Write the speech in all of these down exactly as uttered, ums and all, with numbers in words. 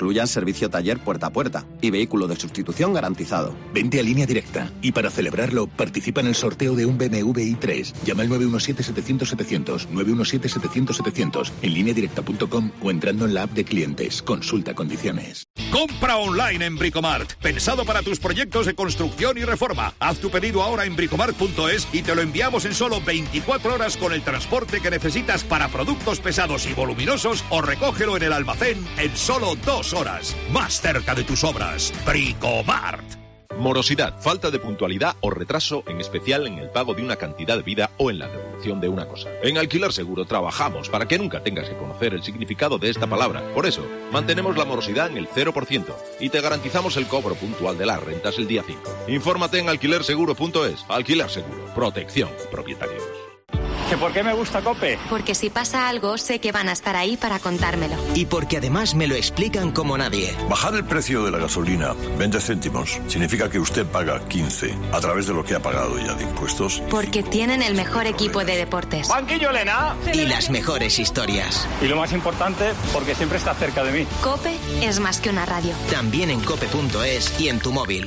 Incluyan servicio taller puerta a puerta y vehículo de sustitución garantizado. Vente a Línea Directa y para celebrarlo participa en el sorteo de un B M W i tres. Llama al nueve uno siete setecientos setecientos, nueve uno siete setecientos setecientos en línea directa punto com o entrando en la app de clientes. Consulta condiciones. Compra online en Bricomart. Pensado para tus proyectos de construcción y reforma. Haz tu pedido ahora en bricomart punto es y te lo enviamos en solo veinticuatro horas con el transporte que necesitas para productos pesados y voluminosos o recógelo en el almacén en solo dos horas. Más cerca de tus obras. Bricomart. Morosidad, falta de puntualidad o retraso, en especial en el pago de una cantidad de vida o en la devolución de una cosa. En Alquiler Seguro trabajamos para que nunca tengas que conocer el significado de esta palabra. Por eso, mantenemos la morosidad en el cero por ciento y te garantizamos el cobro puntual de las rentas el día cinco. Infórmate en alquiler seguro punto es. Alquiler Seguro, protección de propietarios. ¿Que por qué me gusta COPE? Porque si pasa algo, sé que van a estar ahí para contármelo. Y porque además me lo explican como nadie. Bajar el precio de la gasolina veinte céntimos significa que usted paga quince a través de lo que ha pagado ya de impuestos. Porque tienen el mejor equipo de deportes. ¡Banquillo, Elena! Y las mejores historias. Y lo más importante, porque siempre está cerca de mí. COPE es más que una radio. También en cope punto es y en tu móvil.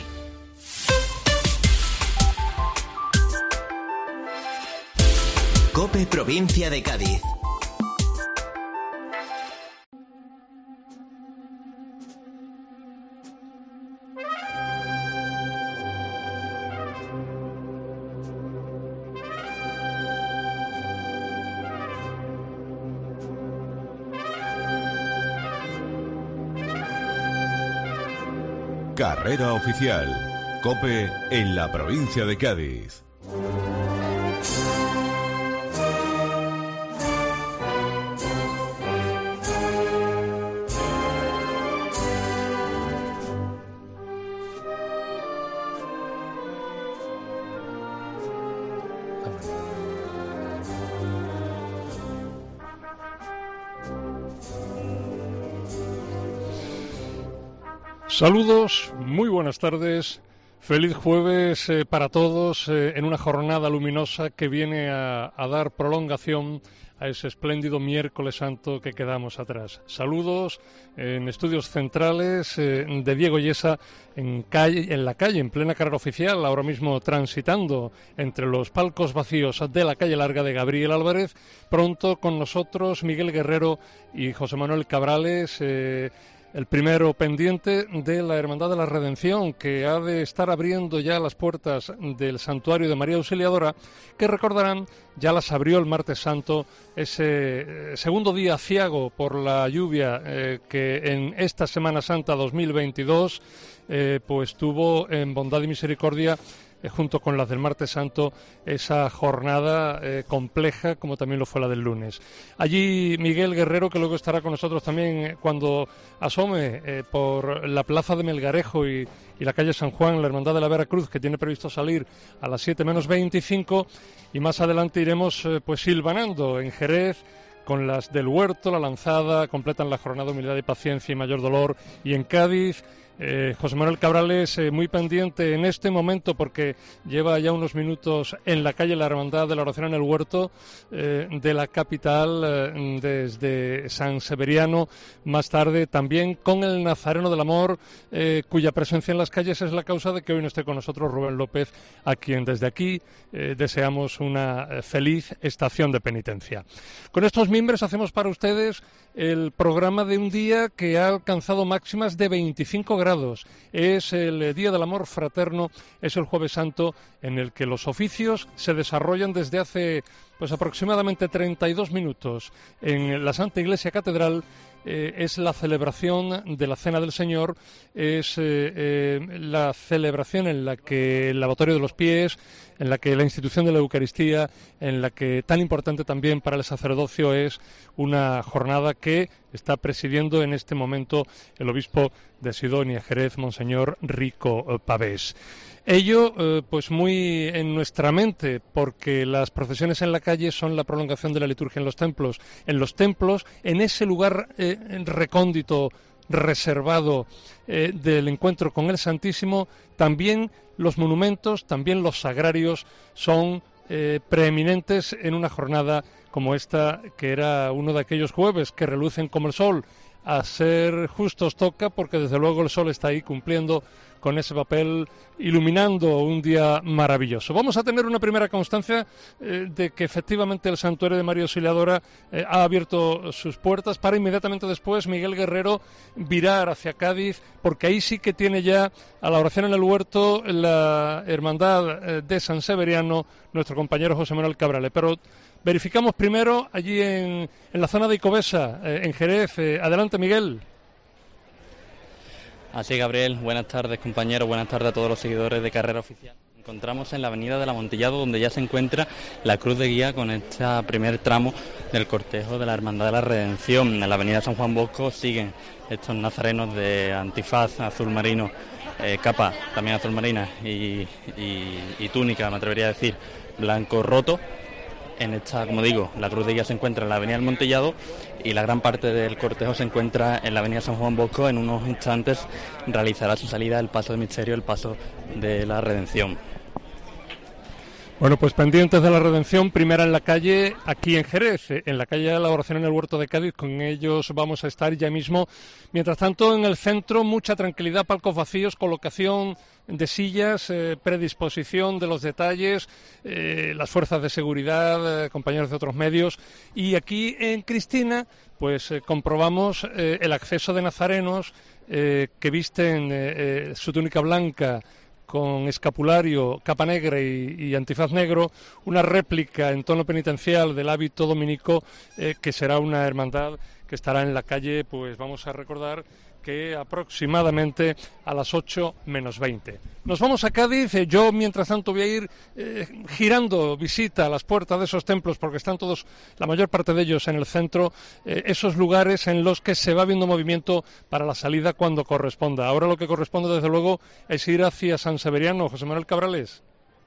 COPE Provincia de Cádiz. Carrera oficial. COPE en la provincia de Cádiz. Saludos, muy buenas tardes, feliz jueves eh, para todos eh, en una jornada luminosa que viene a, a dar prolongación a ese espléndido miércoles santo que quedamos atrás. Saludos eh, en estudios centrales eh, de Diego Yesa en, calle, en la calle, en plena carrera oficial, ahora mismo transitando entre los palcos vacíos de la calle larga de Gabriel Álvarez. Pronto con nosotros Miguel Guerrero y José Manuel Cabrales, eh, el primero pendiente de la Hermandad de la Redención, que ha de estar abriendo ya las puertas del Santuario de María Auxiliadora, que recordarán ya las abrió el martes santo, ese segundo día aciago por la lluvia eh, que en esta Semana Santa dos mil veintidós eh, pues tuvo en bondad y misericordia, eh, junto con las del martes santo, esa jornada eh, compleja, como también lo fue la del lunes. Allí Miguel Guerrero, que luego estará con nosotros también cuando asome eh, por la plaza de Melgarejo y, y la calle San Juan, la Hermandad de la Veracruz, que tiene previsto salir a las siete menos veinticinco, y más adelante iremos eh, pues silvanando en Jerez con las del Huerto, la Lanzada, completan la jornada Humildad y Paciencia y Mayor Dolor, y en Cádiz Eh, José Manuel Cabrales, eh, muy pendiente en este momento porque lleva ya unos minutos en la calle La Hermandad de la Oración en el Huerto eh, de la capital, eh, desde San Severiano, más tarde también con el Nazareno del Amor, eh, cuya presencia en las calles es la causa de que hoy no esté con nosotros Rubén López, a quien desde aquí eh, deseamos una eh, feliz estación de penitencia. Con estos mimbres hacemos para ustedes el programa de un día que ha alcanzado máximas de veinticinco grados. Es el Día del Amor Fraterno, es el Jueves Santo, en el que los oficios se desarrollan desde hace pues aproximadamente treinta y dos minutos en la Santa Iglesia Catedral. Eh, es la celebración de la Cena del Señor, es eh, eh, la celebración en la que el lavatorio de los pies, en la que la institución de la Eucaristía, en la que tan importante también para el sacerdocio es una jornada que está presidiendo en este momento el obispo de Sidonia Jerez, Monseñor Rico Pavés. Ello, eh, pues muy en nuestra mente, porque las procesiones en la calle son la prolongación de la liturgia en los templos. En los templos, en ese lugar eh, recóndito, reservado eh, del encuentro con el Santísimo, también los monumentos, también los sagrarios son eh, preeminentes en una jornada como esta, que era uno de aquellos jueves que relucen como el sol. a ser justos toca, porque desde luego el sol está ahí cumpliendo con ese papel, iluminando un día maravilloso. Vamos a tener una primera constancia eh, de que efectivamente el santuario de María Auxiliadora eh, ha abierto sus puertas, para inmediatamente después Miguel Guerrero virar hacia Cádiz, porque ahí sí que tiene ya a la oración en el huerto la hermandad eh, de San Severiano, nuestro compañero José Manuel Cabrales. Pero verificamos primero allí en, en la zona de Icovesa, eh, en Jerez. Eh, adelante, Miguel. Así, Gabriel, buenas tardes, compañeros, buenas tardes a todos los seguidores de Carrera Oficial. Encontramos en la avenida del Amontillado, donde ya se encuentra la cruz de guía con este primer tramo del cortejo de la Hermandad de la Redención. En la avenida San Juan Bosco siguen estos nazarenos de antifaz azul marino, eh, capa también azul marina y, y, y túnica, me atrevería a decir, blanco roto. En esta, como digo, la cruz de guía se encuentra en la avenida del Montellado y la gran parte del cortejo se encuentra en la avenida San Juan Bosco. En unos instantes realizará su salida el paso de misterio, el paso de la Redención. Bueno, pues pendientes de la Redención, primera en la calle, aquí en Jerez, en la calle de la Oración en el Huerto de Cádiz. Con ellos vamos a estar ya mismo. Mientras tanto, en el centro, mucha tranquilidad, palcos vacíos, colocación de sillas, eh, predisposición de los detalles, eh, las fuerzas de seguridad, eh, compañeros de otros medios. Y aquí en Cristina, pues eh, comprobamos eh, el acceso de nazarenos eh, que visten eh, eh, su túnica blanca, con escapulario, capa negra y, y antifaz negro, una réplica en tono penitencial del hábito dominico, eh, que será una hermandad que estará en la calle, pues vamos a recordar que aproximadamente a las ocho menos veinte. Nos vamos a Cádiz. Yo, mientras tanto, voy a ir eh, girando visita a las puertas de esos templos, porque están todos, la mayor parte de ellos, en el centro, eh, esos lugares en los que se va viendo movimiento para la salida cuando corresponda. Ahora lo que corresponde, desde luego, es ir hacia San Severiano. José Manuel Cabrales.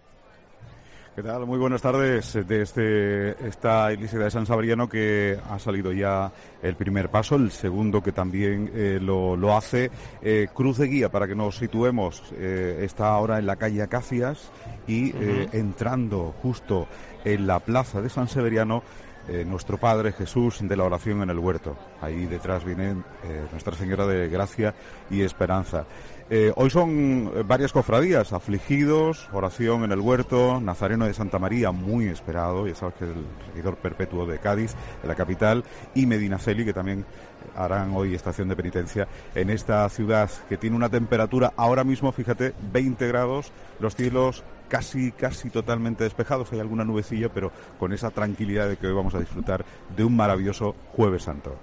¿Qué tal? Muy buenas tardes. Desde esta iglesia de San Severiano, que ha salido ya el primer paso, el segundo que también eh, lo, lo hace. Eh, cruz de guía, para que nos situemos, eh, está ahora en la calle Acacias y uh-huh. eh, entrando justo en la plaza de San Severiano, eh, nuestro Padre Jesús de la Oración en el Huerto. Ahí detrás viene eh, Nuestra Señora de Gracia y Esperanza. Eh, hoy son varias cofradías, afligidos, oración en el huerto, Nazareno de Santa María, muy esperado, ya sabes que es el regidor perpetuo de Cádiz, de la capital, y Medinaceli, que también harán hoy estación de penitencia en esta ciudad que tiene una temperatura ahora mismo, fíjate, veinte grados, los cielos casi, casi totalmente despejados, hay alguna nubecilla, pero con esa tranquilidad de que hoy vamos a disfrutar de un maravilloso Jueves Santo.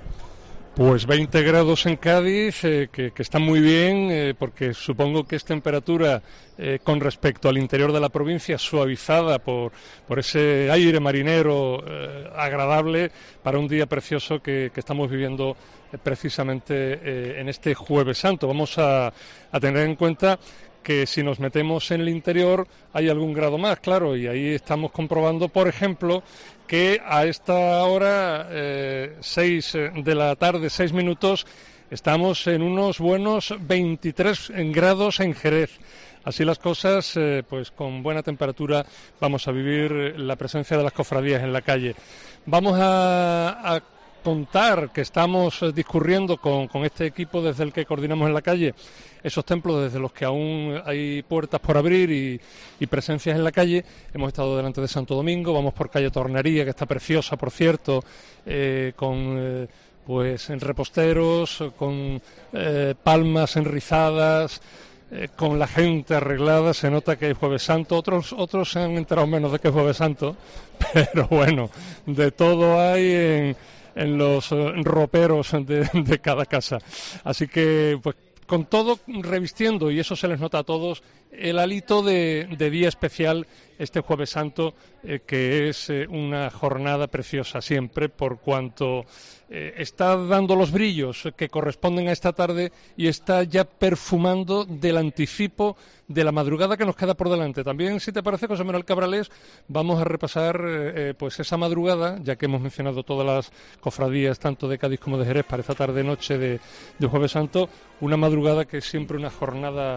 Pues veinte grados en Cádiz, eh, que, que está muy bien, eh, porque supongo que es temperatura eh, con respecto al interior de la provincia, suavizada por, por ese aire marinero eh, agradable para un día precioso que, que estamos viviendo eh, precisamente eh, en este Jueves Santo. Vamos a, a tener en cuenta que si nos metemos en el interior hay algún grado más, claro, y ahí estamos comprobando, por ejemplo, que a esta hora, eh, seis de la tarde, seis minutos, estamos en unos buenos veintitrés grados en Jerez. Así las cosas, eh, pues con buena temperatura vamos a vivir la presencia de las cofradías en la calle. Vamos a, a contar que estamos discurriendo con, con este equipo desde el que coordinamos en la calle esos templos desde los que aún hay puertas por abrir y, y presencias en la calle. Hemos estado delante de Santo Domingo, vamos por calle Tornería, que está preciosa, por cierto, eh, con eh, pues en reposteros, con eh, palmas enrizadas, eh, con la gente arreglada. Se nota que es Jueves Santo. Otros otros se han enterado menos de que es Jueves Santo, pero bueno, de todo hay en, en los roperos de, de cada casa. Así que, pues, con todo revistiendo, y eso se les nota a todos, el hálito de, de día especial este Jueves Santo, eh, que es eh, una jornada preciosa siempre, por cuanto eh, está dando los brillos que corresponden a esta tarde y está ya perfumando del anticipo de la madrugada que nos queda por delante. También, si te parece, José Manuel Cabrales, vamos a repasar eh, pues esa madrugada, ya que hemos mencionado todas las cofradías, tanto de Cádiz como de Jerez, para esta tarde-noche de, de Jueves Santo, una madrugada que es siempre una jornada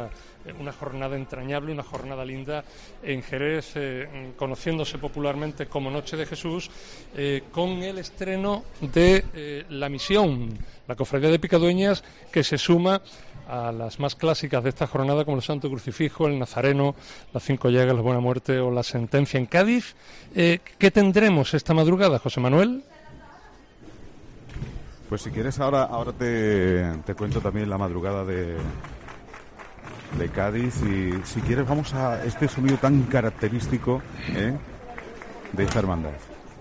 una jornada entrañable, una jornada linda en Jerez, eh, conociéndose popularmente como Noche de Jesús, eh, con el estreno de eh, La Misión, la cofradía de Picadueñas, que se suma a las más clásicas de esta jornada, como el Santo Crucifijo, el Nazareno, las Cinco Llagas, la Buena Muerte o la Sentencia en Cádiz. Eh, ¿Qué tendremos esta madrugada, José Manuel? Pues si quieres ahora ahora te, te cuento también la madrugada de, de Cádiz, y si quieres vamos a este sonido tan característico, ¿eh?, de esta hermandad.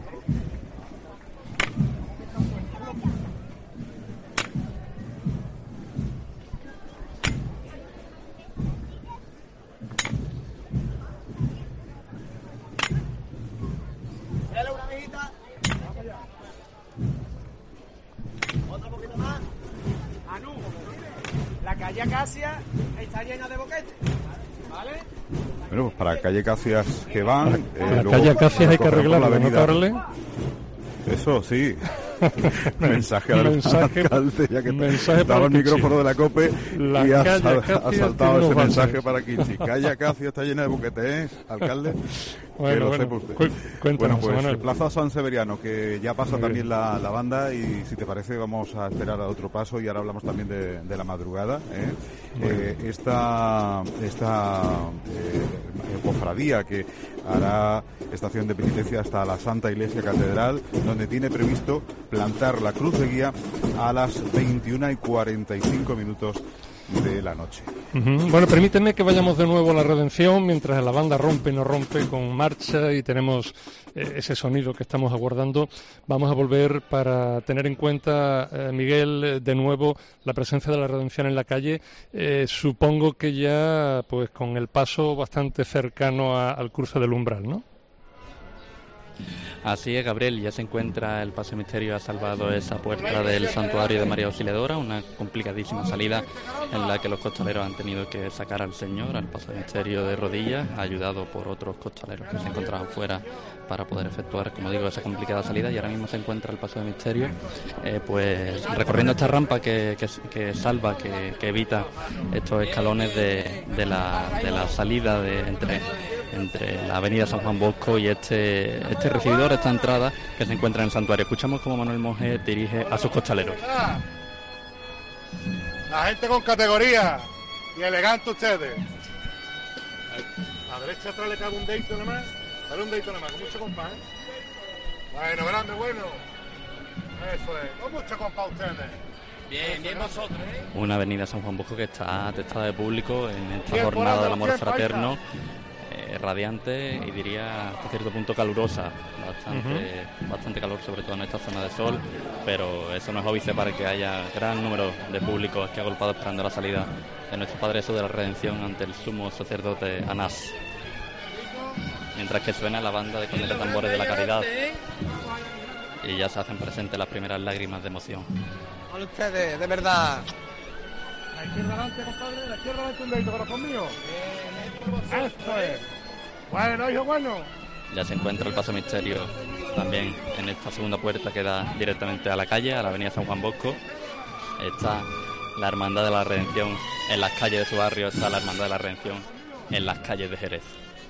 La calle Acacia está llena de boquetes, ¿vale? Bueno, pues para calle Acacias que van... Eh, la calle Acacias hay que arreglarla, ¿no, Carle? Eso, sí. Mensaje al mensaje, alcalde, ya que mensaje estaba el micrófono de la COPE la y ha, sal, ha saltado ese mensaje para Kichi. Calle Acacia está llena de boquetes, ¿eh, alcalde? Bueno, que lo bueno, sepa usted. Cu bueno, pues el Plaza San Severiano, que ya pasa Muy también la, la banda, y si te parece vamos a esperar a otro paso, y ahora hablamos también de, de la madrugada, ¿eh? Eh, esta esta eh, cofradía que hará estación de penitencia hasta la Santa Iglesia Catedral, donde tiene previsto plantar la cruz de guía a las veintiuna y cuarenta y cinco minutos de la noche. Uh-huh. Bueno, permíteme que vayamos de nuevo a la Redención, mientras la banda rompe y no rompe con marcha y tenemos eh, ese sonido que estamos aguardando. Vamos a volver para tener en cuenta, eh, Miguel, de nuevo la presencia de la Redención en la calle. Eh, supongo que ya pues con el paso bastante cercano a, al cruce del umbral, ¿no? Así es, Gabriel, ya se encuentra el Paso de Misterio, ha salvado esa puerta del Santuario de María Auxiliadora, una complicadísima salida en la que los costaleros han tenido que sacar al Señor al Paso de Misterio de rodillas, ayudado por otros costaleros que se encontraban fuera para poder efectuar, como digo, esa complicada salida, y ahora mismo se encuentra el Paso de Misterio, eh, pues recorriendo esta rampa que, que, que salva, que, que evita estos escalones de, de, la, de la salida de entre... entre la avenida San Juan Bosco y este este recibidor, esta entrada que se encuentra en el santuario. Escuchamos cómo Manuel Monge dirige a sus costaleros. La gente con categoría y elegante ustedes. A la derecha atrás le cabe un dedito nada más, dale un dedito nada más, con mucho compás, ¿eh? Bueno, grande, bueno. Eso es, con mucho compás ustedes. Bien, bien vosotros, ¿eh? Una avenida San Juan Bosco que está atestada de público en esta jornada del amor fraterno. Radiante y diría hasta cierto punto calurosa, bastante uh-huh. bastante calor, sobre todo en esta zona de sol, pero eso no es óbice para que haya gran número de público aquí agolpado esperando la salida de nuestro Padre Jesús de la Redención ante el sumo sacerdote Anás, mientras que suena la banda de cornetas de tambores de la Caridad y ya se hacen presentes las primeras lágrimas de emoción. Hola ustedes, de verdad. La izquierda adelante, compadre, la izquierda adelante un dedito, corazón mío. Esto es. Bueno, hijo, bueno. Ya se encuentra el Paso Misterio también en esta segunda puerta que da directamente a la calle, a la avenida San Juan Bosco. Está la Hermandad de la Redención en las calles de su barrio, está la Hermandad de la Redención en las calles de Jerez.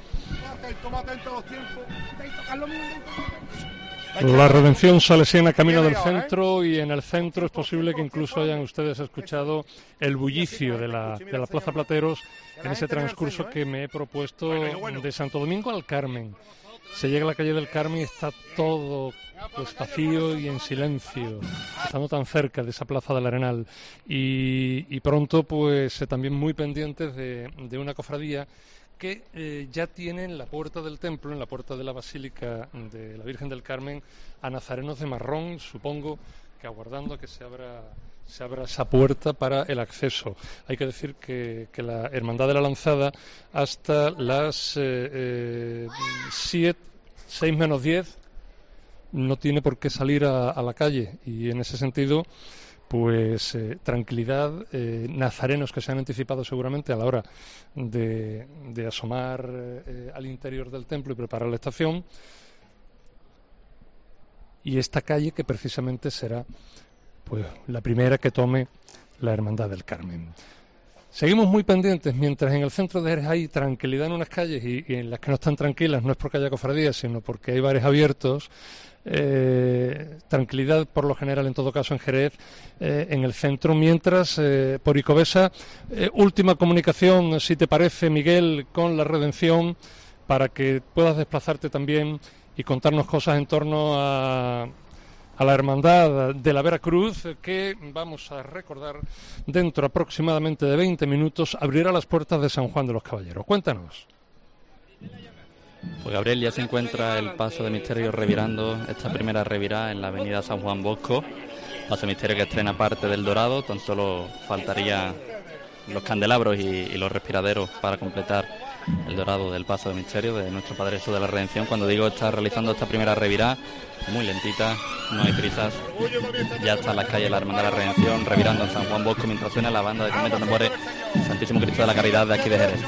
La Redención salesiana camino del centro, y en el centro es posible que incluso hayan ustedes escuchado el bullicio de la, de la Plaza Plateros en ese transcurso que me he propuesto de Santo Domingo al Carmen. Se llega a la calle del Carmen y está todo pues vacío y en silencio, estando tan cerca de esa Plaza del Arenal, y, y pronto pues también muy pendientes de, de una cofradía que eh, ya tiene en la puerta del templo, en la puerta de la Basílica de la Virgen del Carmen, a nazarenos de marrón, supongo que aguardando a que se abra se abra esa puerta para el acceso. Hay que decir que, que la Hermandad de la Lanzada hasta las eh, eh, siete, seis menos diez no tiene por qué salir a, a la calle, y en ese sentido pues eh, tranquilidad, eh, nazarenos que se han anticipado seguramente a la hora de, de asomar eh, al interior del templo y preparar la estación, y esta calle que precisamente será pues la primera que tome la Hermandad del Carmen. Seguimos muy pendientes, mientras en el centro de Jerez hay tranquilidad en unas calles y, y en las que no están tranquilas, no es porque haya cofradías, sino porque hay bares abiertos. Eh, tranquilidad por lo general en todo caso en Jerez, eh, en el centro, mientras eh, por Icovesa, eh, última comunicación, si te parece, Miguel, con la Redención, para que puedas desplazarte también y contarnos cosas en torno a, a la Hermandad de la Veracruz, que vamos a recordar dentro aproximadamente de veinte minutos abrirá las puertas de San Juan de los Caballeros. Cuéntanos. Pues Gabriel, ya se encuentra el paso de misterio revirando esta primera revirada en la avenida San Juan Bosco. Paso de misterio que estrena parte del Dorado, tan solo faltaría los candelabros y, y los respiraderos para completar el Dorado del paso de misterio de nuestro Padre Jesús de la Redención. Cuando digo está realizando esta primera revirada, muy lentita, no hay prisas. Ya está en las calles la Hermandad de la Redención revirando en San Juan Bosco mientras suena la banda de convento de tambores Santísimo Cristo de la Caridad de aquí de Jerez.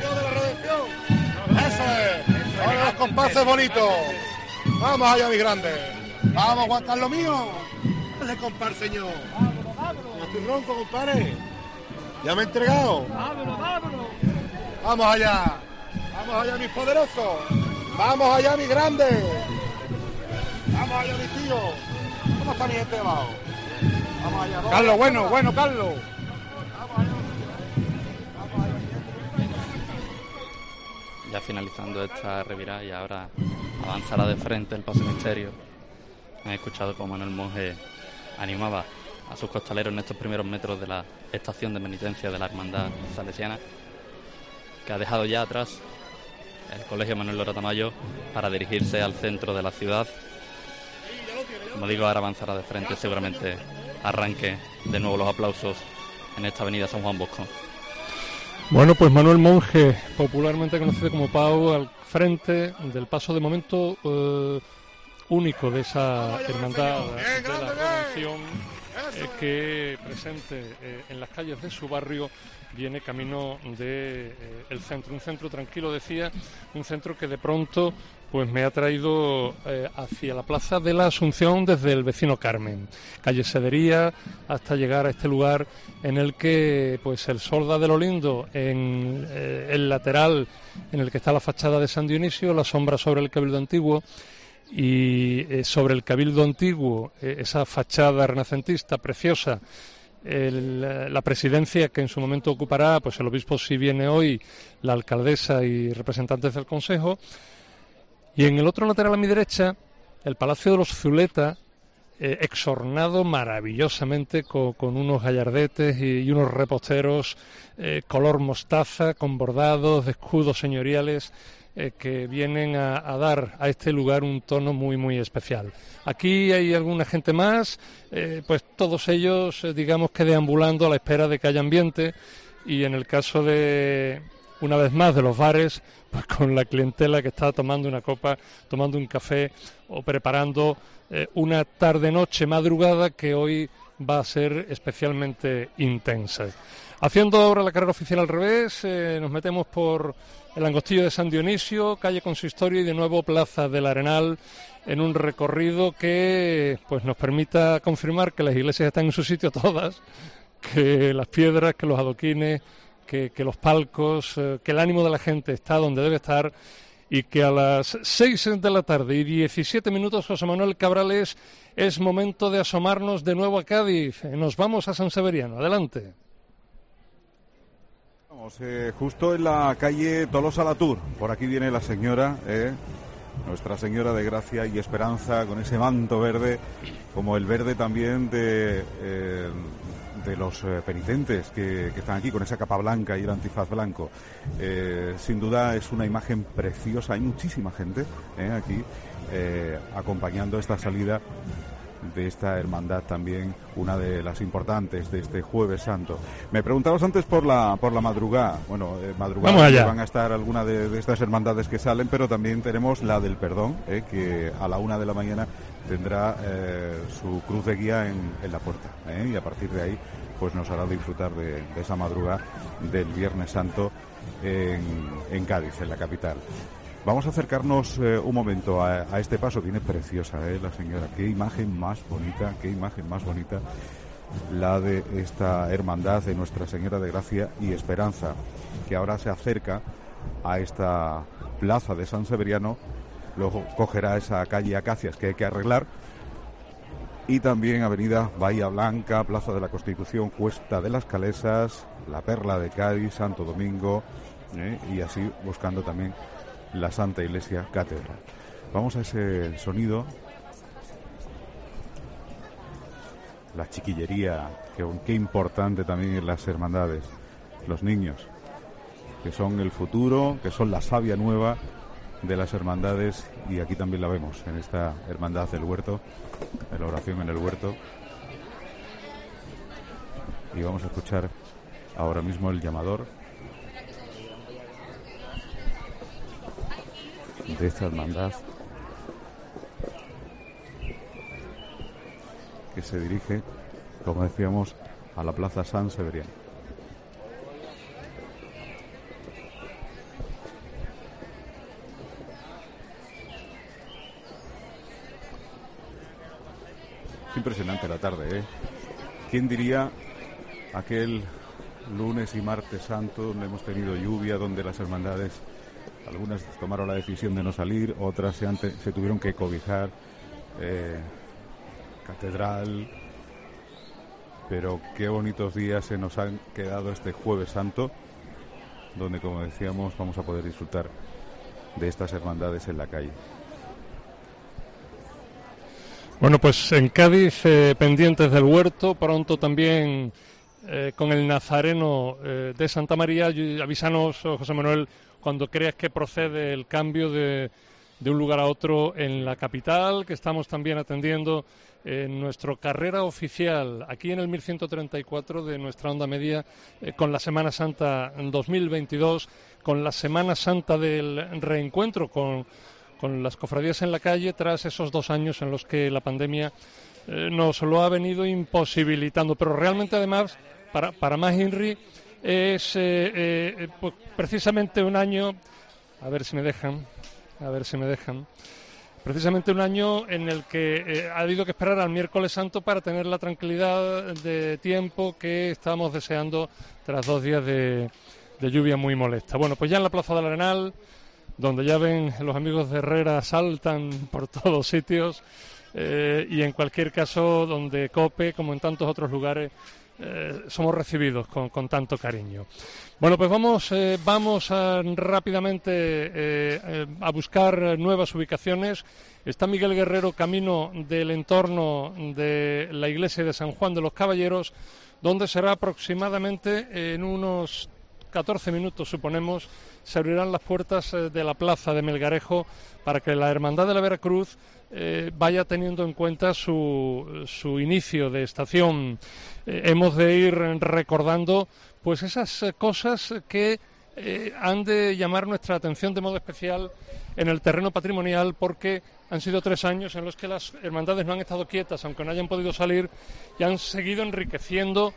Eso es. Ahora los compases bonitos. Vamos allá, mis grandes. Vamos, Juan Carlos mío. Dale, compar, señor. No estoy ronco, compadre. Ya me he entregado. Vámonos, vámonos. Vamos allá. Vamos allá, mis poderosos. Vamos allá, mis grandes. Vamos allá, mis tíos. ¿Cómo está mi gente debajo? Vamos allá. Vamos Carlos, allá, bueno, vamos. bueno, Carlos. Ya finalizando esta revirada y ahora avanzará de frente el paso de misterio. Han escuchado cómo Manuel Monje animaba a sus costaleros en estos primeros metros de la estación de penitencia de la Hermandad Salesiana, que ha dejado ya atrás el Colegio Manuel Lora Tamayo para dirigirse al centro de la ciudad. Como digo, ahora avanzará de frente, seguramente arranque de nuevo los aplausos en esta avenida San Juan Bosco. Bueno, pues Manuel Monje, popularmente conocido como Pau, al frente del paso de momento eh, único de esa hermandad de la Redención, eh, que presente eh, en las calles de su barrio viene camino de eh, el centro, un centro tranquilo, decía, un centro que de pronto pues me ha traído eh, hacia la Plaza de la Asunción desde el vecino Carmen, calle Sedería, hasta llegar a este lugar en el que pues el sol da de lo lindo en eh, el lateral en el que está la fachada de San Dionisio, la sombra sobre el Cabildo Antiguo, y eh, sobre el Cabildo Antiguo eh, esa fachada renacentista preciosa, el, la presidencia que en su momento ocupará pues el obispo, si viene hoy, la alcaldesa y representantes del Consejo. Y en el otro lateral a mi derecha, el Palacio de los Zuleta, eh, exornado maravillosamente con, con unos gallardetes y, y unos reposteros eh, color mostaza, con bordados de escudos señoriales eh, que vienen a, a dar a este lugar un tono muy, muy especial. Aquí hay alguna gente más, eh, pues todos ellos, eh, digamos que deambulando a la espera de que haya ambiente, y en el caso de, una vez más, de los bares, pues con la clientela que está tomando una copa, tomando un café o preparando eh, una tarde-noche madrugada que hoy va a ser especialmente intensa. Haciendo ahora la carrera oficial al revés, eh, nos metemos por el Angostillo de San Dionisio, calle Consistorio, y de nuevo Plaza del Arenal, en un recorrido que pues nos permita confirmar que las iglesias están en su sitio todas, que las piedras, que los adoquines, que, que los palcos, eh, que el ánimo de la gente está donde debe estar, y que a las seis de la tarde y diecisiete minutos, José Manuel Cabrales, es momento de asomarnos de nuevo a Cádiz. Nos vamos a San Severiano. Adelante. Vamos, eh, justo en la calle Tolosa Latour. Por aquí viene la señora, eh, Nuestra Señora de Gracia y Esperanza, con ese manto verde, como el verde también de... Eh, de los eh, penitentes que, que están aquí, con esa capa blanca y el antifaz blanco. Eh, sin duda es una imagen preciosa. Hay muchísima gente eh, aquí eh, acompañando esta salida de esta hermandad, también una de las importantes de este Jueves Santo. Me preguntabas antes por la por la madrugada. Bueno, eh, madrugada van a estar algunas de, de estas hermandades que salen, pero también tenemos la del Perdón, eh, que a la una de la mañana tendrá eh, su cruz de guía en, en la puerta, ¿eh? Y a partir de ahí pues nos hará disfrutar de, de esa madrugada del Viernes Santo en, en Cádiz, en la capital. Vamos a acercarnos eh, un momento a, a este paso. Viene preciosa, ¿eh? La señora. Qué imagen más bonita, qué imagen más bonita. la de esta hermandad de Nuestra Señora de Gracia y Esperanza, que ahora se acerca a esta plaza de San Severiano, luego cogerá esa calle Acacias que hay que arreglar, y también avenida Bahía Blanca, Plaza de la Constitución, Cuesta de las Calesas, la Perla de Cádiz, Santo Domingo, ¿eh? y así buscando también la Santa Iglesia Catedral. Vamos a ese sonido, la chiquillería, que qué importante también en las hermandades, los niños, que son el futuro, que son la savia nueva de las hermandades, y aquí también la vemos en esta hermandad del huerto, en la oración en el huerto. Y vamos a escuchar ahora mismo el llamador de esta hermandad, que se dirige, como decíamos, a la Plaza San Severiano. Es impresionante la tarde, ¿eh? ¿Quién diría aquel lunes y martes santo donde hemos tenido lluvia, donde las hermandades, algunas tomaron la decisión de no salir, otras se, ante, se tuvieron que cobijar, eh, catedral, pero qué bonitos días se nos han quedado este Jueves Santo, donde, como decíamos, vamos a poder disfrutar de estas hermandades en la calle. Bueno, pues en Cádiz, eh, pendientes del huerto, pronto también eh, con el Nazareno eh, de Santa María. Avísanos, José Manuel, cuando creas que procede el cambio de, de un lugar a otro en la capital, que estamos también atendiendo en nuestro carrera oficial aquí en el mil ciento treinta y cuatro de nuestra onda media, eh, con la Semana Santa dos mil veintidós, con la Semana Santa del reencuentro con... con las cofradías en la calle, tras esos dos años en los que la pandemia eh, nos lo ha venido imposibilitando. Pero realmente, además, para, para más Henry, es eh, eh, pues, precisamente un año, a ver si me dejan, a ver si me dejan, precisamente un año en el que eh, ha habido que esperar al miércoles santo para tener la tranquilidad de tiempo que estábamos deseando tras dos días de, de lluvia muy molesta. Bueno, pues ya en la Plaza del Arenal, donde ya ven, los amigos de Herrera saltan por todos sitios, eh, y en cualquier caso donde COPE, como en tantos otros lugares, eh, somos recibidos con, con tanto cariño. Bueno, pues vamos, eh, vamos a, rápidamente eh, eh, a buscar nuevas ubicaciones. Está Miguel Guerrero camino del entorno de la iglesia de San Juan de los Caballeros, donde será aproximadamente en unos catorce minutos, suponemos, se abrirán las puertas eh, de la plaza de Melgarejo para que la Hermandad de la Veracruz eh, vaya teniendo en cuenta su, su inicio de estación. Eh, hemos de ir recordando pues esas eh, cosas que eh, han de llamar nuestra atención de modo especial en el terreno patrimonial, porque han sido tres años en los que las hermandades no han estado quietas, aunque no hayan podido salir, y han seguido enriqueciendo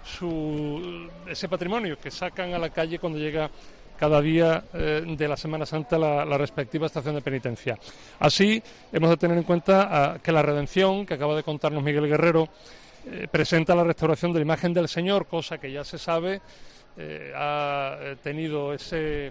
Su, ese patrimonio que sacan a la calle cuando llega cada día eh, de la Semana Santa la, la respectiva estación de penitencia. Así hemos de tener en cuenta a, que la Redención, que acaba de contarnos Miguel Guerrero, eh, presenta la restauración de la imagen del Señor, cosa que ya se sabe, eh, ha tenido ese,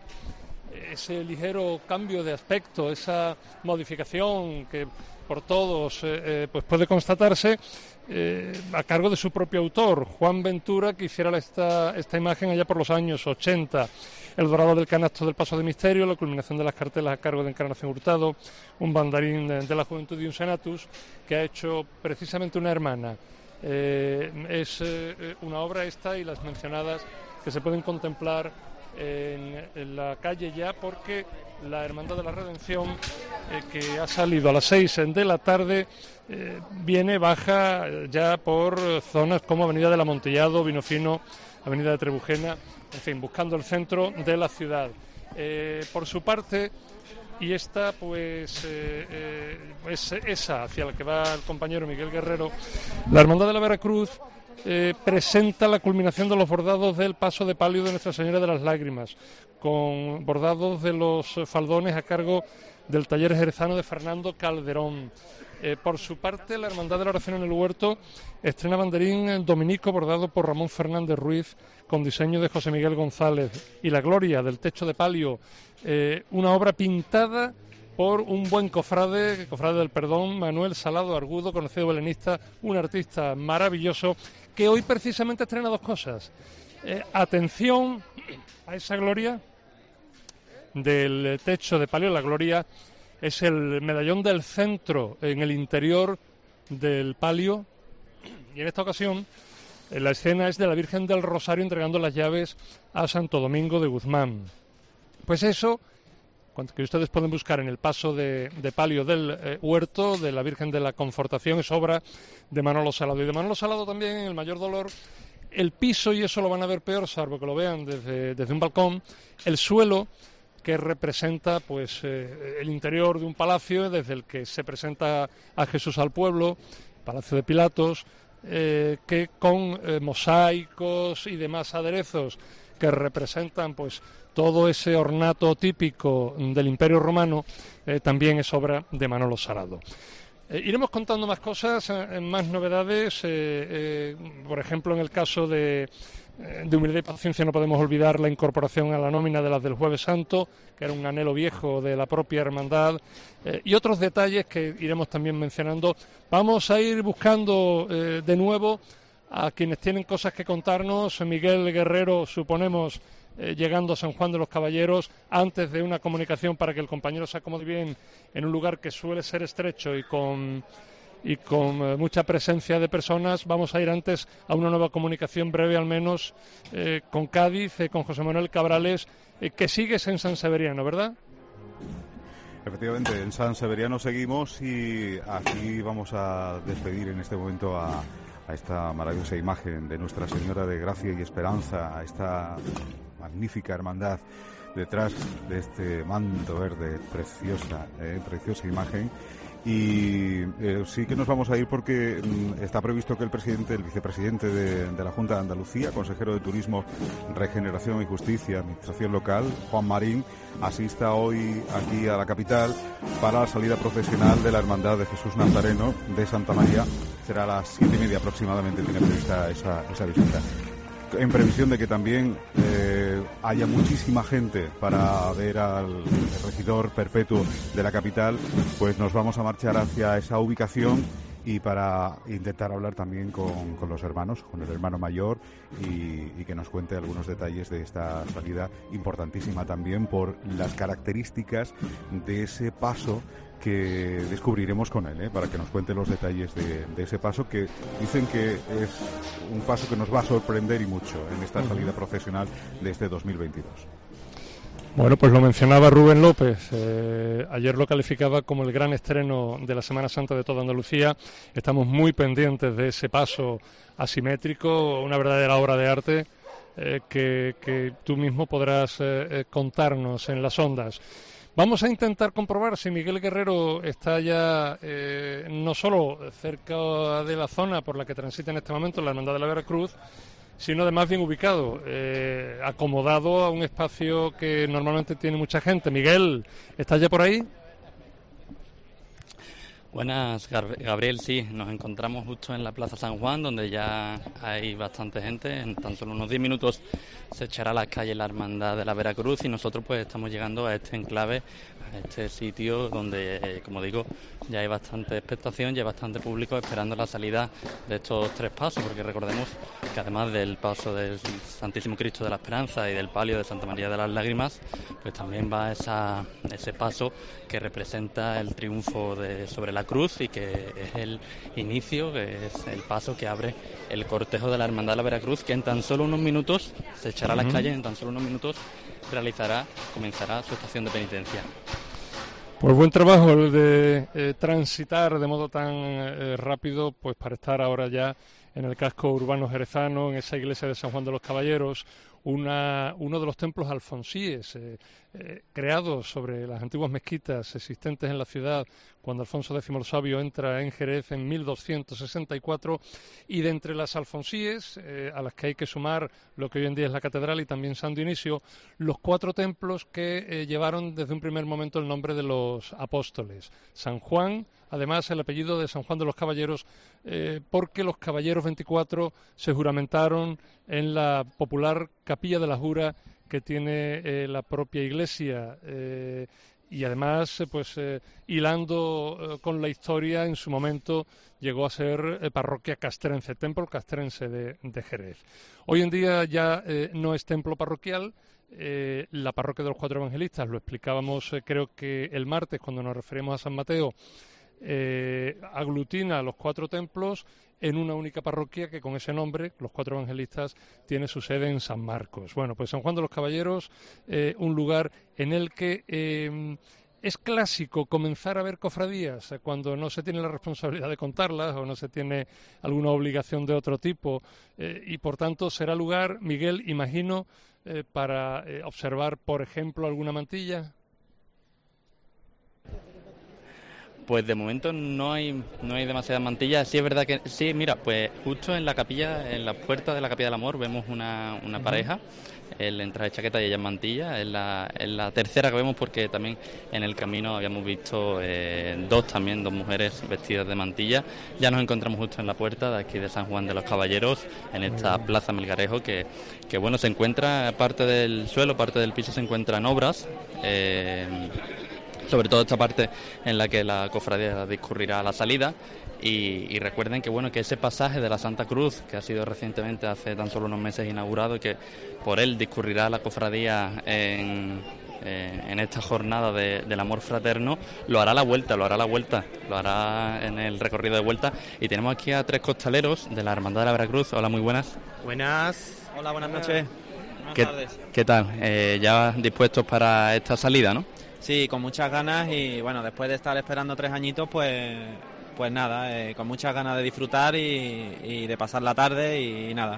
ese ligero cambio de aspecto, esa modificación que por todos eh, eh, pues puede constatarse, eh, a cargo de su propio autor, Juan Ventura, que hiciera esta, esta imagen allá por los años ochenta. El dorado del canasto del Paso de Misterio, la culminación de las cartelas a cargo de Encarnación Hurtado, un bandarín de, de la Juventud y un Senatus, que ha hecho precisamente una hermana. Eh, es eh, una obra esta y las mencionadas que se pueden contemplar en, en la calle ya, porque la Hermandad de la Redención, eh, que ha salido a las seis de la tarde, eh, viene, baja ya por zonas como Avenida del Amontillado, Vinofino, Avenida de Trebujena, en fin, buscando el centro de la ciudad. Eh, por su parte, y esta pues eh, eh, es esa hacia la que va el compañero Miguel Guerrero, la Hermandad de la Veracruz Eh, presenta la culminación de los bordados del paso de palio de Nuestra Señora de las Lágrimas, con bordados de los faldones a cargo del taller jerezano de Fernando Calderón. Eh, por su parte, la Hermandad de la Oración en el Huerto estrena banderín dominico bordado por Ramón Fernández Ruiz con diseño de José Miguel González, y la Gloria del techo de palio, eh, una obra pintada por un buen cofrade, cofrade del perdón, Manuel Salado Argudo, conocido belenista, un artista maravilloso, que hoy precisamente estrena dos cosas. Eh, atención a esa Gloria del techo de palio. La Gloria es el medallón del centro en el interior del palio, y en esta ocasión eh, la escena es de la Virgen del Rosario entregando las llaves a Santo Domingo de Guzmán. Pues eso, que ustedes pueden buscar en el paso de, de palio del eh, Huerto, de la Virgen de la Confortación, es obra de Manolo Salado. Y de Manolo Salado también, en El Mayor Dolor, el piso, y eso lo van a ver peor, salvo que lo vean desde, desde un balcón, el suelo, que representa pues eh, el interior de un palacio desde el que se presenta a Jesús al pueblo, Palacio de Pilatos, eh, que con eh, mosaicos y demás aderezos que representan pues todo ese ornato típico del Imperio Romano, eh, también es obra de Manolo Salado. Eh, iremos contando más cosas, eh, más novedades, eh, eh, por ejemplo, en el caso de, eh, de Humildad y Paciencia no podemos olvidar la incorporación a la nómina de las del Jueves Santo, que era un anhelo viejo de la propia hermandad, eh, y otros detalles que iremos también mencionando. Vamos a ir buscando eh, de nuevo a quienes tienen cosas que contarnos. Miguel Guerrero, suponemos, Eh, llegando a San Juan de los Caballeros, antes de una comunicación para que el compañero se acomode bien en un lugar que suele ser estrecho y con, y con eh, mucha presencia de personas. Vamos a ir antes a una nueva comunicación breve, al menos, eh, con Cádiz, eh, con José Manuel Cabrales, eh, que sigues en San Severiano, ¿verdad? Efectivamente, en San Severiano seguimos, y aquí vamos a despedir en este momento a, a esta maravillosa imagen de Nuestra Señora de Gracia y Esperanza, a esta magnífica hermandad detrás de este manto verde, preciosa, eh, preciosa imagen. Y eh, sí que nos vamos a ir porque mm, está previsto que el presidente, el vicepresidente de, de la Junta de Andalucía, consejero de Turismo, Regeneración y Justicia, Administración Local, Juan Marín, asista hoy aquí a la capital para la salida procesional de la Hermandad de Jesús Nazareno de Santa María. Será a las siete y media aproximadamente, tiene prevista esa, esa visita. En previsión de que también eh, haya muchísima gente para ver al regidor perpetuo de la capital, pues nos vamos a marchar hacia esa ubicación y para intentar hablar también con, con los hermanos, con el hermano mayor, y, y que nos cuente algunos detalles de esta salida importantísima también por las características de ese paso que descubriremos con él, ¿eh? Para que nos cuente los detalles de, de ese paso, que dicen que es un paso que nos va a sorprender y mucho en esta salida procesional de este dos mil veintidós. Bueno, pues lo mencionaba Rubén López, eh, ayer lo calificaba como el gran estreno de la Semana Santa de toda Andalucía. Estamos muy pendientes de ese paso asimétrico, una verdadera obra de arte eh, que, que tú mismo podrás eh, contarnos en las ondas. Vamos a intentar comprobar si Miguel Guerrero está ya eh, no solo cerca de la zona por la que transita en este momento la Hermandad de la Veracruz, sino además bien ubicado, eh, acomodado a un espacio que normalmente tiene mucha gente. Miguel, ¿estás ya por ahí? Buenas, Gabriel, sí, nos encontramos justo en la Plaza San Juan, donde ya hay bastante gente. En tan solo unos diez minutos se echará a las calles la Hermandad de la Veracruz, y nosotros pues estamos llegando a este enclave, a este sitio donde, eh, como digo, ya hay bastante expectación, ya hay bastante público esperando la salida de estos tres pasos, porque recordemos que además del paso del Santísimo Cristo de la Esperanza y del palio de Santa María de las Lágrimas, pues también va esa, ese paso que representa el triunfo de, sobre la cruz, y que es el inicio, que es el paso que abre el cortejo de la Hermandad de la Veracruz, que en tan solo unos minutos se echará a las calles, en tan solo unos minutos realizará, comenzará su estación de penitencia. Pues buen trabajo el de eh, transitar de modo tan eh, rápido, pues para estar ahora ya en el casco urbano jerezano, en esa iglesia de San Juan de los Caballeros, una, uno de los templos alfonsíes, eh, eh, creados sobre las antiguas mezquitas existentes en la ciudad cuando Alfonso X el Sabio entra en Jerez en mil doscientos sesenta y cuatro, y de entre las alfonsíes, eh, a las que hay que sumar lo que hoy en día es la catedral y también San Dionisio, los cuatro templos que eh, llevaron desde un primer momento el nombre de los apóstoles. San Juan, además el apellido de San Juan de los Caballeros, eh, porque los caballeros veinticuatro se juramentaron en la popular Capilla de la Jura que tiene eh, la propia iglesia, eh, y además, eh, pues eh, hilando eh, con la historia, en su momento llegó a ser eh, parroquia castrense, templo castrense de, de Jerez. Hoy en día ya eh, no es templo parroquial. Eh, la parroquia de los Cuatro Evangelistas, lo explicábamos eh, creo que el martes cuando nos referimos a San Mateo, eh, aglutina a los cuatro templos en una única parroquia que con ese nombre, los Cuatro Evangelistas, tiene su sede en San Marcos. Bueno, pues San Juan de los Caballeros, eh, un lugar en el que eh, es clásico comenzar a ver cofradías cuando no se tiene la responsabilidad de contarlas o no se tiene alguna obligación de otro tipo, eh, y por tanto será lugar, Miguel, imagino, eh, para eh, observar, por ejemplo, alguna mantilla. Pues de momento no hay no hay demasiadas mantillas. Sí es verdad que sí, mira, pues justo en la capilla, en la puerta de la Capilla del Amor vemos una, una uh-huh. pareja, él en traje de chaqueta y ella en mantilla. Es la, es la tercera que vemos porque también en el camino habíamos visto eh, dos también, dos mujeres vestidas de mantilla. Ya nos encontramos justo en la puerta de aquí de San Juan de los Caballeros, en esta uh-huh. plaza Melgarejo, que, que bueno, se encuentra, parte del suelo, parte del piso se encuentra en obras, eh, sobre todo esta parte en la que la cofradía discurrirá a la salida. Y, y recuerden que bueno que ese pasaje de la Santa Cruz, que ha sido recientemente, hace tan solo unos meses, inaugurado, y que por él discurrirá la cofradía en, eh, en esta jornada de, del amor fraterno, lo hará a la vuelta, lo hará a la vuelta, lo hará en el recorrido de vuelta. Y tenemos aquí a tres costaleros de la Hermandad de la Veracruz. Hola, muy buenas. Buenas. Hola, buenas noches. Buenas ¿Qué, tardes. ¿Qué tal? Eh, ya dispuestos para esta salida, ¿no? Sí, con muchas ganas y bueno, después de estar esperando tres añitos, pues pues nada, eh, con muchas ganas de disfrutar y, y de pasar la tarde y, y nada.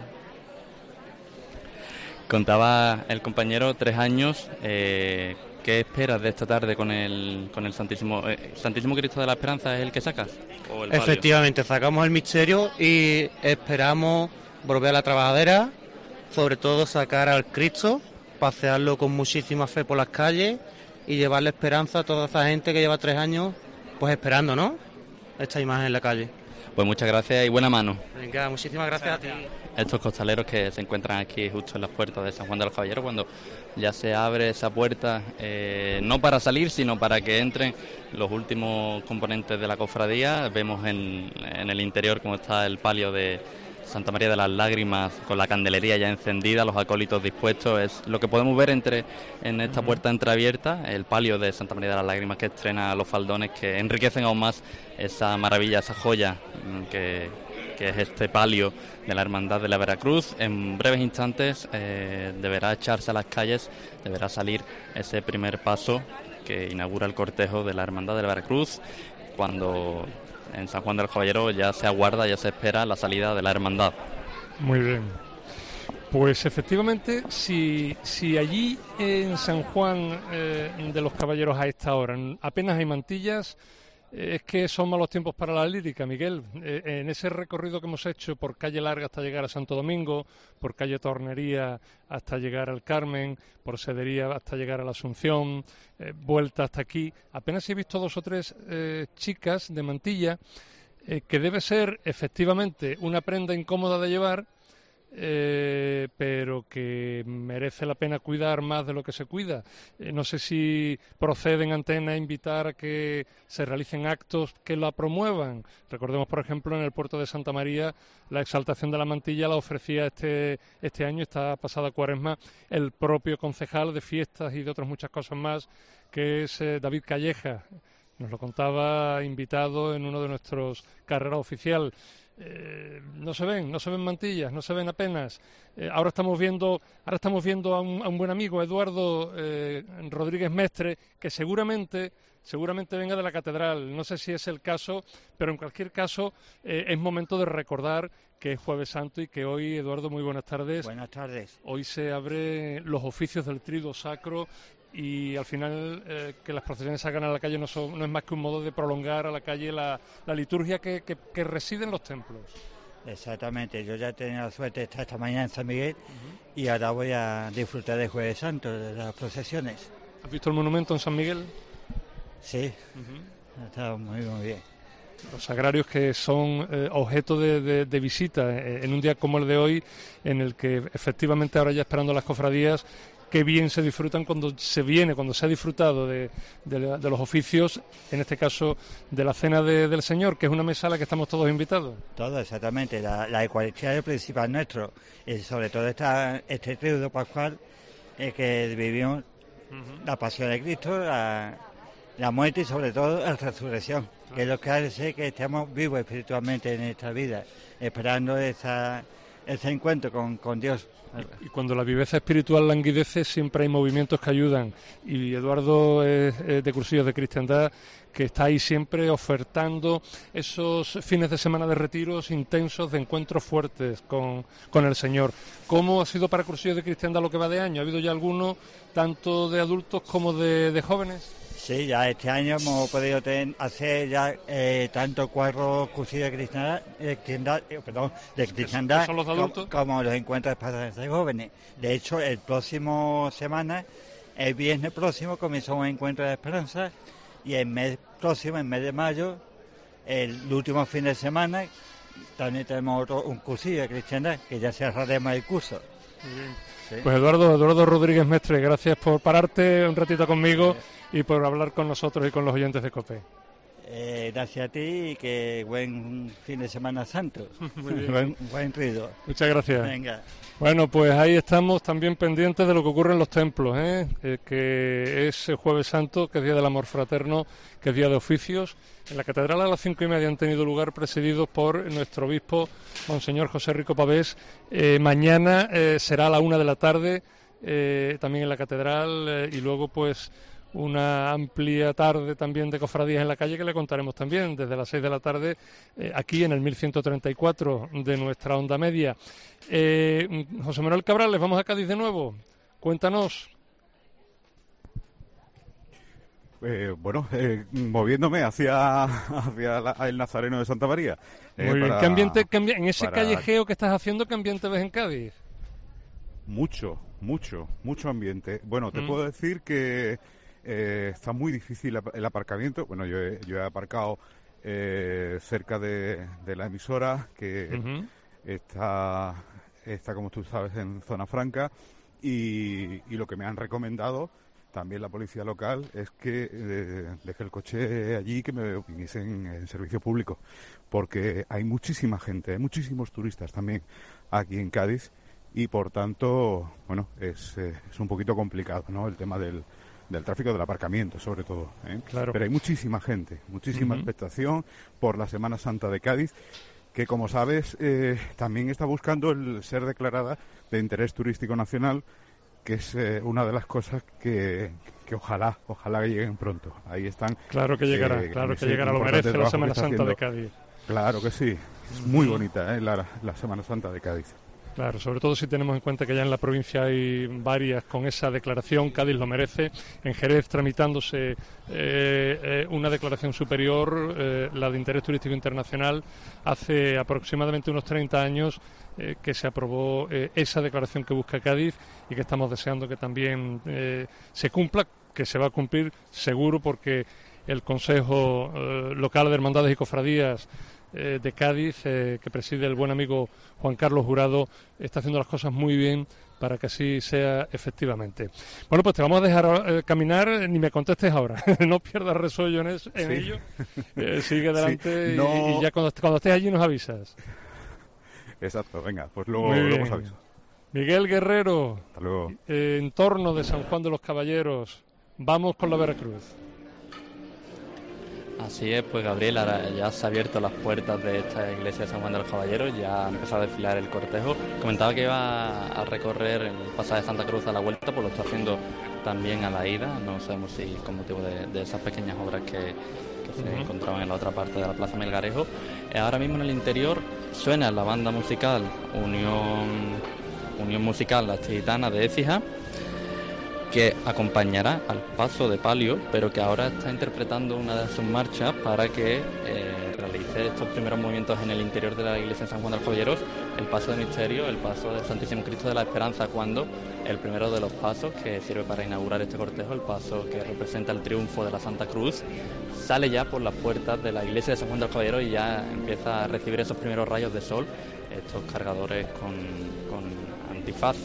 Contaba el compañero, tres años, eh, ¿qué esperas de esta tarde con el con el Santísimo eh, Santísimo Cristo de la Esperanza? ¿Es el que sacas? ¿O el palio? Efectivamente, sacamos el misterio y esperamos volver a la trabajadera, sobre todo sacar al Cristo, pasearlo con muchísima fe por las calles y llevarle esperanza a toda esa gente que lleva tres años pues esperando, ¿no?, esta imagen en la calle. Pues muchas gracias y buena mano. Venga, muchísimas gracias a ti. Estos costaleros que se encuentran aquí justo en las puertas de San Juan de los Caballeros, cuando ya se abre esa puerta, eh, no para salir, sino para que entren los últimos componentes de la cofradía. Vemos en, en el interior cómo está el palio de Santa María de las Lágrimas, con la candelería ya encendida, los acólitos dispuestos. Es lo que podemos ver entre en esta puerta entreabierta, el palio de Santa María de las Lágrimas, que estrena los faldones que enriquecen aún más esa maravilla, esa joya que, que es este palio de la Hermandad de la Veracruz. En breves instantes eh, deberá echarse a las calles, deberá salir ese primer paso que inaugura el cortejo de la Hermandad de la Veracruz, cuando en San Juan de los Caballeros ya se aguarda, ya se espera la salida de la hermandad. Muy bien. Pues efectivamente, si, si allí en San Juan eh, de los Caballeros a esta hora apenas hay mantillas, eh, es que son malos tiempos para la lírica, Miguel. Eh, en ese recorrido que hemos hecho por Calle Larga hasta llegar a Santo Domingo, por Calle Tornería hasta llegar al Carmen, por Sedería hasta llegar a la Asunción, eh, vuelta hasta aquí, apenas he visto dos o tres eh, chicas de mantilla, eh, que debe ser efectivamente una prenda incómoda de llevar, Eh, pero que merece la pena cuidar más de lo que se cuida. Eh, no sé si procede en Antena invitar a que se realicen actos que la promuevan. Recordemos, por ejemplo, en el puerto de Santa María, la exaltación de la mantilla la ofrecía este, este año, esta pasada Cuaresma, el propio concejal de fiestas y de otras muchas cosas más, que es eh, David Calleja. Nos lo contaba invitado en uno de nuestros carreras oficial. Eh, no se ven, no se ven mantillas, no se ven apenas. Eh, ahora estamos viendo, ahora estamos viendo a un, a un buen amigo, Eduardo eh, Rodríguez Mestre, que seguramente, seguramente venga de la catedral. No sé si es el caso, pero en cualquier caso eh, es momento de recordar que es Jueves Santo y que hoy, Eduardo, muy buenas tardes. Buenas tardes. Hoy se abren los oficios del Triduo Sacro. Y al final eh, que las procesiones salgan a la calle no, son, no es más que un modo de prolongar a la calle la, la liturgia que, que, que reside en los templos. Exactamente, yo ya he tenido la suerte de estar esta mañana en San Miguel uh-huh. y ahora voy a disfrutar de Jueves Santo, de las procesiones. ¿Has visto el monumento en San Miguel? Sí, uh-huh. Está muy, muy bien. Los sagrarios que son eh, objeto de, de, de visita eh, en un día como el de hoy, en el que efectivamente ahora ya esperando las cofradías, qué bien se disfrutan cuando se viene, cuando se ha disfrutado de, de, de los oficios, en este caso de la Cena de, del Señor, que es una mesa a la que estamos todos invitados. Todo, exactamente. La, la Eucaristía es el principal nuestro, y sobre todo esta, este tríodo pascual eh, que vivimos uh-huh. la pasión de Cristo, la, la muerte y sobre todo la resurrección, uh-huh. que es lo que hace que estemos vivos espiritualmente en esta vida, esperando esa, ese encuentro con, con Dios. Y cuando la viveza espiritual languidece, siempre hay movimientos que ayudan. Y Eduardo es, es de Cursillos de Cristiandad, que está ahí siempre ofertando esos fines de semana de retiros intensos, de encuentros fuertes con, con el Señor. ¿Cómo ha sido para Cursillos de Cristiandad lo que va de año? ¿Ha habido ya alguno, tanto de adultos como de, de jóvenes? Sí, ya este año hemos podido ten, hacer ya eh, tanto cuatro cursillos de cristiandad, eh, cristiandad, eh, perdón, de cristiandad ¿Son los adultos? Como, como los encuentros para de jóvenes. De hecho, el próximo semana, el viernes próximo, comenzó un encuentro de esperanza y el mes próximo, el mes de mayo, el último fin de semana, también tenemos otro, un cursillo de cristiandad que ya cerraremos el curso. Muy bien. Sí. Pues Eduardo, Eduardo Rodríguez Mestre, gracias por pararte un ratito conmigo sí. y por hablar con nosotros y con los oyentes de COPE. Eh, gracias a ti y que buen fin de Semana Santo. Muy bien. buen, buen ruido. Muchas gracias. Venga. Bueno, pues ahí estamos también pendientes de lo que ocurre en los templos, ¿eh? Eh, que es Jueves Santo, que es Día del Amor Fraterno, que es Día de Oficios. En la Catedral a las cinco y media han tenido lugar presididos por nuestro obispo, Monseñor José Rico Pavés. Eh, mañana eh, será a la una de la tarde, eh, también en la Catedral, eh, y luego pues una amplia tarde también de cofradías en la calle que le contaremos también desde las seis de la tarde eh, aquí en el mil ciento treinta y cuatro de nuestra onda media. Eh, José Manuel Cabral, les vamos a Cádiz de nuevo. Cuéntanos. Eh, bueno, eh, moviéndome hacia, hacia la, el Nazareno de Santa María. Eh, Muy bien. para, ¿Qué ambiente, qué ambiente, en ese para... callejeo que estás haciendo, qué ambiente ves en Cádiz? Mucho, mucho, mucho ambiente. Bueno, te mm. puedo decir que eh, está muy difícil el aparcamiento. Bueno, yo he, yo he aparcado eh, cerca de, de la emisora, que uh-huh. está, está, como tú sabes, en zona franca, y, y lo que me han recomendado también la policía local es que eh, deje el coche allí, que me viniese en, en servicio público, porque hay muchísima gente, hay muchísimos turistas también aquí en Cádiz, y por tanto, bueno, es, eh, es un poquito complicado, ¿no?, el tema del, del tráfico, del aparcamiento, sobre todo, ¿eh? Claro. Pero hay muchísima gente, muchísima uh-huh. expectación por la Semana Santa de Cádiz, que, como sabes, eh, también está buscando el ser declarada de interés turístico nacional, que es eh, una de las cosas que, que ojalá, ojalá que lleguen pronto. Ahí están. Claro que llegará, eh, claro que llegará, lo merece la Semana Santa de Cádiz. Claro que sí, es muy bonita, ¿eh?, la, la Semana Santa de Cádiz. Claro, sobre todo si tenemos en cuenta que ya en la provincia hay varias con esa declaración. Cádiz lo merece. En Jerez tramitándose eh, eh, una declaración superior, eh, la de interés turístico internacional, hace aproximadamente unos treinta años eh, que se aprobó eh, esa declaración que busca Cádiz y que estamos deseando que también eh, se cumpla, que se va a cumplir seguro, porque el Consejo eh, Local de Hermandades y Cofradías eh, de Cádiz, eh, que preside el buen amigo Juan Carlos Jurado, está haciendo las cosas muy bien para que así sea efectivamente. Bueno, pues te vamos a dejar eh, caminar, ni me contestes ahora, no pierdas resollo en, eso, en sí. ello, eh, sigue adelante sí, no... y, y ya cuando, cuando estés allí nos avisas. Exacto, venga, pues luego, luego os aviso. Miguel Guerrero, hasta luego. Eh, en torno de San Juan de los Caballeros, vamos con la Veracruz. Así es, pues Gabriel, ahora ya se ha abierto las puertas de esta iglesia de San Juan de los Caballeros, ya ha empezado a desfilar el cortejo. Comentaba que iba a recorrer el pasaje de Santa Cruz a la vuelta, pues lo está haciendo también a la ida, no sabemos si con motivo de, de esas pequeñas obras que, que se uh-huh. encontraban en la otra parte de la Plaza Melgarejo. Eh, ahora mismo en el interior suena la banda musical Unión, Unión Musical La Gitana de Écija, que acompañará al paso de palio, pero que ahora está interpretando una de sus marchas para que eh, realice estos primeros movimientos en el interior de la iglesia de San Juan de los Caballeros, el paso de misterio, el paso del Santísimo Cristo de la Esperanza, cuando el primero de los pasos que sirve para inaugurar este cortejo, el paso que representa el triunfo de la Santa Cruz, sale ya por las puertas de la iglesia de San Juan de los Caballeros y ya empieza a recibir esos primeros rayos de sol, estos cargadores con, con antifaz,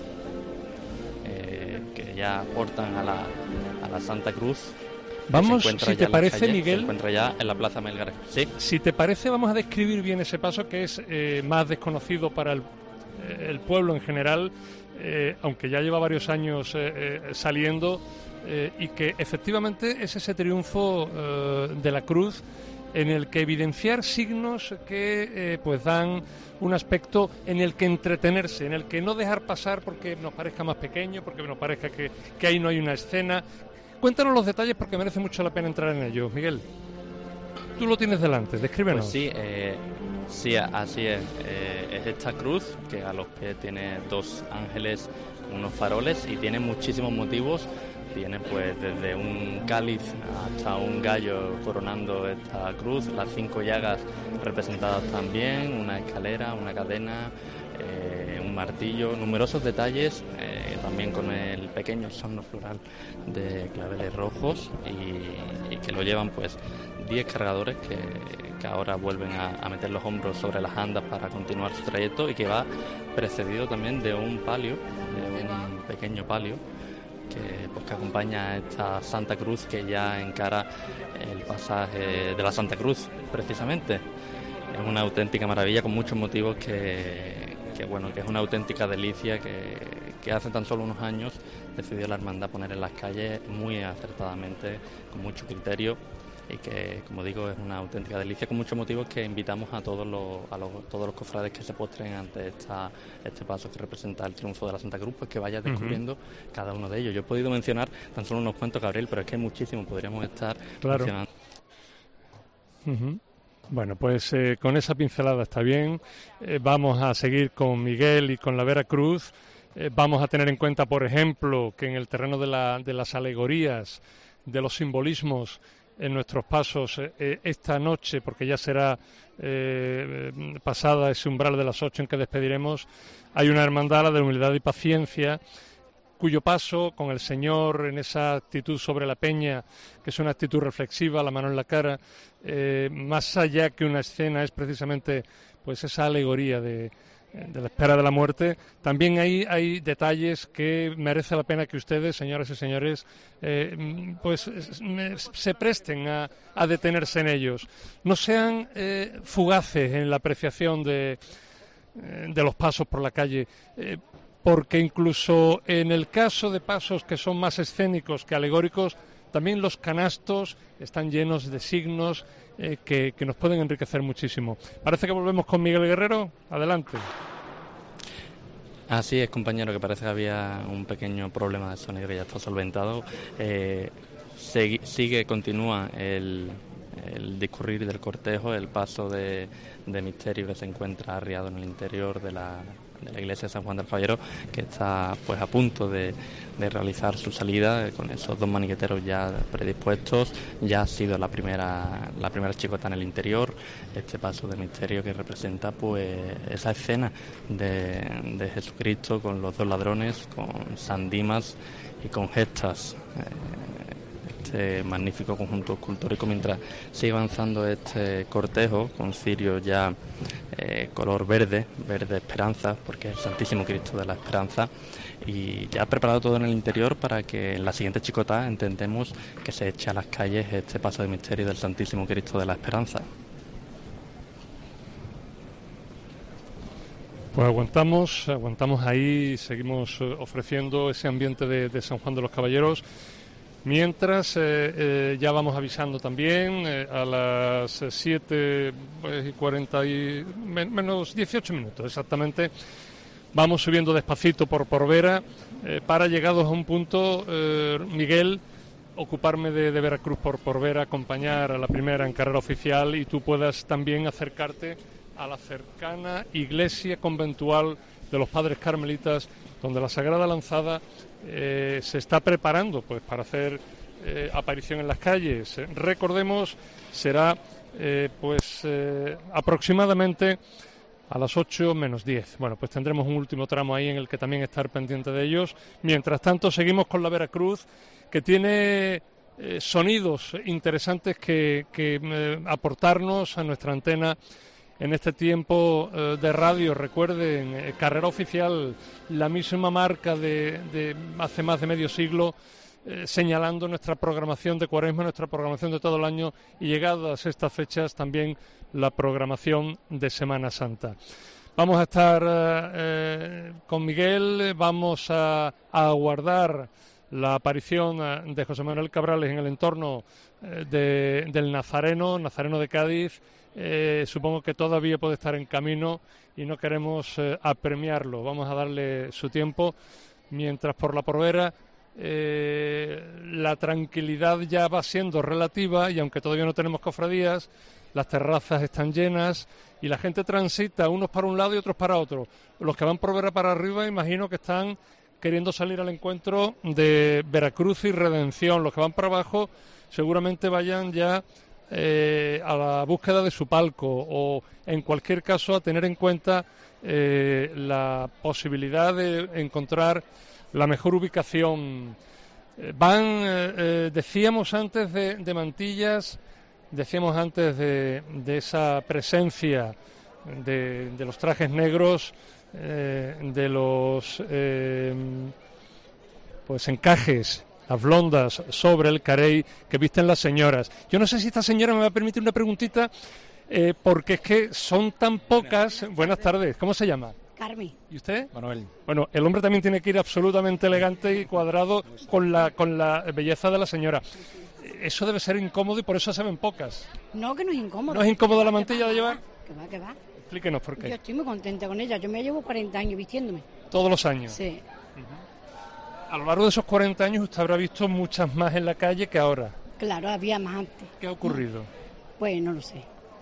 que ya portan a la, a la Santa Cruz. Vamos, si te parece, calle, Miguel, se encuentra ya en la Plaza Melgarejo. ¿Sí? Si te parece, vamos a describir bien ese paso que es eh, más desconocido para el, eh, el pueblo en general, eh, aunque ya lleva varios años eh, eh, saliendo, eh, y que efectivamente es ese triunfo eh, de la cruz, en el que evidenciar signos que eh, pues dan un aspecto en el que entretenerse, en el que no dejar pasar porque nos parezca más pequeño, porque nos parezca que, que ahí no hay una escena. Cuéntanos los detalles porque merece mucho la pena entrar en ellos, Miguel. Tú lo tienes delante, descríbenos. Pues sí, eh, sí, así es. Eh, es esta cruz que a los pies tiene dos ángeles, unos faroles, y tiene muchísimos motivos. Tiene pues desde un cáliz hasta un gallo coronando esta cruz, las cinco llagas representadas también, una escalera, una cadena, eh, un martillo, numerosos detalles, eh, también con el pequeño sonno floral de claveles rojos y, y que lo llevan pues diez cargadores que, que ahora vuelven a, a meter los hombros sobre las andas para continuar su trayecto y que va precedido también de un palio, de un pequeño palio, que, pues, que acompaña a esta Santa Cruz que ya encara el pasaje de la Santa Cruz, precisamente. Es una auténtica maravilla con muchos motivos que, que bueno, que es una auténtica delicia que, que hace tan solo unos años decidió la hermandad poner en las calles muy acertadamente, con mucho criterio, y que, como digo, es una auténtica delicia con muchos motivos que invitamos a todos los, a los, todos los cofrades que se postren ante esta, este paso que representa el triunfo de la Santa Cruz, pues que vaya descubriendo uh-huh. cada uno de ellos. Yo he podido mencionar tan solo unos cuantos, Gabriel, pero es que hay muchísimos, podríamos estar claro. mencionando. Uh-huh. Bueno, pues eh, con esa pincelada está bien. Eh, vamos a seguir con Miguel y con la Vera Cruz. Eh, vamos a tener en cuenta, por ejemplo, que en el terreno de, la, de las alegorías, de los simbolismos, en nuestros pasos eh, esta noche, porque ya será eh, pasada ese umbral de las ocho en que despediremos, hay una hermandad, la de humildad y paciencia, cuyo paso con el Señor en esa actitud sobre la peña, que es una actitud reflexiva, la mano en la cara, eh, más allá que una escena, es precisamente pues esa alegoría de, de la espera de la muerte. También hay, hay detalles que merece la pena que ustedes, señoras y señores, eh, pues se presten a, a detenerse en ellos. No sean eh, fugaces en la apreciación de, de los pasos por la calle, eh, porque incluso en el caso de pasos que son más escénicos que alegóricos, también los canastos están llenos de signos eh, que, que nos pueden enriquecer muchísimo. Parece que volvemos con Miguel Guerrero. Adelante. Así es, compañero, que parece que había un pequeño problema de sonido que ya está solventado. Eh, sigue, sigue, continúa el, el discurrir del cortejo, el paso de, de misterio que se encuentra arriado en el interior de la... de la iglesia de San Juan del Caballero, que está pues a punto de, de realizar su salida con esos dos maniqueteros ya predispuestos. Ya ha sido la primera la primera chicota en el interior, este paso de misterio que representa pues esa escena de, de Jesucristo con los dos ladrones, con San Dimas y con Gestas, este magnífico conjunto escultórico, mientras sigue avanzando este cortejo con cirios ya eh, color verde, verde esperanza, porque es el Santísimo Cristo de la Esperanza, y ya ha preparado todo en el interior para que en la siguiente chicota entendemos que se eche a las calles este paso de misterio del Santísimo Cristo de la Esperanza. Pues aguantamos, aguantamos ahí, seguimos ofreciendo ese ambiente de, de San Juan de los Caballeros. Mientras, eh, eh, ya vamos avisando también, eh, a las siete y cuarenta y menos dieciocho minutos exactamente, vamos subiendo despacito por Porvera, eh, para llegados a un punto, eh, Miguel, ocuparme de, de Veracruz por Porvera, acompañar a la primera en carrera oficial y tú puedas también acercarte a la cercana iglesia conventual de los Padres Carmelitas, donde la Sagrada Lanzada eh, se está preparando pues para hacer eh, aparición en las calles. Eh, recordemos, será eh, pues eh, aproximadamente a las ocho menos diez. Bueno, pues tendremos un último tramo ahí en el que también estar pendiente de ellos. Mientras tanto, seguimos con la Veracruz, que tiene eh, sonidos interesantes que, que eh, aportarnos a nuestra antena en este tiempo eh, de radio. Recuerden, eh, carrera oficial, la misma marca de, de hace más de medio siglo, eh, señalando nuestra programación de Cuaresma, nuestra programación de todo el año, y llegadas estas fechas también la programación de Semana Santa. Vamos a estar eh, eh, con Miguel, vamos a, a aguardar la aparición de José Manuel Cabrales en el entorno eh, de, del Nazareno, Nazareno de Cádiz. Eh, supongo que todavía puede estar en camino y no queremos eh, apremiarlo. Vamos a darle su tiempo, mientras por la Porvera eh, la tranquilidad ya va siendo relativa, y aunque todavía no tenemos cofradías, las terrazas están llenas y la gente transita unos para un lado y otros para otro. Los que van Porvera para arriba, imagino que están queriendo salir al encuentro de Veracruz y Redención. Los que van para abajo seguramente vayan ya Eh, a la búsqueda de su palco, o en cualquier caso a tener en cuenta eh, la posibilidad de encontrar la mejor ubicación. Eh, van, eh, eh, decíamos antes de, de mantillas, decíamos antes de, de esa presencia de, de los trajes negros, eh, de los eh, pues encajes, las blondas sobre el carey que visten las señoras. Yo no sé si esta señora me va a permitir una preguntita, eh, porque es que son tan pocas. Buenas tardes, ¿cómo se llama? Carmen. ¿Y usted? Manuel. Bueno, el hombre también tiene que ir absolutamente elegante y cuadrado con la, con la belleza de la señora. Eso debe ser incómodo y por eso se ven pocas. No, que no es incómodo. ¿No es incómoda la mantilla de llevar? Que va, que va. Explíquenos por qué. Yo estoy muy contenta con ella. Yo me llevo cuarenta años vistiéndome. ¿Todos los años? Sí. A lo largo de esos cuarenta años usted habrá visto muchas más en la calle que ahora. Claro, había más antes. ¿Qué ha ocurrido? Pues no lo sé.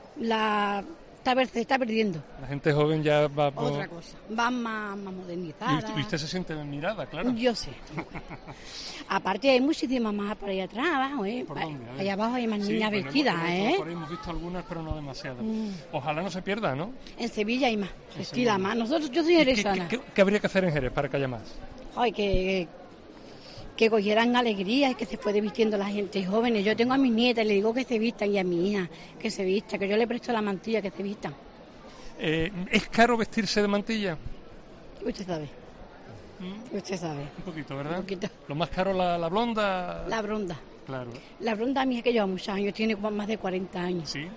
La está, se está perdiendo. La gente joven ya va por... Otra cosa. Va más, más modernizada. Y usted se siente admirada, claro. Yo sé. Aparte hay muchísimas más por ahí atrás, abajo, ¿eh? ¿Por dónde? Allá abajo hay más sí, niñas bueno, vestidas, hemos, ¿eh? Por ahí hemos visto algunas, pero no demasiadas. Mm. Ojalá no se pierda, ¿no? En Sevilla hay más. En Vestida Sevilla. más. Nosotros, yo soy jerezana. ¿Qué, qué, qué habría que hacer en Jerez para que haya más? Ay, que... que cogieran alegría y que se puede vistiendo la gente jóvenes. Yo tengo a mis nietas y le digo que se vistan, y a mi hija que se vista, que yo le presto la mantilla, que se vistan. Eh, ¿Es caro vestirse de mantilla? Usted sabe. ¿Mm? Usted sabe. Un poquito, ¿verdad? Un poquito. Lo más caro, la, la blonda. La blonda. Claro. La blonda mía que lleva muchos años, tiene más de cuarenta años. Sí.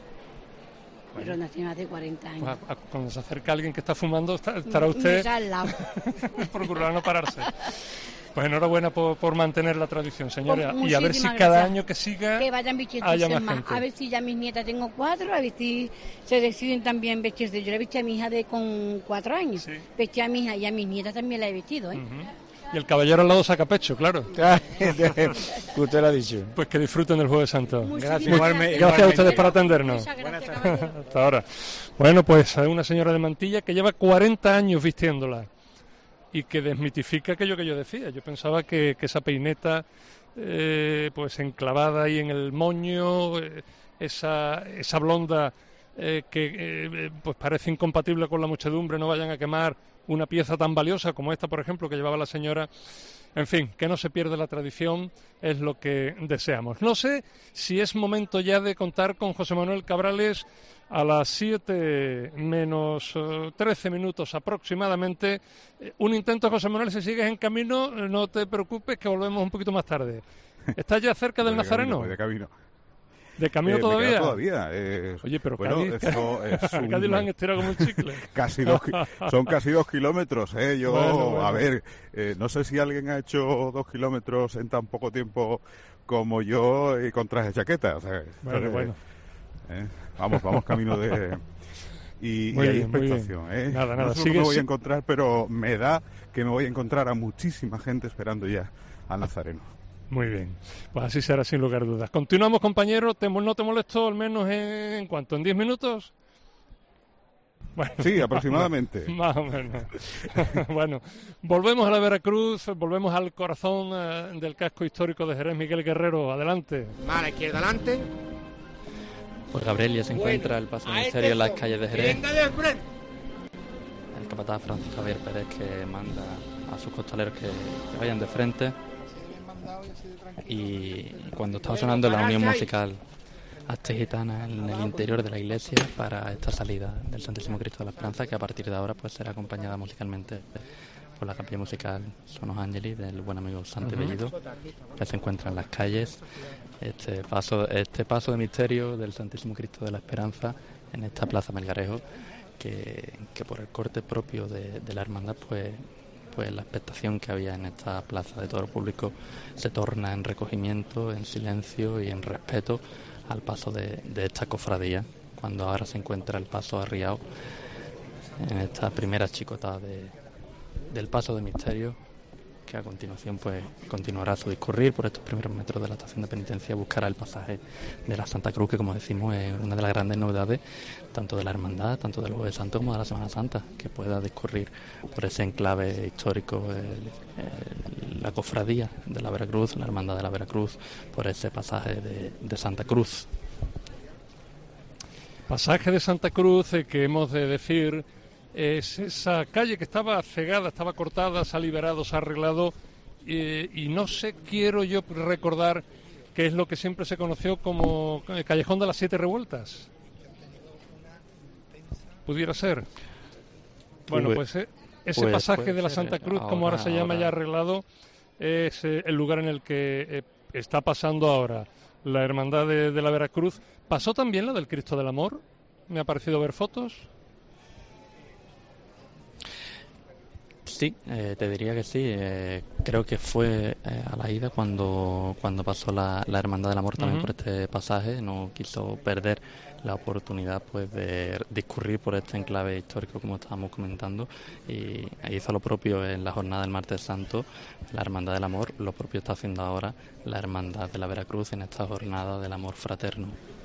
La blonda tiene más de cuarenta años. Pues a, a, cuando se acerca alguien que está fumando, está, estará usted... Mira al lado. Procurar no pararse. Pues enhorabuena por, por mantener la tradición, señora. Pues y a ver si gracias. cada año que siga que vayan vistiéndose haya más, más. gente. A ver si ya mis nietas, tengo cuatro, a ver si se deciden también vestirse. Yo le vestí a mi hija de con cuatro años. Sí. Vestí a mi hija y a mis nietas también la he vestido, ¿eh? Uh-huh. Y el caballero al lado saca pecho, claro. Usted lo ha dicho. Pues que disfruten del Jueves Santo. Gracias. Igualme, gracias a ustedes por atendernos. Buenas tardes. Hasta ahora. Bueno, pues hay una señora de mantilla que lleva cuarenta años vistiéndola y que desmitifica aquello que yo decía. Yo pensaba que, que esa peineta, eh, pues enclavada ahí en el moño, eh, esa, esa blonda eh, que eh, pues parece incompatible con la muchedumbre, no vayan a quemar una pieza tan valiosa como esta, por ejemplo, que llevaba la señora. En fin, que no se pierda la tradición es lo que deseamos. No sé si es momento ya de contar con José Manuel Cabrales a las siete menos trece minutos aproximadamente. Un intento, José Manuel, si sigues en camino, no te preocupes que volvemos un poquito más tarde. ¿Estás ya cerca del voy de Nazareno? Camino, voy de camino. ¿De camino eh, todavía? Me queda todavía. Eh, Oye, pero bueno, Cádiz, eso es un, Cádiz lo han estirado como un chicle. Casi dos, son casi dos kilómetros, ¿eh? Yo, bueno, bueno. a ver, eh, no sé si alguien ha hecho dos kilómetros en tan poco tiempo como yo y con traje chaqueta. O sea, bueno, eh, bueno. Eh, vamos, vamos camino de... Y, y muy hay bien, expectación, ¿eh? Nada, nada. No sé Sigue, me voy sí. a encontrar, pero me da que me voy a encontrar a muchísima gente esperando ya al Nazareno. Muy bien, pues así será sin lugar a dudas. Continuamos, compañero. ¿Te, ¿No te molesto al menos en, en cuánto? ¿En diez minutos? Bueno, sí, aproximadamente. Más o menos. Bueno, volvemos a la Veracruz, volvemos al corazón uh, del casco histórico de Jerez. Miguel Guerrero, adelante. Mala izquierda adelante. Pues Gabriel, ya se encuentra el paso de misterio en las calles de Jerez. El capataz Francisco Javier Pérez, que manda a sus costaleros que, que vayan de frente. Y cuando estaba sonando la unión musical Hazte Gitana en el interior de la iglesia para esta salida del Santísimo Cristo de la Esperanza, que a partir de ahora pues será acompañada musicalmente por la capilla musical Sonos Angeli del buen amigo Santi uh-huh. Bellido, que se encuentra en las calles. Este paso, este paso de misterio del Santísimo Cristo de la Esperanza en esta plaza Melgarejo, que, que por el corte propio de, de la hermandad, pues pues la expectación que había en esta plaza de todo el público se torna en recogimiento, en silencio y en respeto al paso de, de esta cofradía, cuando ahora se encuentra el paso arriado en esta primera chicotada de, del paso de misterio, que a continuación pues continuará su discurrir por estos primeros metros de la estación de penitencia. Buscará el pasaje de la Santa Cruz, que como decimos es una de las grandes novedades tanto de la hermandad, tanto del Jueves Santo como de la Semana Santa, que pueda discurrir por ese enclave histórico, el, el, la cofradía de la Veracruz, la hermandad de la Veracruz, por ese pasaje de, de Santa Cruz. Pasaje de Santa Cruz, eh, que hemos de decir es esa calle que estaba cegada, estaba cortada, se ha liberado, se ha arreglado, eh, y no sé, quiero yo recordar que es lo que siempre se conoció como el Callejón de las Siete Revueltas. ¿Pudiera ser? Bueno, pues eh, ese pues, pasaje de la Santa ser. Cruz, ahora, como ahora se llama, ahora. ya arreglado, es eh, el lugar en el que eh, está pasando ahora la Hermandad de, de la Veracruz. ¿Pasó también la del Cristo del Amor? Me ha parecido ver fotos. Sí, eh, te diría que sí. Eh, creo que fue eh, a la ida cuando cuando pasó la, la Hermandad del Amor también uh-huh. por este pasaje. No quiso perder la oportunidad pues de discurrir por este enclave histórico, como estábamos comentando, y hizo lo propio en la jornada del Martes Santo, la Hermandad del Amor. Lo propio está haciendo ahora la Hermandad de la Veracruz en esta jornada del amor fraterno.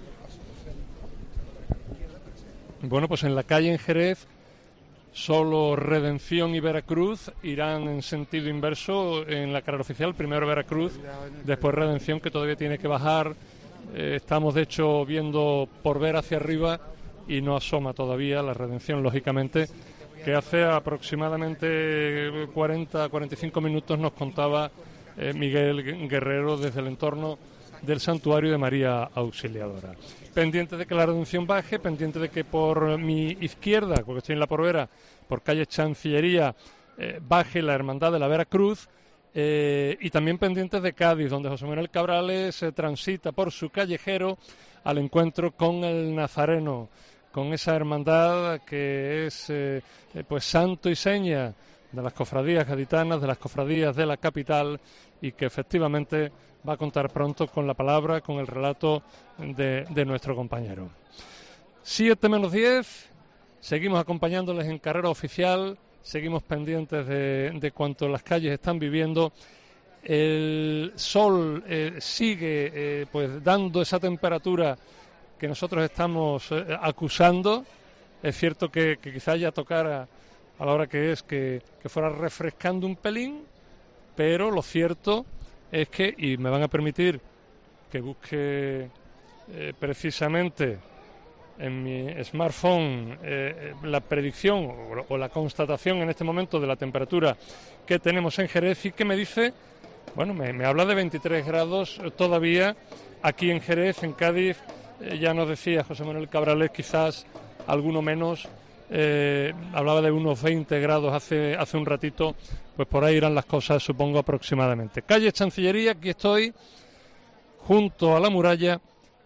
Bueno, pues en la calle en Jerez solo Redención y Veracruz irán en sentido inverso en la carrera oficial. Primero Veracruz, después Redención, que todavía tiene que bajar. Eh, estamos de hecho viendo por ver hacia arriba y no asoma todavía la Redención, lógicamente, que hace aproximadamente cuarenta a cuarenta y cinco minutos nos contaba eh, Miguel Guerrero desde el entorno del Santuario de María Auxiliadora. Pendiente de que la Redención baje, pendiente de que por mi izquierda, porque estoy en la Porvera, por calle Chancillería, eh, baje la Hermandad de la Veracruz, eh, y también pendientes de Cádiz, donde José Manuel Cabrales se eh, transita por su callejero al encuentro con el Nazareno, con esa hermandad que es eh, eh, pues santo y seña de las cofradías gaditanas, de las cofradías de la capital, y que efectivamente va a contar pronto con la palabra, con el relato de, de nuestro compañero. siete menos diez, seguimos acompañándoles en carrera oficial, seguimos pendientes de, de cuanto las calles están viviendo. El sol eh, sigue eh, pues dando esa temperatura que nosotros estamos eh, acusando. Es cierto que, que quizá ya tocara a la hora que es que, que fuera refrescando un pelín, pero lo cierto es que, y me van a permitir que busque eh, precisamente en mi smartphone eh, la predicción o, o la constatación en este momento de la temperatura que tenemos en Jerez, y que me dice, bueno, me, me habla de veintitrés grados todavía aquí en Jerez. En Cádiz eh, ya nos decía José Manuel Cabrales, quizás alguno menos, eh, hablaba de unos veinte grados hace, hace un ratito. Pues por ahí irán las cosas, supongo, aproximadamente. Calle Chancillería, aquí estoy, junto a la muralla,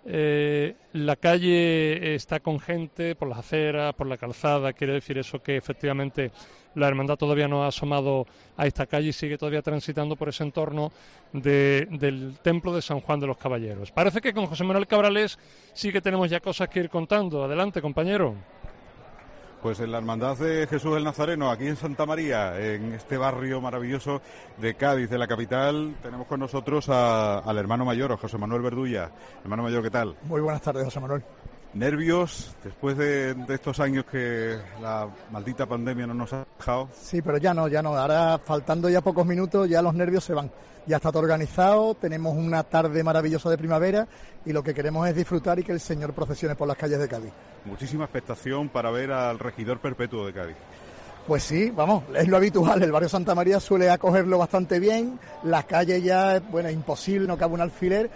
Eh, la calle está con gente por las aceras, por la calzada. Quiere decir eso que efectivamente la hermandad todavía no ha asomado a esta calle y sigue todavía transitando por ese entorno de, del templo de San Juan de los Caballeros. Parece que con José Manuel Cabrales sí que tenemos ya cosas que ir contando. Adelante, compañero. Pues en la Hermandad de Jesús el Nazareno, aquí en Santa María, en este barrio maravilloso de Cádiz, de la capital, tenemos con nosotros a, al hermano mayor, a José Manuel Verdulla. Hermano mayor, ¿qué tal? Muy buenas tardes, José Manuel. ¿Nervios después de, de estos años que la maldita pandemia no nos ha dejado? Sí, pero ya no, ya no. Ahora, faltando ya pocos minutos, ya los nervios se van. Ya está todo organizado, tenemos una tarde maravillosa de primavera y lo que queremos es disfrutar y que el Señor procesione por las calles de Cádiz. Muchísima expectación para ver al regidor perpetuo de Cádiz. Pues sí, vamos, es lo habitual. El barrio Santa María suele acogerlo bastante bien. Las calles ya, bueno, imposible, no cabe un alfiler.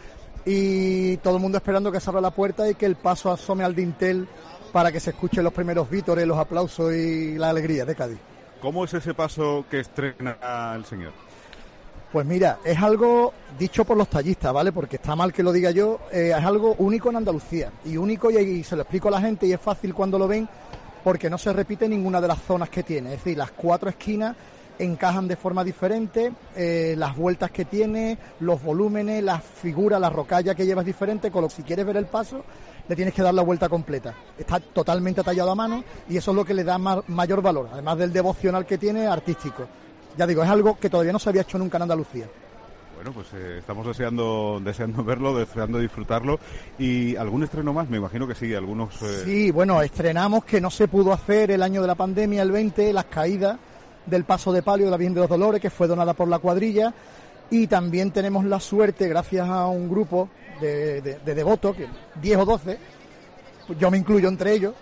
Y todo el mundo esperando que se abra la puerta y que el paso asome al dintel para que se escuchen los primeros vítores, los aplausos y la alegría de Cádiz. ¿Cómo es ese paso que estrena el Señor? Pues mira, es algo dicho por los tallistas, ¿vale? Porque está mal que lo diga yo, eh, es algo único en Andalucía. Y único, y, y se lo explico a la gente, y es fácil cuando lo ven, porque no se repite ninguna de las zonas que tiene. Es decir, las cuatro esquinas encajan de forma diferente, eh, las vueltas que tiene, los volúmenes, las figuras, la rocalla que lleva es diferente, con lo que si quieres ver el paso, le tienes que dar la vuelta completa. Está totalmente tallado a mano y eso es lo que le da ma- mayor valor, además del devocional que tiene, artístico. Ya digo, es algo que todavía no se había hecho nunca en Andalucía. Bueno, pues eh, estamos deseando deseando verlo, deseando disfrutarlo. ¿Y algún estreno más? Me imagino que sí, algunos... Eh... Sí, bueno, estrenamos que no se pudo hacer el año de la pandemia, el veinte, las caídas del paso de palio de la Virgen de los Dolores, que fue donada por la cuadrilla, y también tenemos la suerte, gracias a un grupo de, de, de devotos, que diez o doce, pues yo me incluyo entre ellos,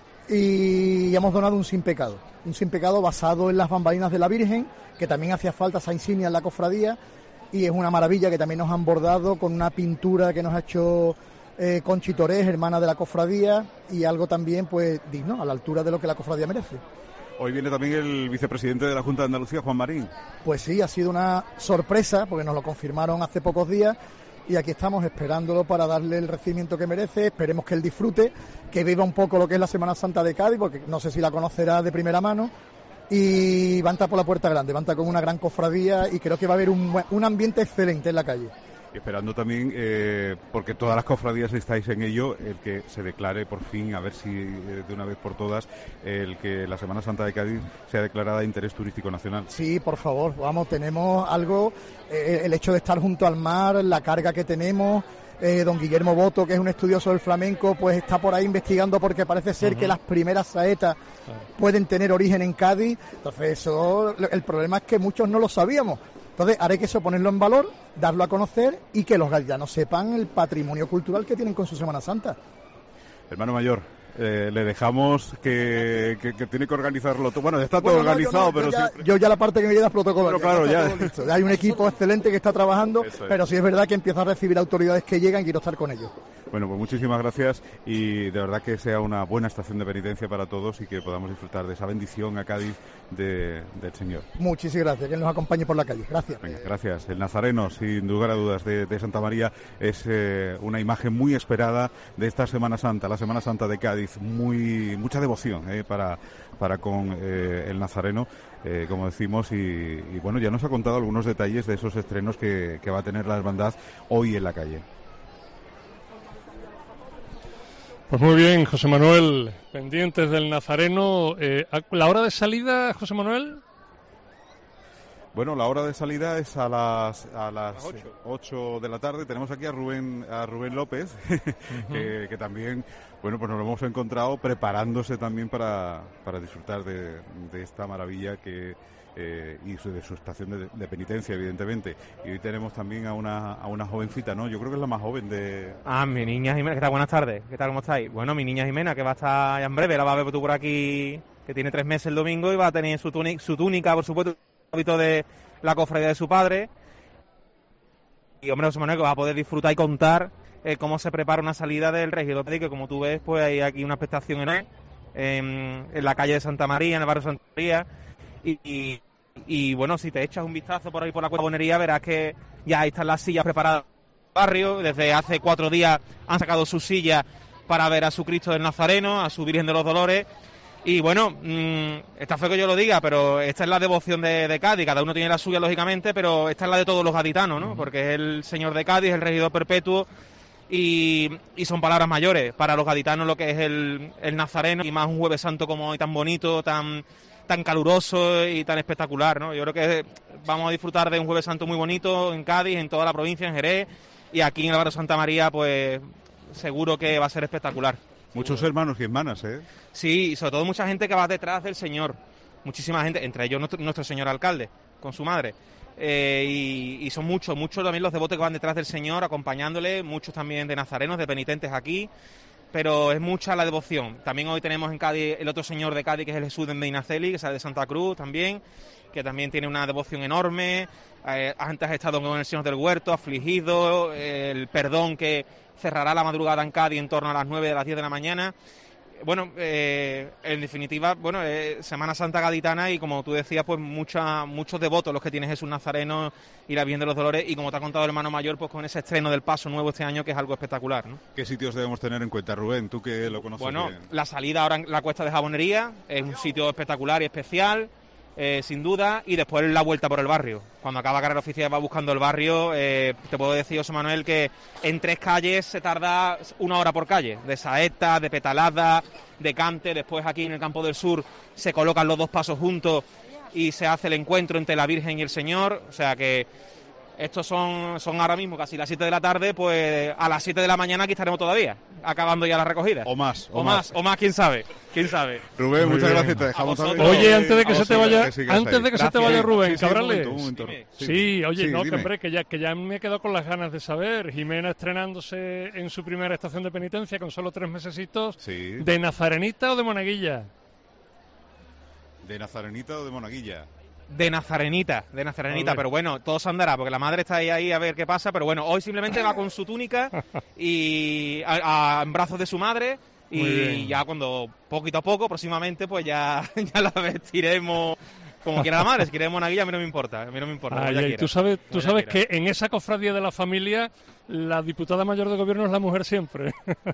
y hemos donado un sin pecado, un sin pecado basado en las bambalinas de la Virgen, que también hacía falta esa insignia en la cofradía, y es una maravilla que también nos han bordado con una pintura que nos ha hecho eh, Conchi Torés, hermana de la cofradía, y algo también pues digno, a la altura de lo que la cofradía merece. Hoy viene también el vicepresidente de la Junta de Andalucía, Juan Marín. Pues sí, ha sido una sorpresa, porque nos lo confirmaron hace pocos días, y aquí estamos esperándolo para darle el recibimiento que merece. Esperemos que él disfrute, que viva un poco lo que es la Semana Santa de Cádiz, porque no sé si la conocerá de primera mano, y va a entrar por la Puerta Grande, va a entrar con una gran cofradía, y creo que va a haber un, un ambiente excelente en la calle. Y esperando también, eh, porque todas las cofradías estáis en ello, el que se declare por fin, a ver si eh, de una vez por todas, el que la Semana Santa de Cádiz sea declarada de interés turístico nacional. Sí, por favor, vamos, tenemos algo, eh, el hecho de estar junto al mar, la carga que tenemos, eh, don Guillermo Boto, que es un estudioso del flamenco, pues está por ahí investigando porque parece ser uh-huh. que las primeras saetas claro. pueden tener origen en Cádiz, entonces eso, el problema es que muchos no lo sabíamos. Entonces, ahora hay que eso, ponerlo en valor, darlo a conocer y que los gallianos sepan el patrimonio cultural que tienen con su Semana Santa. Hermano mayor, eh, le dejamos que, que, que tiene que organizarlo todo. Bueno, ya está todo bueno, no, organizado, yo no, pero... Yo ya, sí... yo ya la parte que me queda es protocolo. Pero claro, ya. ya. Hay un equipo excelente que está trabajando, es. pero sí es verdad que empieza a recibir autoridades que llegan y quiero estar con ellos. Bueno, pues muchísimas gracias y de verdad que sea una buena estación de penitencia para todos y que podamos disfrutar de esa bendición a Cádiz de, del Señor. Muchísimas gracias, que Él nos acompañe por la calle. Gracias. Venga, gracias. El Nazareno, sin lugar a dudas, de, de Santa María es eh, una imagen muy esperada de esta Semana Santa, la Semana Santa de Cádiz. Muy mucha devoción eh, para, para con eh, el Nazareno, eh, como decimos, y, y bueno, ya nos ha contado algunos detalles de esos estrenos que, que va a tener la hermandad hoy en la calle. Pues muy bien, José Manuel, pendientes del Nazareno. Eh, ¿La hora de salida, José Manuel? Bueno, la hora de salida es a las a las ocho de la tarde. Tenemos aquí a Rubén a Rubén López, uh-huh. que, que también, bueno, pues nos lo hemos encontrado preparándose también para, para disfrutar de, de esta maravilla que eh, y su, de su estación de, de penitencia, evidentemente. Y hoy tenemos también a una a una jovencita, ¿no? Yo creo que es la más joven de... Ah, mi niña Jimena. ¿Qué tal? Buenas tardes. ¿Qué tal? ¿Cómo estáis? Bueno, mi niña Jimena, que va a estar ya en breve, la va a ver tú por aquí, que tiene tres meses el domingo y va a tener su túnica, su túnica, por supuesto, hábito de la cofradía de su padre. Y hombre, José Manuel, que va a poder disfrutar y contar eh, cómo se prepara una salida del regidor, que como tú ves, pues hay aquí una expectación enorme en, en la calle de Santa María, en el barrio de Santa María. Y, y, y bueno, si te echas un vistazo por ahí por la Cueva Bonería, verás que ya ahí están las sillas preparadas barrio. Desde hace cuatro días han sacado su silla para ver a su Cristo del Nazareno, a su Virgen de los Dolores. Y bueno, mmm, está feo que yo lo diga, pero esta es la devoción de, de Cádiz. Cada uno tiene la suya, lógicamente, pero esta es la de todos los gaditanos, ¿no? Porque es el Señor de Cádiz, el regidor perpetuo, y, y son palabras mayores para los gaditanos lo que es el, el Nazareno, y más un Jueves Santo como hoy, tan bonito, tan, tan caluroso y tan espectacular, ¿no? Yo creo que vamos a disfrutar de un Jueves Santo muy bonito en Cádiz, en toda la provincia, en Jerez, y aquí en el barrio Santa María, pues seguro que va a ser espectacular. Muchos hermanos y hermanas, ¿eh? Sí, y sobre todo mucha gente que va detrás del Señor. Muchísima gente, entre ellos nuestro, nuestro señor alcalde, con su madre. Eh, y, y son muchos, muchos también los devotos que van detrás del Señor, acompañándole, muchos también de nazarenos, de penitentes aquí, pero es mucha la devoción. También hoy tenemos en Cádiz el otro señor de Cádiz, que es el Jesús de Medinaceli, que sale de Santa Cruz también, que también tiene una devoción enorme. Eh, antes ha estado con el Señor del Huerto, afligido, eh, el perdón que cerrará la madrugada en Cádiz en torno a las nueve de las diez de la mañana. Bueno, eh, en definitiva, bueno, eh, Semana Santa gaditana, y como tú decías, pues mucha, muchos devotos los que tiene Jesús Nazareno y la Virgen de los Dolores, y como te ha contado el hermano mayor, pues con ese estreno del Paso Nuevo este año, que es algo espectacular, ¿no? ¿Qué sitios debemos tener en cuenta, Rubén? Tú que lo conoces Bueno, bien. La salida ahora en la Cuesta de Jabonería es un sitio espectacular y especial, eh, sin duda, y después la vuelta por el barrio. Cuando acaba carrera oficial va buscando el barrio, eh, te puedo decir, José Manuel, que en tres calles se tarda una hora por calle, de saeta, de petalada, de cante. Después aquí en el Campo del Sur se colocan los dos pasos juntos y se hace el encuentro entre la Virgen y el Señor, o sea que estos son, son ahora mismo casi las siete de la tarde, pues a las siete de la mañana aquí estaremos todavía, acabando ya la recogida. O más. O, o más, más, o más, quién sabe, quién sabe. Rubén, Muy muchas bien. gracias, te dejamos también. Oye, antes de que a se te vosotros, vaya, que sigas antes ahí. de que se te Gracias. vaya Rubén, Sí, sí, un Cabrales. momento, un momento. Sí, Sí, oye, sí, no, que dime. hombre, que ya, que ya me he quedado con las ganas de saber. Jimena estrenándose en su primera estación de penitencia con solo tres mesecitos. Sí. ¿De nazarenita o de monaguilla? ¿De Nazarenita o de Monaguilla? De Nazarenita, de Nazarenita, Vale. pero bueno, todo se andará, porque la madre está ahí, ahí a ver qué pasa, pero bueno, hoy simplemente va con su túnica y a, a- en brazos de su madre, Muy y bien. ya cuando, poquito a poco, próximamente, pues ya, ya la vestiremos como quiera la madre. Si quiere monaguilla, a mí no me importa, a mí no me importa. como Ay, ella ay, quiera. tú sabes, tú Como ella sabes quiera. que en esa cofradía de la familia la diputada mayor de gobierno es la mujer siempre.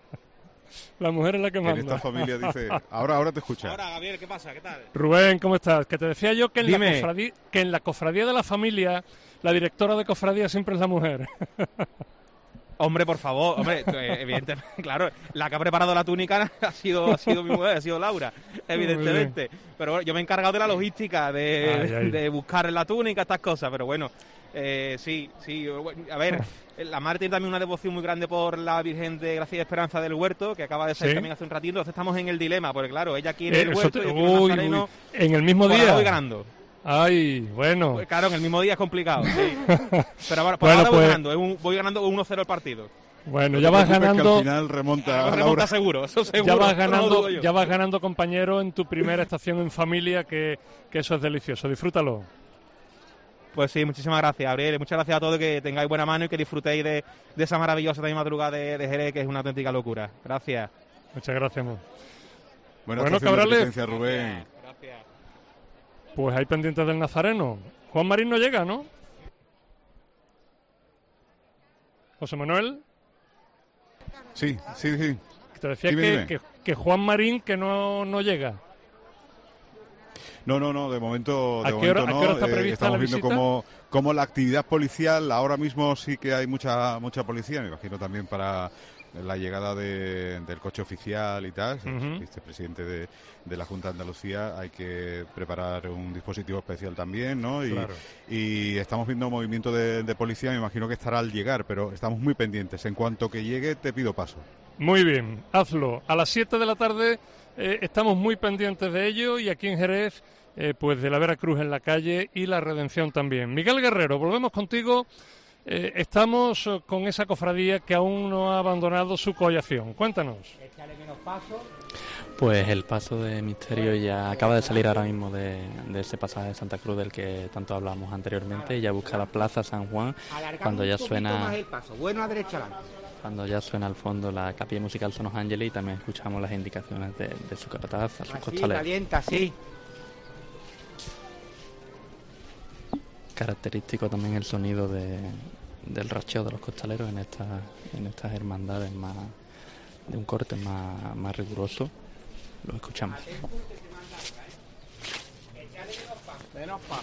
La mujer es la que En manda. esta familia dice... Ahora, ahora te escucha. Ahora, Gabriel, ¿qué pasa? ¿Qué tal? Rubén, ¿cómo estás? Que te decía yo que en, la Dime. cofradía, que en la cofradía de la familia la directora de cofradía siempre es la mujer. Hombre, por favor, hombre, eh, evidentemente, claro, la que ha preparado la túnica ha sido, ha sido mi mujer, ha sido Laura, evidentemente. Pero bueno, yo me he encargado de la logística, de, Ay, ay. de buscar la túnica, estas cosas, pero bueno, eh, sí, sí, bueno, a ver, la madre tiene también una devoción muy grande por la Virgen de Gracia y Esperanza del Huerto, que acaba de salir Sí. también hace un ratito, entonces estamos en el dilema, porque claro, ella quiere Eh, el eso huerto te- y yo quiero el uy, nazareno, uy. En el mismo por ahora día. voy ganando. Ay, bueno. Pues claro, en el mismo día es complicado, sí. Pero ahora, por Bueno, ahora voy pues- ganando, es un- voy ganando uno cero el partido. Bueno, No ya te vas preocupes, que ganando. al final remonta a Remonta Laura. seguro, eso seguro. Ya vas eso no lo ganando, dudo yo. ya vas ganando, compañero, en tu primera estación en familia, que, que eso es delicioso. Disfrútalo. Pues sí, muchísimas gracias, Gabriel. Muchas gracias a todos, que tengáis buena mano y que disfrutéis de, de esa maravillosa también madrugada de, de Jerez, que es una auténtica locura. Gracias. Muchas gracias, amor. Buena Bueno, estación de Cabrales. penitencia, Rubén. Gracias. Pues hay pendientes del Nazareno. Juan Marín no llega, ¿no? José Manuel, Sí, sí, sí. te decía Dime, que, dime. que, que Juan Marín que no, no llega. No, no, no, de momento, de ¿A qué hora- momento a qué hora no. está Eh, prevista estamos la viendo visita? cómo, cómo la actividad policial, ahora mismo sí que hay mucha mucha policía, me imagino también para la llegada de- del coche oficial y tal. Ujú. El vicepresidente de, de la Junta de Andalucía, hay que preparar un dispositivo especial también, ¿no? Y, Claro. y estamos viendo movimiento de, de policía, me imagino que estará al llegar, pero estamos muy pendientes. En cuanto que llegue, te pido paso. Muy bien, hazlo. A las siete de la tarde eh, estamos muy pendientes de ello, y aquí en Jerez, eh, pues de la Veracruz en la calle y la Redención también. Miguel Guerrero, volvemos contigo. Eh, estamos eh, con esa cofradía que aún no ha abandonado su collación. Cuéntanos. Pues el paso de misterio ya acaba de salir ahora mismo de, de ese pasaje de Santa Cruz del que tanto hablamos anteriormente, y ya busca la Plaza San Juan cuando ya suena Bueno, a derecha adelante. cuando ya suena al fondo la capilla musical Sonos Ángeles, y también escuchamos las indicaciones de, de su capataz, sus Así, costaleros. calienta, así. Característico también el sonido de, del racheo de los costaleros en estas en estas hermandades más de un corte más, más riguroso. Lo escuchamos. Menos paso.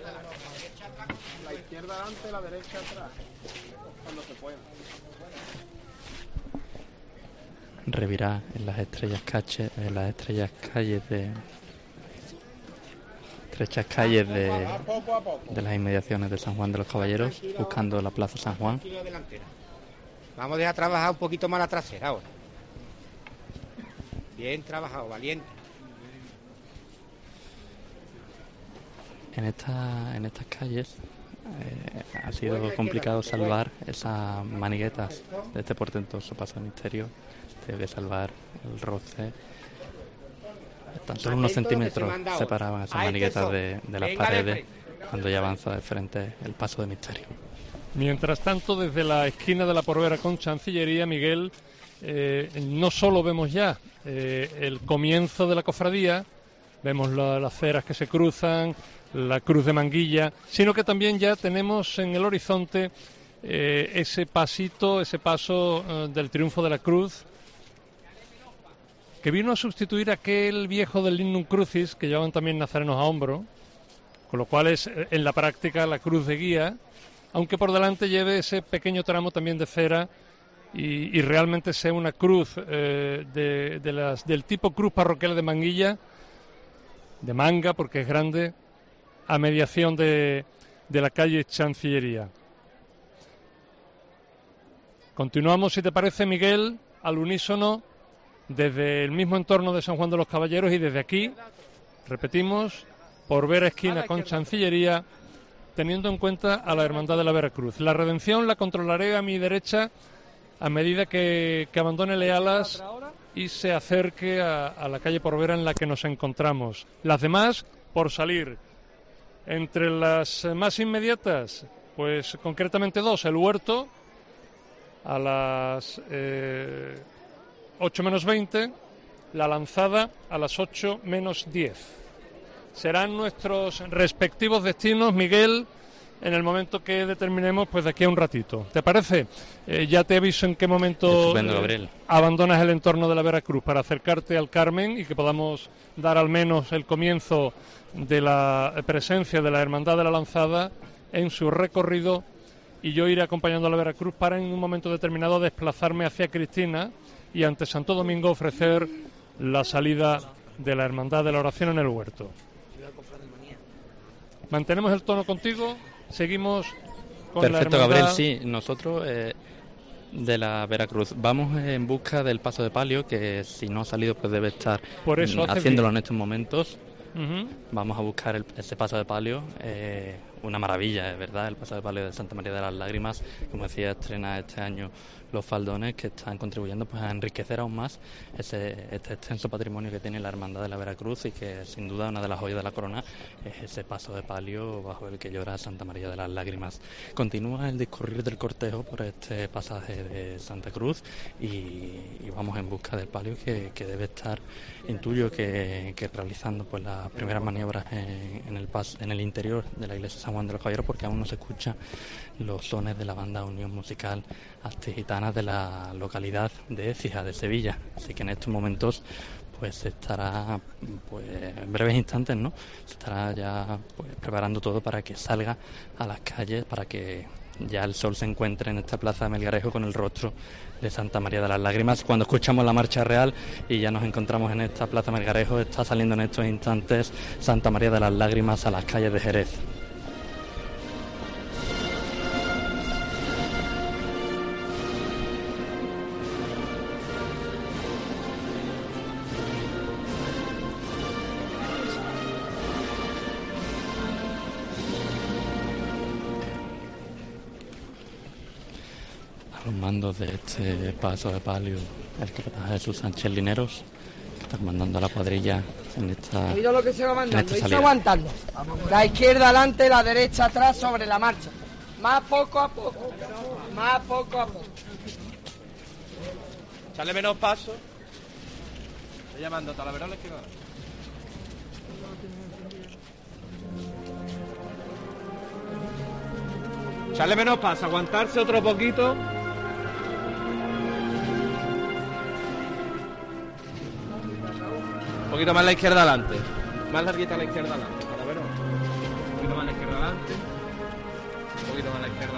La izquierda adelante, la derecha atrás. Cuando se pueda. Revirá en las estrellas caches, en las estrellas calles de estrechas calles de, de las inmediaciones de San Juan de los Caballeros, buscando la Plaza San Juan. Vamos a dejar trabajar un poquito más la trasera ahora. Bien trabajado, valiente. En esta, en estas calles eh, ha sido complicado salvar esas maniguetas de este portentoso paso de misterio. Debe salvar el roce. Tan solo unos centímetros separaban esas maniguetas de, de las paredes cuando ya avanza de frente el paso de misterio. Mientras tanto, desde la esquina de la Porvera con Chancillería, Miguel, eh, no solo vemos ya eh, el comienzo de la cofradía, vemos la, las ceras que se cruzan, la cruz de Manguilla, sino que también ya tenemos en el horizonte eh, ese pasito, ese paso eh, del triunfo de la cruz, que vino a sustituir aquel viejo del Lignum Crucis que llevaban también nazarenos a hombro, con lo cual es en la práctica la cruz de guía, aunque por delante lleve ese pequeño tramo también de cera y, y realmente sea una cruz eh, de, de las, del tipo cruz parroquial de Manguilla, de manga porque es grande, a mediación de, de la calle Chancillería. Continuamos, si te parece, Miguel, al unísono, desde el mismo entorno de San Juan de los Caballeros y desde aquí, repetimos, Porvera esquina con Chancillería, teniendo en cuenta a la Hermandad de la Veracruz. La redención la controlaré a mi derecha a medida que, que abandone Lealas y se acerque a, a la calle Porvera en la que nos encontramos. Las demás por salir. Entre las más inmediatas, pues concretamente dos, el Huerto a las eh, ocho menos veinte, la Lanzada a las ocho menos diez. Serán nuestros respectivos destinos, Miguel, en el momento que determinemos, pues de aquí a un ratito. ¿Te parece? Eh, ya te aviso en qué momento Estupendo, Gabriel. Eh, abandonas el entorno de la Veracruz para acercarte al Carmen y que podamos dar al menos el comienzo de la presencia de la Hermandad de la Lanzada en su recorrido, y yo iré acompañando a la Veracruz para en un momento determinado desplazarme hacia Cristina y ante Santo Domingo ofrecer la salida de la Hermandad de la Oración en el Huerto. Mantenemos el tono contigo, seguimos con Perfecto, la Hermandad. Gabriel, sí, nosotros eh, de la Veracruz vamos en busca del paso de palio, que si no ha salido pues debe estar Por eso haciéndolo bien. en estos momentos. Uh-huh. Vamos a buscar el, ese paso de palio, eh, una maravilla, es verdad, el paso de palio de Santa María de las Lágrimas, como decía, estrena este año los faldones que están contribuyendo pues a enriquecer aún más ese este extenso patrimonio que tiene la Hermandad de la Veracruz, y que sin duda una de las joyas de la corona es ese paso de palio bajo el que llora Santa María de las Lágrimas. Continúa el discurrir del cortejo por este pasaje de Santa Cruz y, y vamos en busca del palio que, que debe estar, intuyo que, que realizando pues las primeras maniobras en, en el pas, en el interior de la iglesia de San Juan de los Caballeros, porque aún no se escuchan los sones de la banda Unión Musical Astigitana de la localidad de Écija, de Sevilla. Así que en estos momentos pues se estará, pues en breves instantes, ¿no? Se estará ya pues preparando todo para que salga a las calles, para que ya el sol se encuentre en esta plaza de Melgarejo con el rostro de Santa María de las Lágrimas. Cuando escuchamos la marcha real y ya nos encontramos en esta plaza de Melgarejo, está saliendo en estos instantes Santa María de las Lágrimas a las calles de Jerez. Los mandos de este paso de palio, el capataz Jesús Sánchez Lineros, que está comandando a la cuadrilla en esta Oído lo que se va mandando, irse aguantando. La izquierda adelante, la derecha atrás sobre la marcha. Más poco a poco, más poco a poco. Echarle menos paso. Estoy llamando a Talaveroles que va. Echarle menos paso, aguantarse otro poquito. Un poquito más a la izquierda adelante. Más larguita a la izquierda adelante. Para ver. Un poquito más a la izquierda adelante. Un poquito más a la izquierda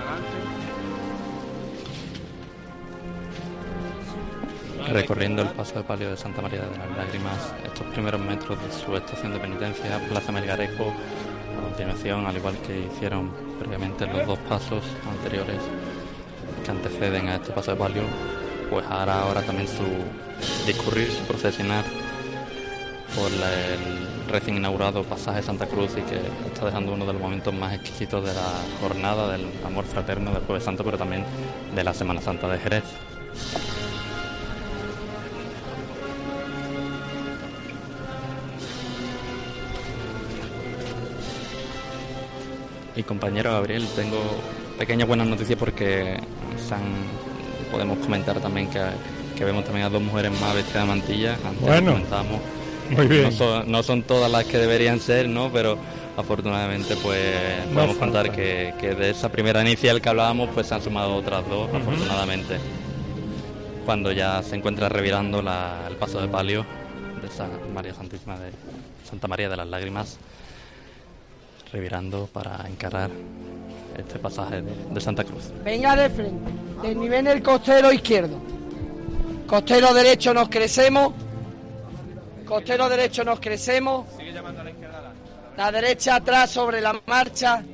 adelante. Recorriendo el paso de palio de Santa María de las Lágrimas, estos primeros metros de su estación de penitencia, Plaza Melgarejo, a continuación, al igual que hicieron previamente los dos pasos anteriores que anteceden a este paso de palio, pues hará ahora también su discurrir, su procesionar por la, el recién inaugurado pasaje Santa Cruz, y que está dejando uno de los momentos más exquisitos de la jornada del amor fraterno del Jueves Santo, pero también de la Semana Santa de Jerez. Y compañero Gabriel, tengo pequeñas buenas noticias porque se han, podemos comentar también que, que vemos también a dos mujeres más vestidas de mantilla. Antes bueno, comentábamos, muy bien. No son, no son todas las que deberían ser, ¿no? Pero afortunadamente pues no podemos falta. contar que, que de esa primera inicial que hablábamos pues se han sumado otras dos, uh-huh. afortunadamente, cuando ya se encuentra revirando la, el paso de palio de San María Santísima de Santa María de las Lágrimas, revirando para encarar este pasaje de, de Santa Cruz. Venga de frente, del nivel del costero izquierdo. Costero derecho nos crecemos. Costero derecho nos crecemos. Sigue llamando a la izquierda adelante. La derecha atrás sobre la marcha.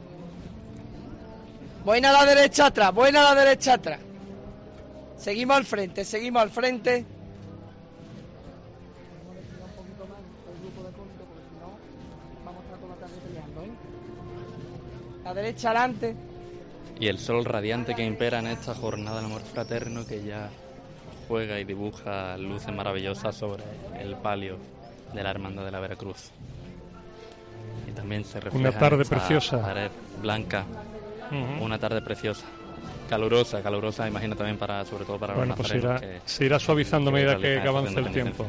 Buena la derecha atrás, buena la derecha atrás. Seguimos al frente, seguimos al frente. La derecha adelante. Y el sol radiante que impera en esta jornada del amor fraterno, que ya juega y dibuja luces maravillosas sobre el palio de la Hermandad de la Veracruz. Y también se refleja una tarde en esta preciosa, pared blanca. Uh-huh. Una tarde preciosa, calurosa, calurosa, imagino también para, sobre todo para bueno, los pues nazarenos. Irá, que, se irá suavizando a medida que, que avance el tiempo.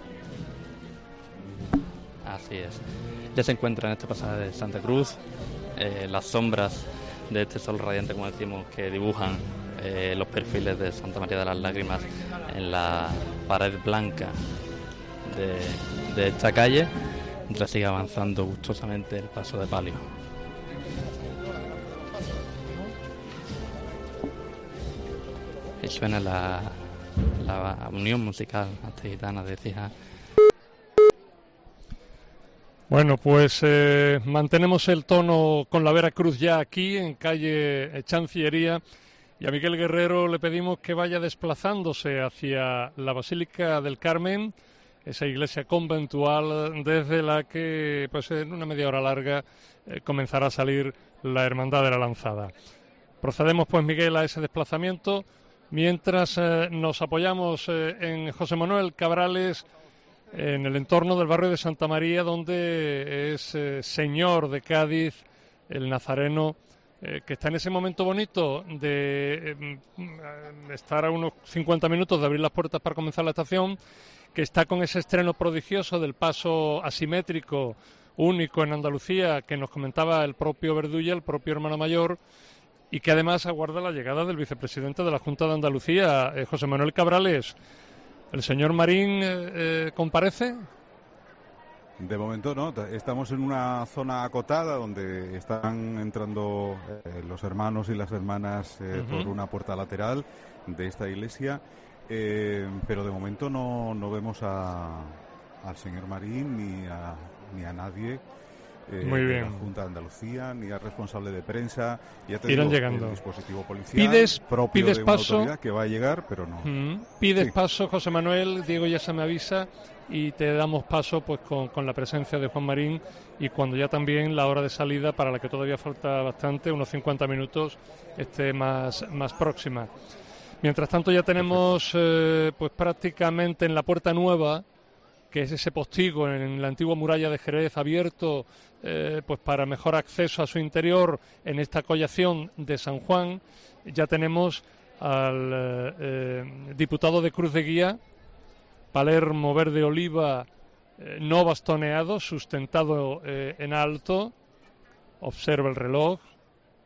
Así es. Ya se encuentra en este pasaje de Santa Cruz eh, las sombras de este sol radiante, como decimos, que dibujan eh, los perfiles de Santa María de las Lágrimas en la pared blanca de, de esta calle, mientras sigue avanzando gustosamente el paso de palio. Y suena la, la unión musical gitana de Cija. Bueno, pues eh, mantenemos el tono con la Veracruz ya aquí en calle Chancillería, y a Miguel Guerrero le pedimos que vaya desplazándose hacia la Basílica del Carmen, esa iglesia conventual desde la que pues en una media hora larga eh, comenzará a salir la Hermandad de la Lanzada. Procedemos pues, Miguel, a ese desplazamiento, mientras eh, nos apoyamos eh, en José Manuel Cabrales, en el entorno del barrio de Santa María, donde es eh, señor de Cádiz, el nazareno, eh, que está en ese momento bonito de eh, estar a unos cincuenta minutos de abrir las puertas para comenzar la estación, que está con ese estreno prodigioso del paso asimétrico único en Andalucía, que nos comentaba el propio Verdulla, el propio hermano mayor, y que además aguarda la llegada del vicepresidente de la Junta de Andalucía, eh, José Manuel Cabrales. ¿El señor Marín eh, eh, comparece? De momento no, estamos en una zona acotada donde están entrando eh, los hermanos y las hermanas eh, uh-huh. por una puerta lateral de esta iglesia, eh, pero de momento no, no vemos a, al señor Marín ni a, ni a nadie eh, Muy bien. de la Junta de Andalucía, ni al responsable de prensa. Ya te Irán digo, llegando. El dispositivo policial pides, propio pides de una paso, autoridad que va a llegar, pero no. Mm, pides sí. paso, José Manuel, Diego ya se me avisa, y te damos paso pues con, con la presencia de Juan Marín, y cuando ya también la hora de salida, para la que todavía falta bastante, unos cincuenta minutos, esté más, más próxima. Mientras tanto ya tenemos eh, pues prácticamente en la Puerta Nueva, que es ese postigo en la antigua muralla de Jerez, abierto eh, pues para mejor acceso a su interior en esta collación de San Juan. Ya tenemos al eh, eh, diputado de Cruz de Guía, Palermo Verde Oliva, eh, no bastoneado, sustentado eh, en alto. Observa el reloj,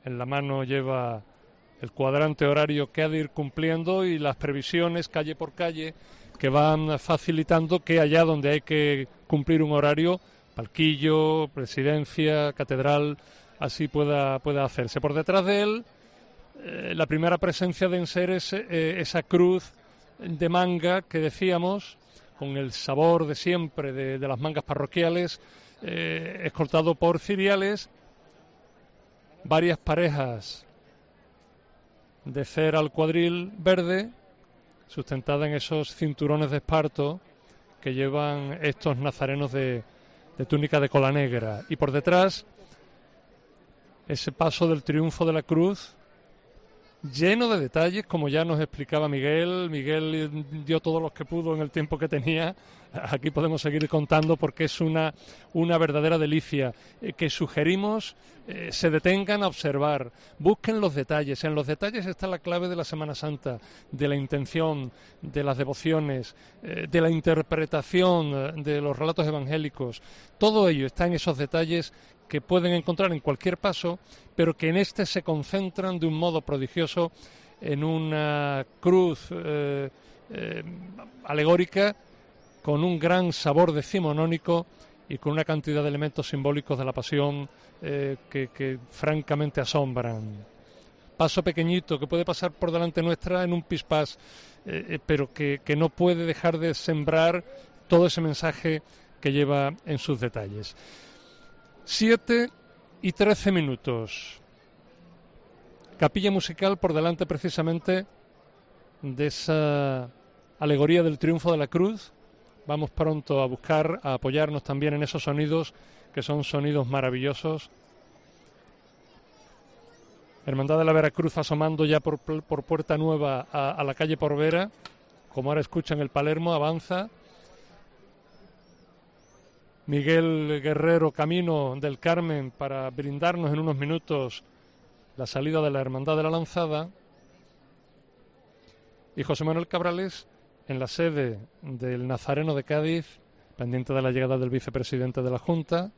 en la mano lleva el cuadrante horario que ha de ir cumpliendo y las previsiones calle por calle que van facilitando que allá donde hay que cumplir un horario, palquillo, presidencia, catedral, así pueda, pueda hacerse. Por detrás de él, eh, la primera presencia de enseres, eh, esa cruz de manga que decíamos, con el sabor de siempre de, de las mangas parroquiales, eh, escoltado por ciriales, varias parejas de cera al cuadril verde, sustentada en esos cinturones de esparto que llevan estos nazarenos de, de túnica de cola negra. Y por detrás, ese paso del triunfo de la cruz, lleno de detalles, como ya nos explicaba Miguel. Miguel dio todos los que pudo en el tiempo que tenía. Aquí podemos seguir contando porque es una, una verdadera delicia, eh, que sugerimos eh, se detengan a observar, busquen los detalles. En los detalles está la clave de la Semana Santa, de la intención, de las devociones, eh, de la interpretación de los relatos evangélicos. Todo ello está en esos detalles que pueden encontrar en cualquier paso, pero que en este se concentran de un modo prodigioso en una cruz eh, eh, alegórica con un gran sabor decimonónico y con una cantidad de elementos simbólicos de la pasión eh, que, que francamente asombran. Paso pequeñito que puede pasar por delante nuestra en un pispás, eh, pero que, que no puede dejar de sembrar todo ese mensaje que lleva en sus detalles. Siete y trece minutos. Capilla musical por delante precisamente de esa alegoría del triunfo de la cruz. Vamos pronto a buscar, a apoyarnos también en esos sonidos que son sonidos maravillosos. Hermandad de la Veracruz asomando ya por, por Puerta Nueva a, a la calle Porvera, como ahora escuchan el Palermo, avanza. Miguel Guerrero camino del Carmen para brindarnos en unos minutos la salida de la Hermandad de la Lanzada. Y José Manuel Cabrales en la sede del Nazareno de Cádiz, pendiente de la llegada del vicepresidente de la Junta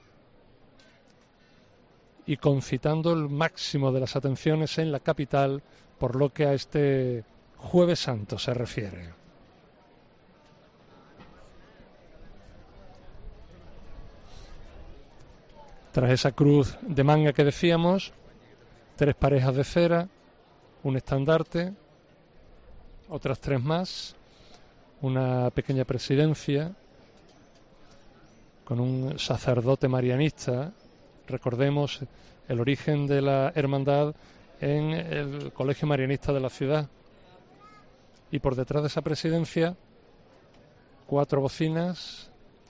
y concitando el máximo de las atenciones en la capital por lo que a este Jueves Santo se refiere. Tras esa cruz de manga que decíamos, tres parejas de cera, un estandarte, otras tres más, una pequeña presidencia con un sacerdote marianista. Recordemos el origen de la hermandad en el Colegio Marianista de la ciudad. Y por detrás de esa presidencia, cuatro bocinas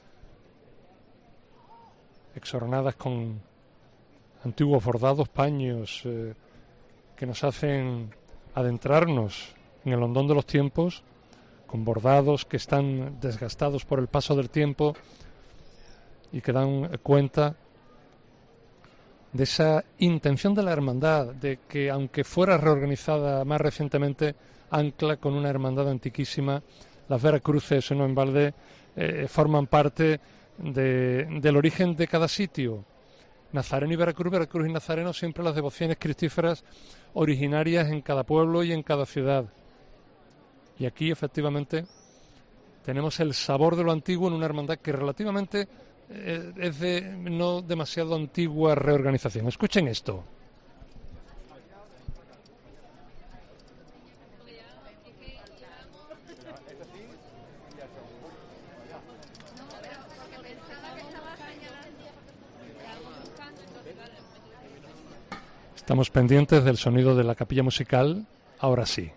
exornadas con antiguos bordados, paños eh, que nos hacen adentrarnos en el hondón de los tiempos, con bordados que están desgastados por el paso del tiempo y que dan cuenta de esa intención de la hermandad, de que aunque fuera reorganizada más recientemente, ancla con una hermandad antiquísima. Las Veracruces, no en balde, eh, forman parte de, del origen de cada sitio. Nazareno y Veracruz, Veracruz y Nazareno, siempre las devociones cristíferas originarias en cada pueblo y en cada ciudad. Y aquí, efectivamente, tenemos el sabor de lo antiguo en una hermandad que relativamente eh, es de no demasiado antigua reorganización. Escuchen esto. Estamos pendientes del sonido de la capilla musical, ahora sí.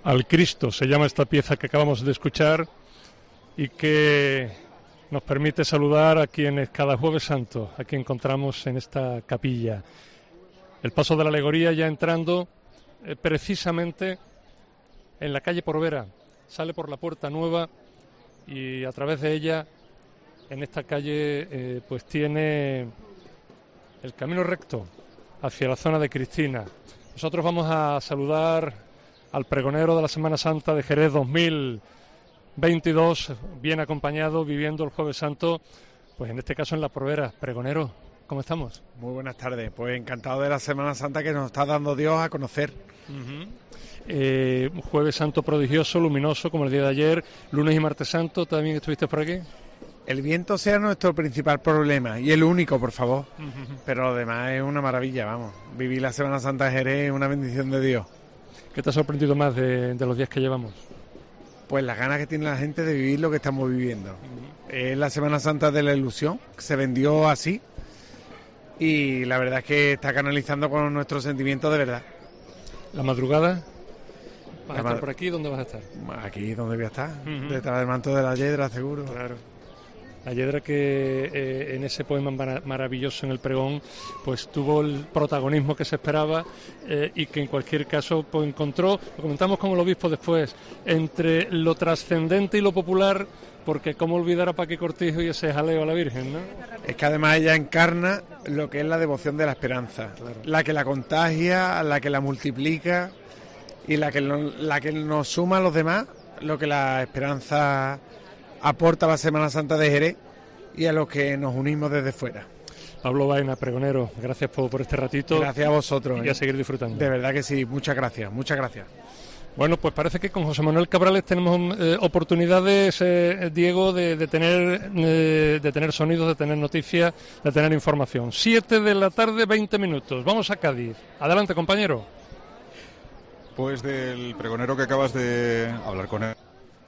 Al Cristo se llama esta pieza que acabamos de escuchar y que nos permite saludar a quienes cada Jueves Santo aquí encontramos en esta capilla. El paso de la alegoría ya entrando eh, precisamente en la calle Porvera, sale por la Puerta Nueva y a través de ella en esta calle eh, pues tiene el camino recto hacia la zona de Cristina. Nosotros vamos a saludar al pregonero de la Semana Santa de Jerez dos mil veintidós, bien acompañado, viviendo el Jueves Santo, pues en este caso en la Porvera. Pregonero, ¿cómo estamos? Muy buenas tardes, pues encantado de la Semana Santa que nos está dando Dios a conocer. Uh-huh. eh, Jueves Santo prodigioso, luminoso, como el día de ayer, lunes y martes santo, ¿también estuviste por aquí? El viento sea nuestro principal problema, y el único, por favor, uh-huh. Pero lo demás es una maravilla, vamos, vivir la Semana Santa de Jerez es una bendición de Dios. ¿Qué te ha sorprendido más de, de los días que llevamos? Pues las ganas que tiene la gente de vivir lo que estamos viviendo. Uh-huh. Es la Semana Santa de la ilusión, se vendió así, y la verdad es que está canalizando con nuestros sentimientos de verdad. ¿La madrugada? ¿Vas la a estar ma- por aquí? ¿Dónde vas a estar? Aquí, donde voy a estar, uh-huh. Detrás del manto de la Yedra, seguro. Claro. La Yedra que eh, en ese poema mar- maravilloso en el pregón pues tuvo el protagonismo que se esperaba eh, y que en cualquier caso pues encontró, lo comentamos con el obispo después, entre lo trascendente y lo popular, porque cómo olvidar a Paqui Cortijo y ese jaleo a la Virgen, ¿no? Es que además ella encarna lo que es la devoción de la esperanza, claro. La que la contagia, la que la multiplica y la que, no, la que nos suma a los demás, lo que la esperanza aporta a la Semana Santa de Jerez y a los que nos unimos desde fuera. Pablo Baena, pregonero, gracias por, por este ratito. Gracias a vosotros. Y a ¿eh? seguir disfrutando. De verdad que sí, muchas gracias, muchas gracias. Bueno, pues parece que con José Manuel Cabrales tenemos eh, oportunidades, eh, Diego, de, de tener eh, de tener sonidos, de tener noticias, de tener información. Siete de la tarde, veinte minutos. Vamos a Cádiz. Adelante, compañero. Pues del pregonero que acabas de hablar con él,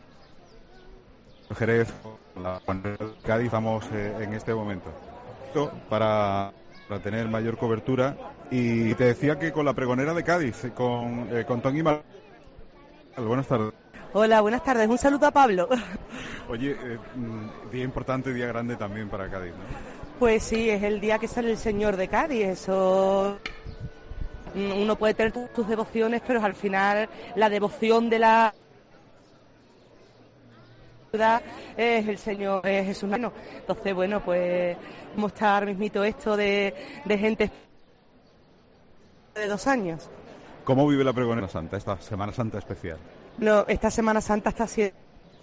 Jerez, la Cádiz, vamos eh, en este momento para, para tener mayor cobertura. Y te decía que con la pregonera de Cádiz, con, eh, con Tony Mal... Buenas tardes. Hola, buenas tardes. Un saludo a Pablo. Oye, eh, día importante, día grande también para Cádiz, ¿no? Pues sí, es el día que sale el Señor de Cádiz. Eso... Uno puede tener tus devociones, pero al final la devoción de la ciudad es el Señor, es Jesús. Entonces, bueno, pues vamos a estar mismito esto de, de gente de dos años. ¿Cómo vive la pregonera santa, esta Semana Santa especial? No, esta Semana Santa está siendo...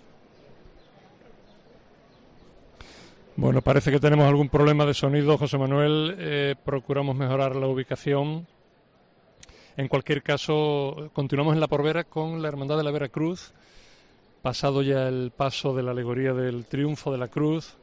Bueno, parece que tenemos algún problema de sonido, José Manuel. Eh, procuramos mejorar la ubicación. En cualquier caso, continuamos en la Porvera con la Hermandad de la Veracruz. Pasado ya el paso de la alegoría del triunfo de la cruz,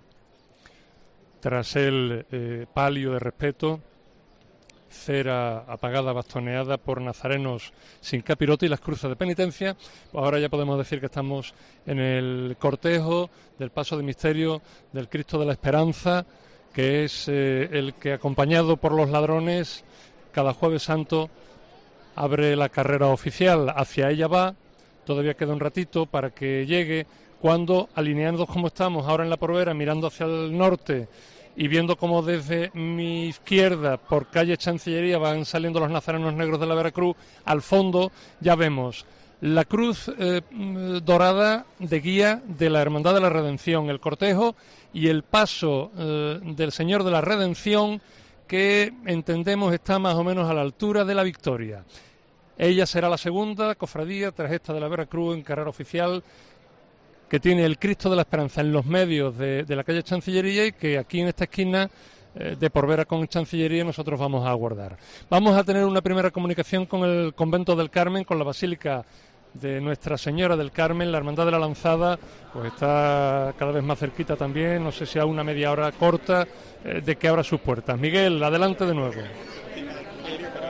tras el eh, palio de respeto, cera apagada, bastoneada por nazarenos sin capirote y las cruces de penitencia. Pues ahora ya podemos decir que estamos en el cortejo del paso de misterio del Cristo de la Esperanza, que es eh, el que, acompañado por los ladrones, cada Jueves Santo abre la carrera oficial. Hacia ella va, todavía queda un ratito para que llegue, cuando, alineados como estamos ahora en la Porvera, mirando hacia el norte y viendo cómo desde mi izquierda, por calle Chancillería, van saliendo los nazarenos negros de la Veracruz, al fondo ya vemos la cruz eh, dorada de guía de la Hermandad de la Redención, el cortejo y el paso eh, del Señor de la Redención, que entendemos está más o menos a la altura de la Victoria. Ella será la segunda cofradía tras esta de la Veracruz en carrera oficial, que tiene el Cristo de la Esperanza en los medios de, de la calle Chancillería, y que aquí en esta esquina eh, de Porvera con Chancillería nosotros vamos a aguardar. Vamos a tener una primera comunicación con el Convento del Carmen, con la Basílica de Nuestra Señora del Carmen. La Hermandad de la Lanzada pues está cada vez más cerquita también, no sé si a una media hora corta eh, de que abra sus puertas. Miguel, adelante de nuevo.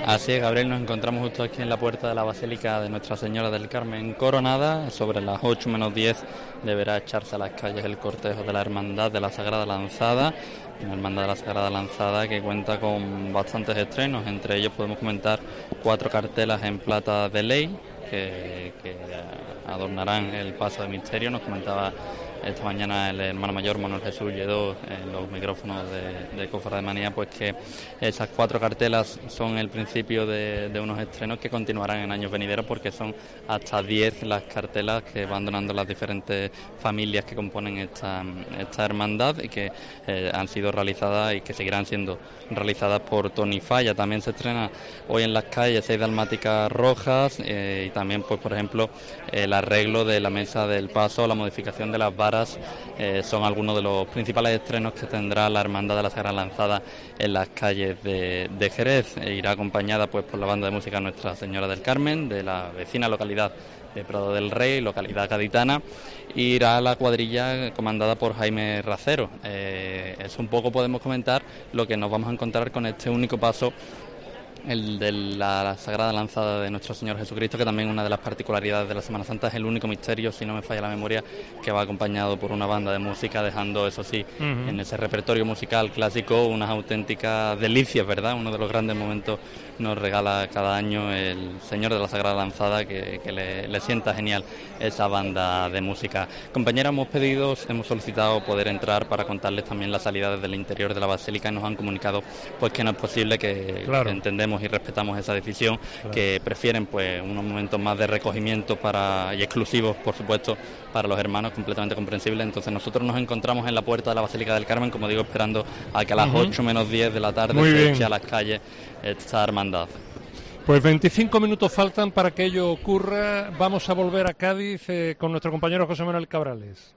Así es, Gabriel, nos encontramos justo aquí en la puerta de la Basílica de Nuestra Señora del Carmen Coronada. Sobre las ocho menos diez deberá echarse a las calles el cortejo de la Hermandad de la Sagrada Lanzada, una Hermandad de la Sagrada Lanzada que cuenta con bastantes estrenos. Entre ellos podemos comentar cuatro cartelas en plata de ley que, que adornarán el paso de misterio. Nos comentaba esta mañana el hermano mayor Manuel Jesús Lledó en los micrófonos de, de Cofrademanía, pues que esas cuatro cartelas son el principio de, de unos estrenos que continuarán en años venideros, porque son hasta diez las cartelas que van donando las diferentes familias que componen esta, esta hermandad y que eh, han sido realizadas y que seguirán siendo realizadas por Tony Falla. También se estrena hoy en las calles seis dalmáticas rojas eh, y también, pues por ejemplo, el arreglo de la mesa del paso, la modificación de las varas, eh, son algunos de los principales estrenos que tendrá la Hermandad de la Sagrada Lanzada en las calles de, de Jerez. E irá acompañada pues por la banda de música Nuestra Señora del Carmen, de la vecina localidad de Prado del Rey, localidad gaditana, y irá la cuadrilla comandada por Jaime Racero. Eh, es un poco, podemos comentar, lo que nos vamos a encontrar con este único paso, el de la, la Sagrada Lanzada de Nuestro Señor Jesucristo, que también una de las particularidades de la Semana Santa, es el único misterio, si no me falla la memoria, que va acompañado por una banda de música, dejando, eso sí, uh-huh, en ese repertorio musical clásico unas auténticas delicias, ¿verdad? Uno de los grandes momentos nos regala cada año el Señor de la Sagrada Lanzada, que, que le, le sienta genial esa banda de música. Compañera, hemos pedido, hemos solicitado poder entrar para contarles también las salida desde el interior de la Basílica, y nos han comunicado pues que no es posible, que, claro, que entendemos y respetamos esa decisión, claro, que prefieren pues unos momentos más de recogimiento para y exclusivos, por supuesto, para los hermanos, completamente comprensible. Entonces nosotros nos encontramos en la puerta de la Basílica del Carmen, como digo, esperando a que a las ocho menos diez de la tarde Muy se bien. eche a las calles esta hermandad. Pues veinticinco minutos faltan para que ello ocurra. Vamos a volver a Cádiz eh, con nuestro compañero José Manuel Cabrales.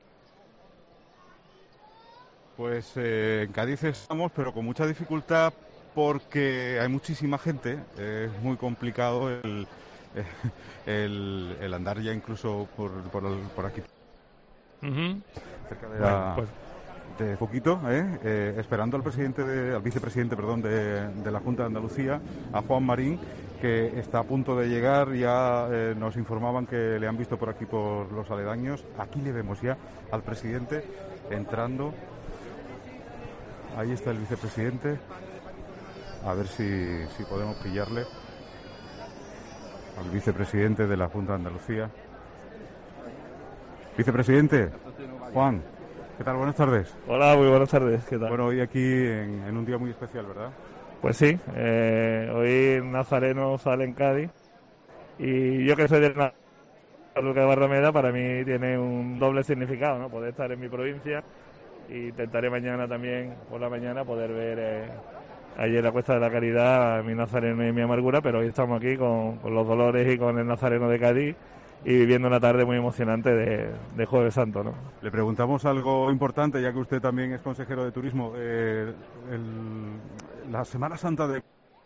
Pues eh, en Cádiz estamos, pero con mucha dificultad, porque hay muchísima gente. Eh, es muy complicado el, el, el andar ya incluso por, por, por aquí. Uh-huh. Cerca de la... Bueno, pues... de poquito, ¿eh? Eh, esperando al presidente, de, al vicepresidente, perdón, de, de la Junta de Andalucía, a Juan Marín, que está a punto de llegar. Ya eh, nos informaban que le han visto por aquí, por los aledaños. Aquí le vemos ya al presidente entrando. Ahí está el vicepresidente. A ver si, si podemos pillarle al vicepresidente de la Junta de Andalucía. Vicepresidente, Juan. ¿Qué tal? Buenas tardes. Hola, muy buenas tardes. ¿Qué tal? Bueno, hoy aquí en, en un día muy especial, ¿verdad? Pues sí, eh, hoy Nazareno sale en Cádiz, y yo que soy de la Luca de Barrameda, para mí tiene un doble significado, ¿no? Poder estar en mi provincia, y intentaré mañana también, por la mañana, poder ver eh, allí en la Cuesta de la Caridad a mi Nazareno y mi amargura, pero hoy estamos aquí con, con los Dolores y con el Nazareno de Cádiz, y viviendo una tarde muy emocionante de, de Jueves Santo, ¿no? Le preguntamos algo importante, ya que usted también es consejero de turismo. Eh, el, la Semana Santa de...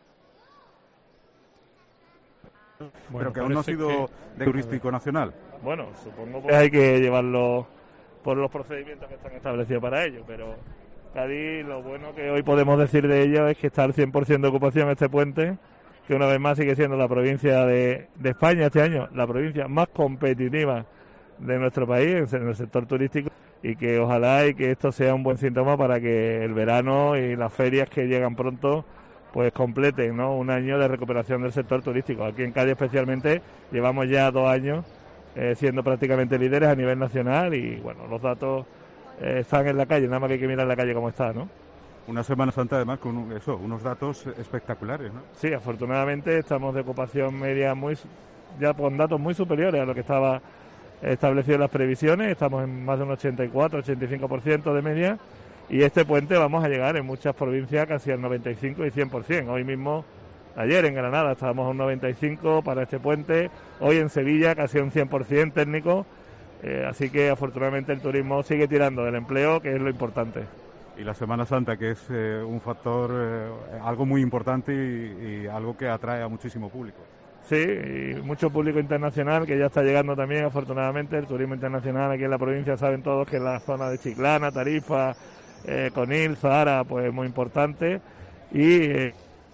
Bueno, pero que aún no ha sido que... de turístico nacional. Bueno, supongo que hay que llevarlo por los procedimientos que están establecidos para ello, pero Cádiz, lo bueno que hoy podemos decir de ella es que está al cien por ciento de ocupación este puente, que una vez más sigue siendo la provincia de, de España este año, la provincia más competitiva de nuestro país en el sector turístico, y que ojalá y que esto sea un buen síntoma para que el verano y las ferias que llegan pronto pues completen, ¿no?, un año de recuperación del sector turístico. Aquí en Cádiz especialmente llevamos ya dos años eh, siendo prácticamente líderes a nivel nacional, y bueno, los datos eh, están en la calle, nada más que hay que mirar la calle cómo está, ¿no? Una Semana Santa además con eso, unos datos espectaculares, ¿no? Sí, afortunadamente estamos de ocupación media muy ya con datos muy superiores a lo que estaba establecido en las previsiones. Estamos en más de un ochenta y cuatro, ochenta y cinco por ciento de media, y este puente vamos a llegar en muchas provincias casi al noventa y cinco y cien por ciento. Hoy mismo, ayer en Granada estábamos a un noventa y cinco para este puente, hoy en Sevilla casi a un cien por ciento técnico, eh, así que afortunadamente el turismo sigue tirando del empleo, que es lo importante. Y la Semana Santa, que es eh, un factor, eh, algo muy importante y, y algo que atrae a muchísimo público. Sí, y mucho público internacional que ya está llegando también, afortunadamente. El turismo internacional aquí en la provincia, saben todos que en la zona de Chiclana, Tarifa, eh, Conil, Zahara, pues muy importante. Y eh,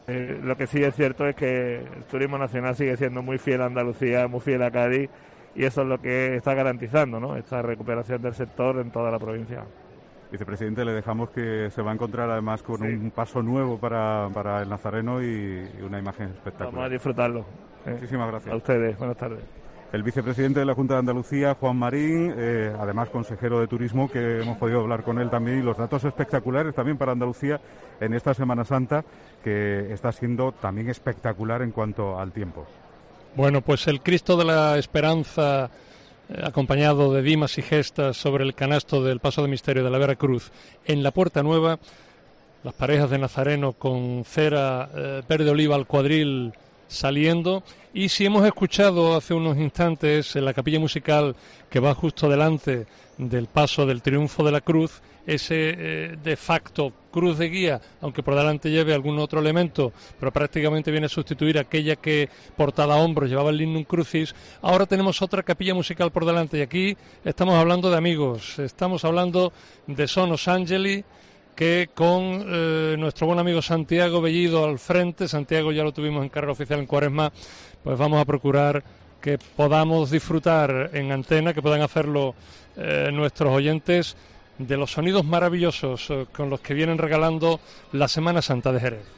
Eh, lo que sí es cierto es que el turismo nacional sigue siendo muy fiel a Andalucía, muy fiel a Cádiz, y eso es lo que está garantizando, ¿no?, esta recuperación del sector en toda la provincia. Vicepresidente, le dejamos que se va a encontrar además con sí. un paso nuevo para, para el Nazareno y, y una imagen espectacular. Vamos a disfrutarlo. Eh. Muchísimas gracias. A ustedes, buenas tardes. El vicepresidente de la Junta de Andalucía, Juan Marín, eh, además consejero de Turismo, que hemos podido hablar con él también, y los datos espectaculares también para Andalucía en esta Semana Santa, que está siendo también espectacular en cuanto al tiempo. Bueno, pues el Cristo de la Esperanza, eh, acompañado de dimas y gestas sobre el canasto del Paso de Misterio de la Vera Cruz en la Puerta Nueva, las parejas de Nazareno con cera eh, verde oliva al cuadril saliendo, y si hemos escuchado hace unos instantes en la capilla musical que va justo delante del paso del Triunfo de la Cruz, ese eh, de facto cruz de guía, aunque por delante lleve algún otro elemento, pero prácticamente viene a sustituir aquella que portada a hombros llevaba el Lignum Crucis. Ahora tenemos otra capilla musical por delante, y aquí estamos hablando de amigos, estamos hablando de Sonos Angeli, que con eh, nuestro buen amigo Santiago Bellido al frente, Santiago ya lo tuvimos en carrera oficial en Cuaresma, pues vamos a procurar que podamos disfrutar en antena, que puedan hacerlo eh, nuestros oyentes, de los sonidos maravillosos eh, con los que vienen regalando la Semana Santa de Jerez.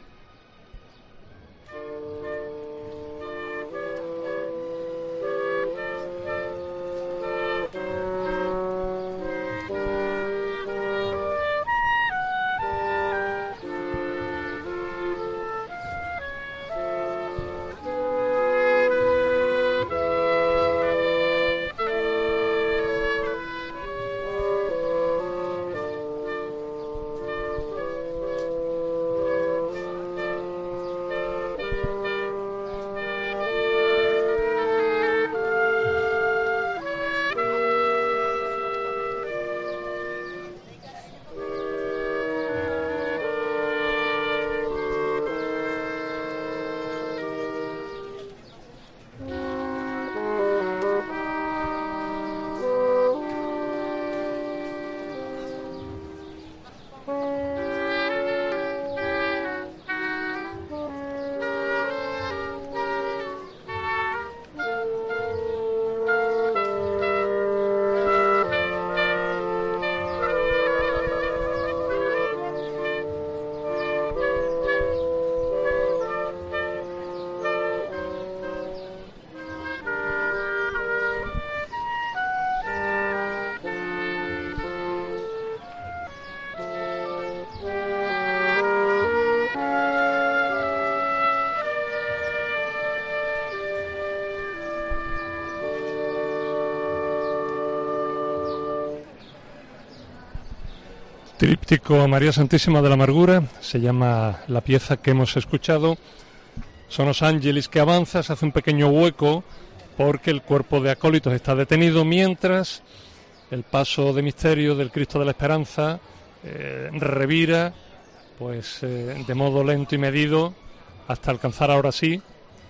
Tríptico a María Santísima de la Amargura, se llama la pieza que hemos escuchado. Sonos Angelis, que avanza, se hace un pequeño hueco porque el cuerpo de acólitos está detenido, mientras el paso de misterio del Cristo de la Esperanza eh, revira pues eh, de modo lento y medido hasta alcanzar ahora sí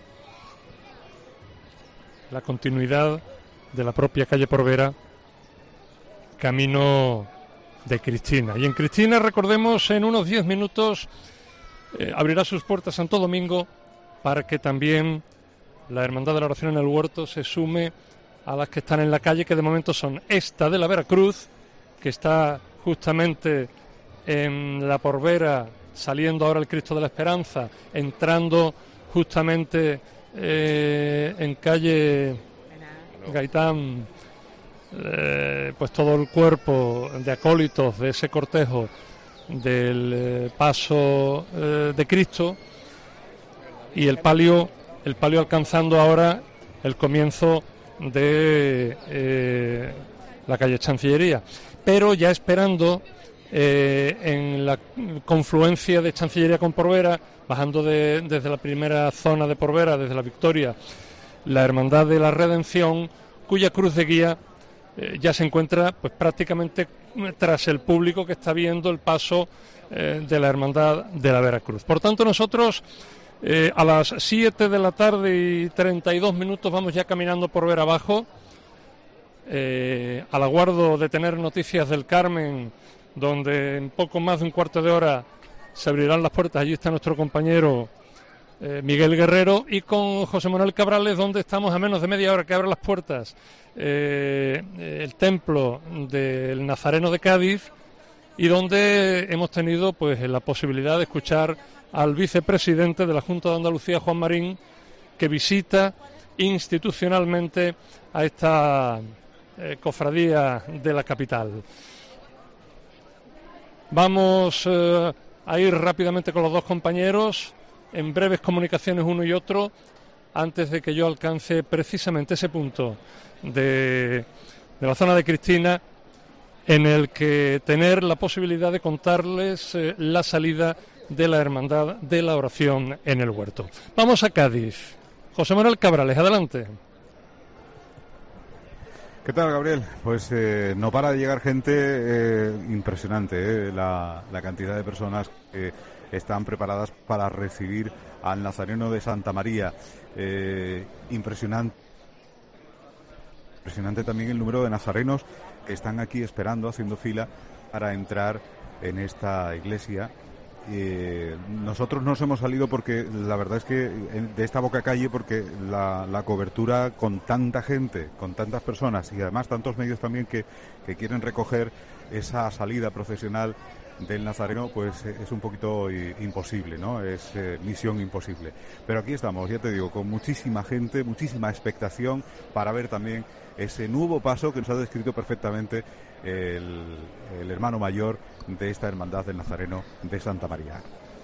la continuidad de la propia calle Porvera, camino de Cristina. Y en Cristina, recordemos, en unos diez minutos eh, abrirá sus puertas Santo Domingo, para que también la Hermandad de la Oración en el Huerto se sume a las que están en la calle, que de momento son esta de la Veracruz, que está justamente en la Porvera, saliendo ahora el Cristo de la Esperanza, entrando justamente eh, en calle Gaitán, eh, pues todo el cuerpo de acólitos de ese cortejo del eh, paso eh, de Cristo, y el palio, el palio alcanzando ahora el comienzo de eh, la calle Chancillería, pero ya esperando eh, en la confluencia de Chancillería con Porvera, bajando de, desde la primera zona de Porvera, desde la Victoria, la Hermandad de la Redención, cuya cruz de guía eh, ya se encuentra pues prácticamente tras el público que está viendo el paso eh, de la Hermandad de la Veracruz. Por tanto, nosotros eh, a las siete de la tarde y treinta y dos minutos vamos ya caminando por ver abajo, eh, al aguardo de tener noticias del Carmen, donde en poco más de un cuarto de hora se abrirán las puertas. Allí está nuestro compañero eh, Miguel Guerrero, y con José Manuel Cabrales, donde estamos a menos de media hora que abren las puertas eh, el templo del Nazareno de Cádiz, y donde hemos tenido pues la posibilidad de escuchar al vicepresidente de la Junta de Andalucía, Juan Marín, que visita institucionalmente a esta eh, cofradía de la capital. Vamos eh, a ir rápidamente con los dos compañeros, en breves comunicaciones uno y otro, antes de que yo alcance precisamente ese punto de, de la zona de Cristina, en el que tener la posibilidad de contarles eh, la salida de la Hermandad de la Oración en el Huerto. Vamos a Cádiz. José Manuel Cabrales, adelante. ¿Qué tal, Gabriel? Pues eh, no para de llegar gente eh, impresionante, eh, la, la cantidad de personas que están preparadas para recibir al Nazareno de Santa María. Eh, impresionante. Impresionante también el número de nazarenos que están aquí esperando, haciendo fila para entrar en esta iglesia. Eh, nosotros nos hemos salido porque la verdad es que de esta boca calle, porque la, la cobertura con tanta gente, con tantas personas y además tantos medios también que, que quieren recoger esa salida procesional del Nazareno, pues es un poquito imposible, ¿no? Es eh, misión imposible. Pero aquí estamos, ya te digo, con muchísima gente, muchísima expectación para ver también ese nuevo paso que nos ha descrito perfectamente el, el hermano mayor de esta hermandad del Nazareno de Santa María.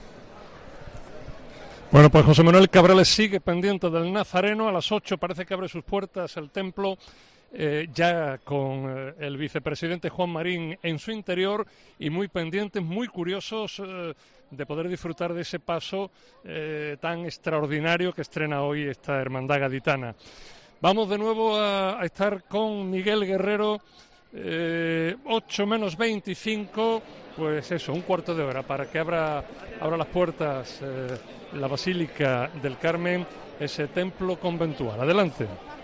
Bueno, pues José Manuel Cabrales sigue pendiente del Nazareno. A las ocho parece que abre sus puertas el templo, eh, ya con eh, el vicepresidente Juan Marín en su interior, y muy pendientes, muy curiosos eh, de poder disfrutar de ese paso eh, tan extraordinario que estrena hoy esta hermandad gaditana. Vamos de nuevo a, a estar con Miguel Guerrero. Eh, ocho menos veinticinco, pues eso, un cuarto de hora para que abra, abra las puertas eh, la Basílica del Carmen, ese templo conventual. Adelante.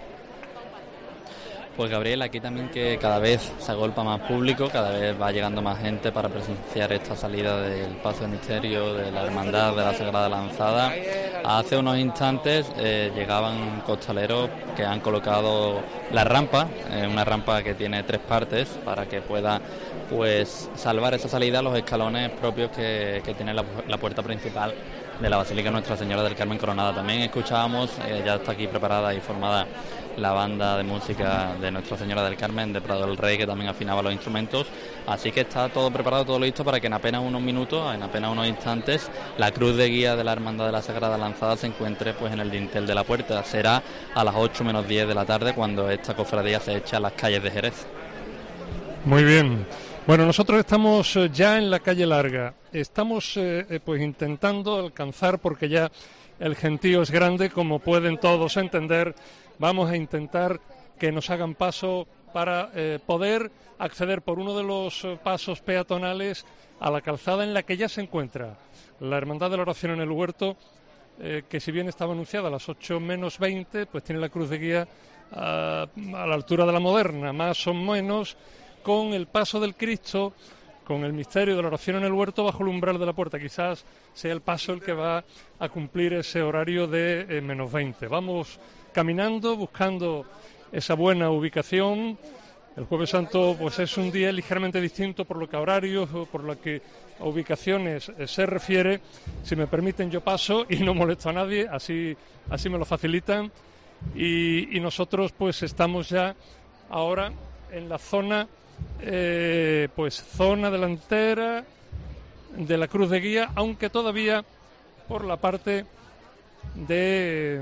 Pues Gabriel, aquí también que cada vez se agolpa más público, cada vez va llegando más gente para presenciar esta salida del paso de misterio de la Hermandad de la Sagrada Lanzada. Hace unos instantes eh, llegaban costaleros que han colocado la rampa, eh, una rampa que tiene tres partes para que pueda pues salvar esa salida a los escalones propios que, que tiene la, la puerta principal de la Basílica Nuestra Señora del Carmen Coronada. También escuchábamos, eh, ya está aquí preparada y formada la banda de música de Nuestra Señora del Carmen de Prado del Rey, que también afinaba los instrumentos, así que está todo preparado, todo listo para que en apenas unos minutos, en apenas unos instantes, la cruz de guía de la Hermandad de la Sagrada Lanzada se encuentre pues en el dintel de la puerta. Será a las ocho menos diez de la tarde cuando esta cofradía se eche a las calles de Jerez. Muy bien. Bueno, nosotros estamos ya en la calle Larga, estamos eh, pues intentando alcanzar, porque ya el gentío es grande, como pueden todos entender. Vamos a intentar que nos hagan paso para eh, poder acceder por uno de los eh, pasos peatonales a la calzada en la que ya se encuentra la Hermandad de la Oración en el Huerto, eh, que si bien estaba anunciada a las ocho menos veinte, pues tiene la cruz de guía a, a la altura de la Moderna, más o menos, con el paso del Cristo, con el misterio de la Oración en el Huerto bajo el umbral de la puerta. Quizás sea el paso el que va a cumplir ese horario de eh, menos veinte. Vamos caminando, buscando esa buena ubicación. El Jueves Santo pues es un día ligeramente distinto por lo que a horarios o por lo que a ubicaciones eh, se refiere. Si me permiten, yo paso y no molesto a nadie, así, así me lo facilitan. Y, y nosotros pues estamos ya ahora en la zona, eh, pues zona delantera de la cruz de guía, aunque todavía por la parte de,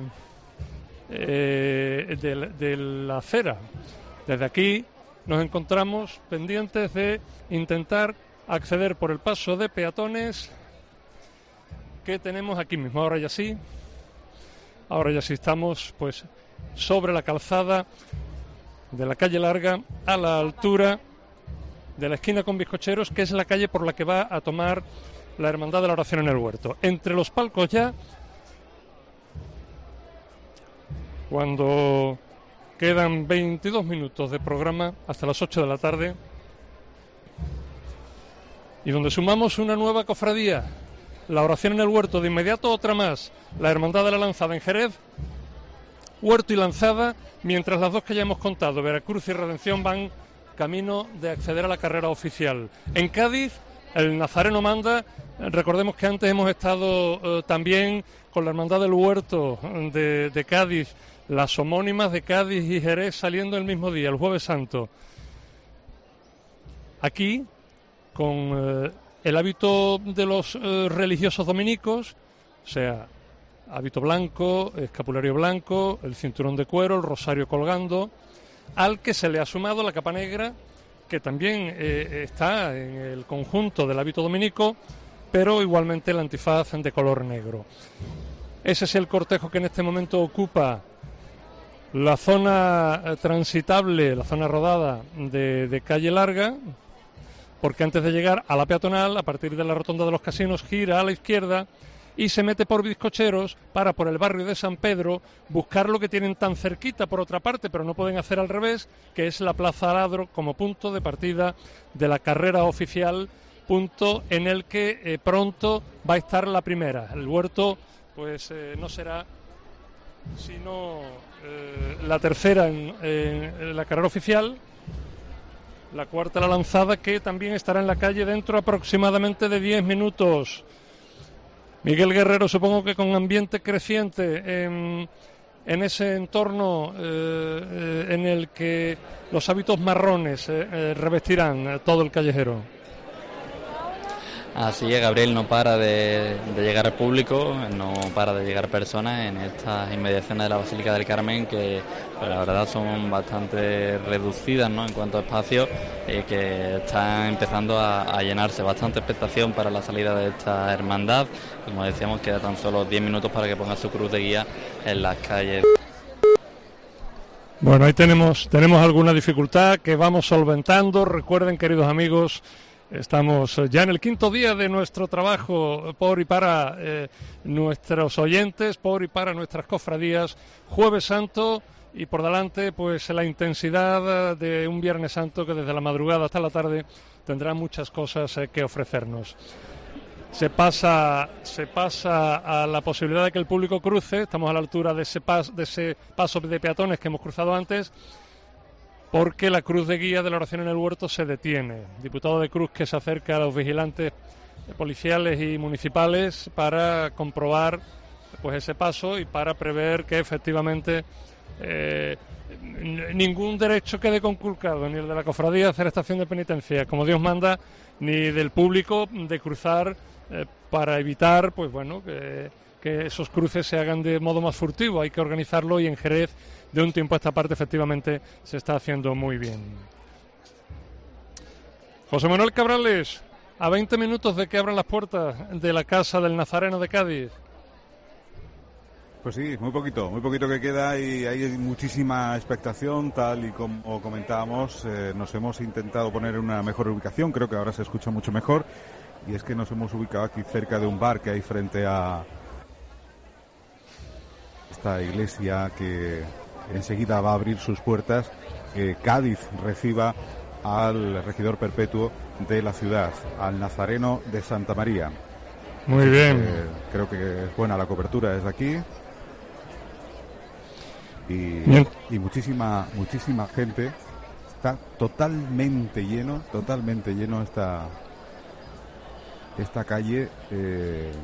eh, de, de la acera. Desde aquí nos encontramos pendientes de intentar acceder por el paso de peatones que tenemos aquí mismo. Ahora ya sí, ahora ya sí estamos pues sobre la calzada de la calle Larga, a la altura de la esquina con Bizcocheros, que es la calle por la que va a tomar la Hermandad de la Oración en el Huerto. Entre los palcos ya, cuando quedan veintidós minutos de programa hasta las ocho de la tarde, y donde sumamos una nueva cofradía, la oración en el huerto, de inmediato otra más, la Hermandad de la Lanzada en Jerez, huerto y lanzada, mientras las dos que ya hemos contado, Veracruz y Redención, van camino de acceder a la carrera oficial. En Cádiz, el Nazareno manda. Recordemos que antes hemos estado eh, también con la Hermandad del Huerto de, de Cádiz, las homónimas de Cádiz y Jerez saliendo el mismo día, el Jueves Santo. Aquí, con eh, el hábito de los eh, religiosos dominicos, o sea, hábito blanco, escapulario blanco, el cinturón de cuero, el rosario colgando, al que se le ha sumado la capa negra, que también eh, está en el conjunto del hábito dominico, pero igualmente el antifaz de color negro. Ese es el cortejo que en este momento ocupa la zona transitable, la zona rodada de, de Calle Larga, porque antes de llegar a la peatonal, a partir de la rotonda de los Casinos, gira a la izquierda y se mete por Bizcocheros para, por el barrio de San Pedro, buscar lo que tienen tan cerquita por otra parte, pero no pueden hacer al revés, que es la Plaza Aladro como punto de partida de la carrera oficial, punto en el que eh, pronto va a estar la primera. El huerto pues eh, no será sino eh, la tercera en, en, en la carrera oficial, la cuarta la lanzada, que también estará en la calle dentro aproximadamente de diez minutos. Miguel Guerrero, supongo que con ambiente creciente en, en ese entorno eh, eh, en el que los hábitos marrones eh, eh, revestirán eh, todo el callejero. Así es, Gabriel, no para de, de llegar al público, no para de llegar personas en estas inmediaciones de la Basílica del Carmen, que pues, la verdad son bastante reducidas, ¿no?, en cuanto a espacio, eh, que están empezando a, a llenarse. Bastante expectación para la salida de esta hermandad. Como decíamos, queda tan solo diez minutos para que ponga su cruz de guía en las calles. Bueno, ahí tenemos, tenemos alguna dificultad que vamos solventando. Recuerden, queridos amigos, estamos ya en el quinto día de nuestro trabajo por y para eh, nuestros oyentes, por y para nuestras cofradías. Jueves Santo y por delante pues la intensidad de un Viernes Santo que desde la madrugada hasta la tarde tendrá muchas cosas eh, que ofrecernos. Se pasa, se pasa a la posibilidad de que el público cruce. Estamos a la altura de ese, pas, de ese paso de peatones que hemos cruzado antes, porque la cruz de guía de la oración en el huerto se detiene. Diputado de Cruz que se acerca a los vigilantes policiales y municipales para comprobar pues ese paso y para prever que efectivamente eh, ningún derecho quede conculcado, ni el de la cofradía de hacer estación de penitencia, como Dios manda, ni del público de cruzar eh, para evitar pues bueno que, que esos cruces se hagan de modo más furtivo. Hay que organizarlo y en Jerez de un tiempo a esta parte efectivamente se está haciendo muy bien. José Manuel Cabrales, a veinte minutos de que abran las puertas de la Casa del Nazareno de Cádiz. Pues sí, muy poquito, muy poquito que queda y hay muchísima expectación, tal y como comentábamos. Eh, nos hemos intentado poner en una mejor ubicación, creo que ahora se escucha mucho mejor, y es que nos hemos ubicado aquí cerca de un bar que hay frente a esta iglesia que enseguida va a abrir sus puertas. Que Cádiz reciba al regidor perpetuo de la ciudad, al Nazareno de Santa María. Muy bien. Eh, creo que es buena la cobertura desde aquí. Y, y muchísima muchísima gente. Está totalmente lleno, totalmente lleno esta esta calle. Eh,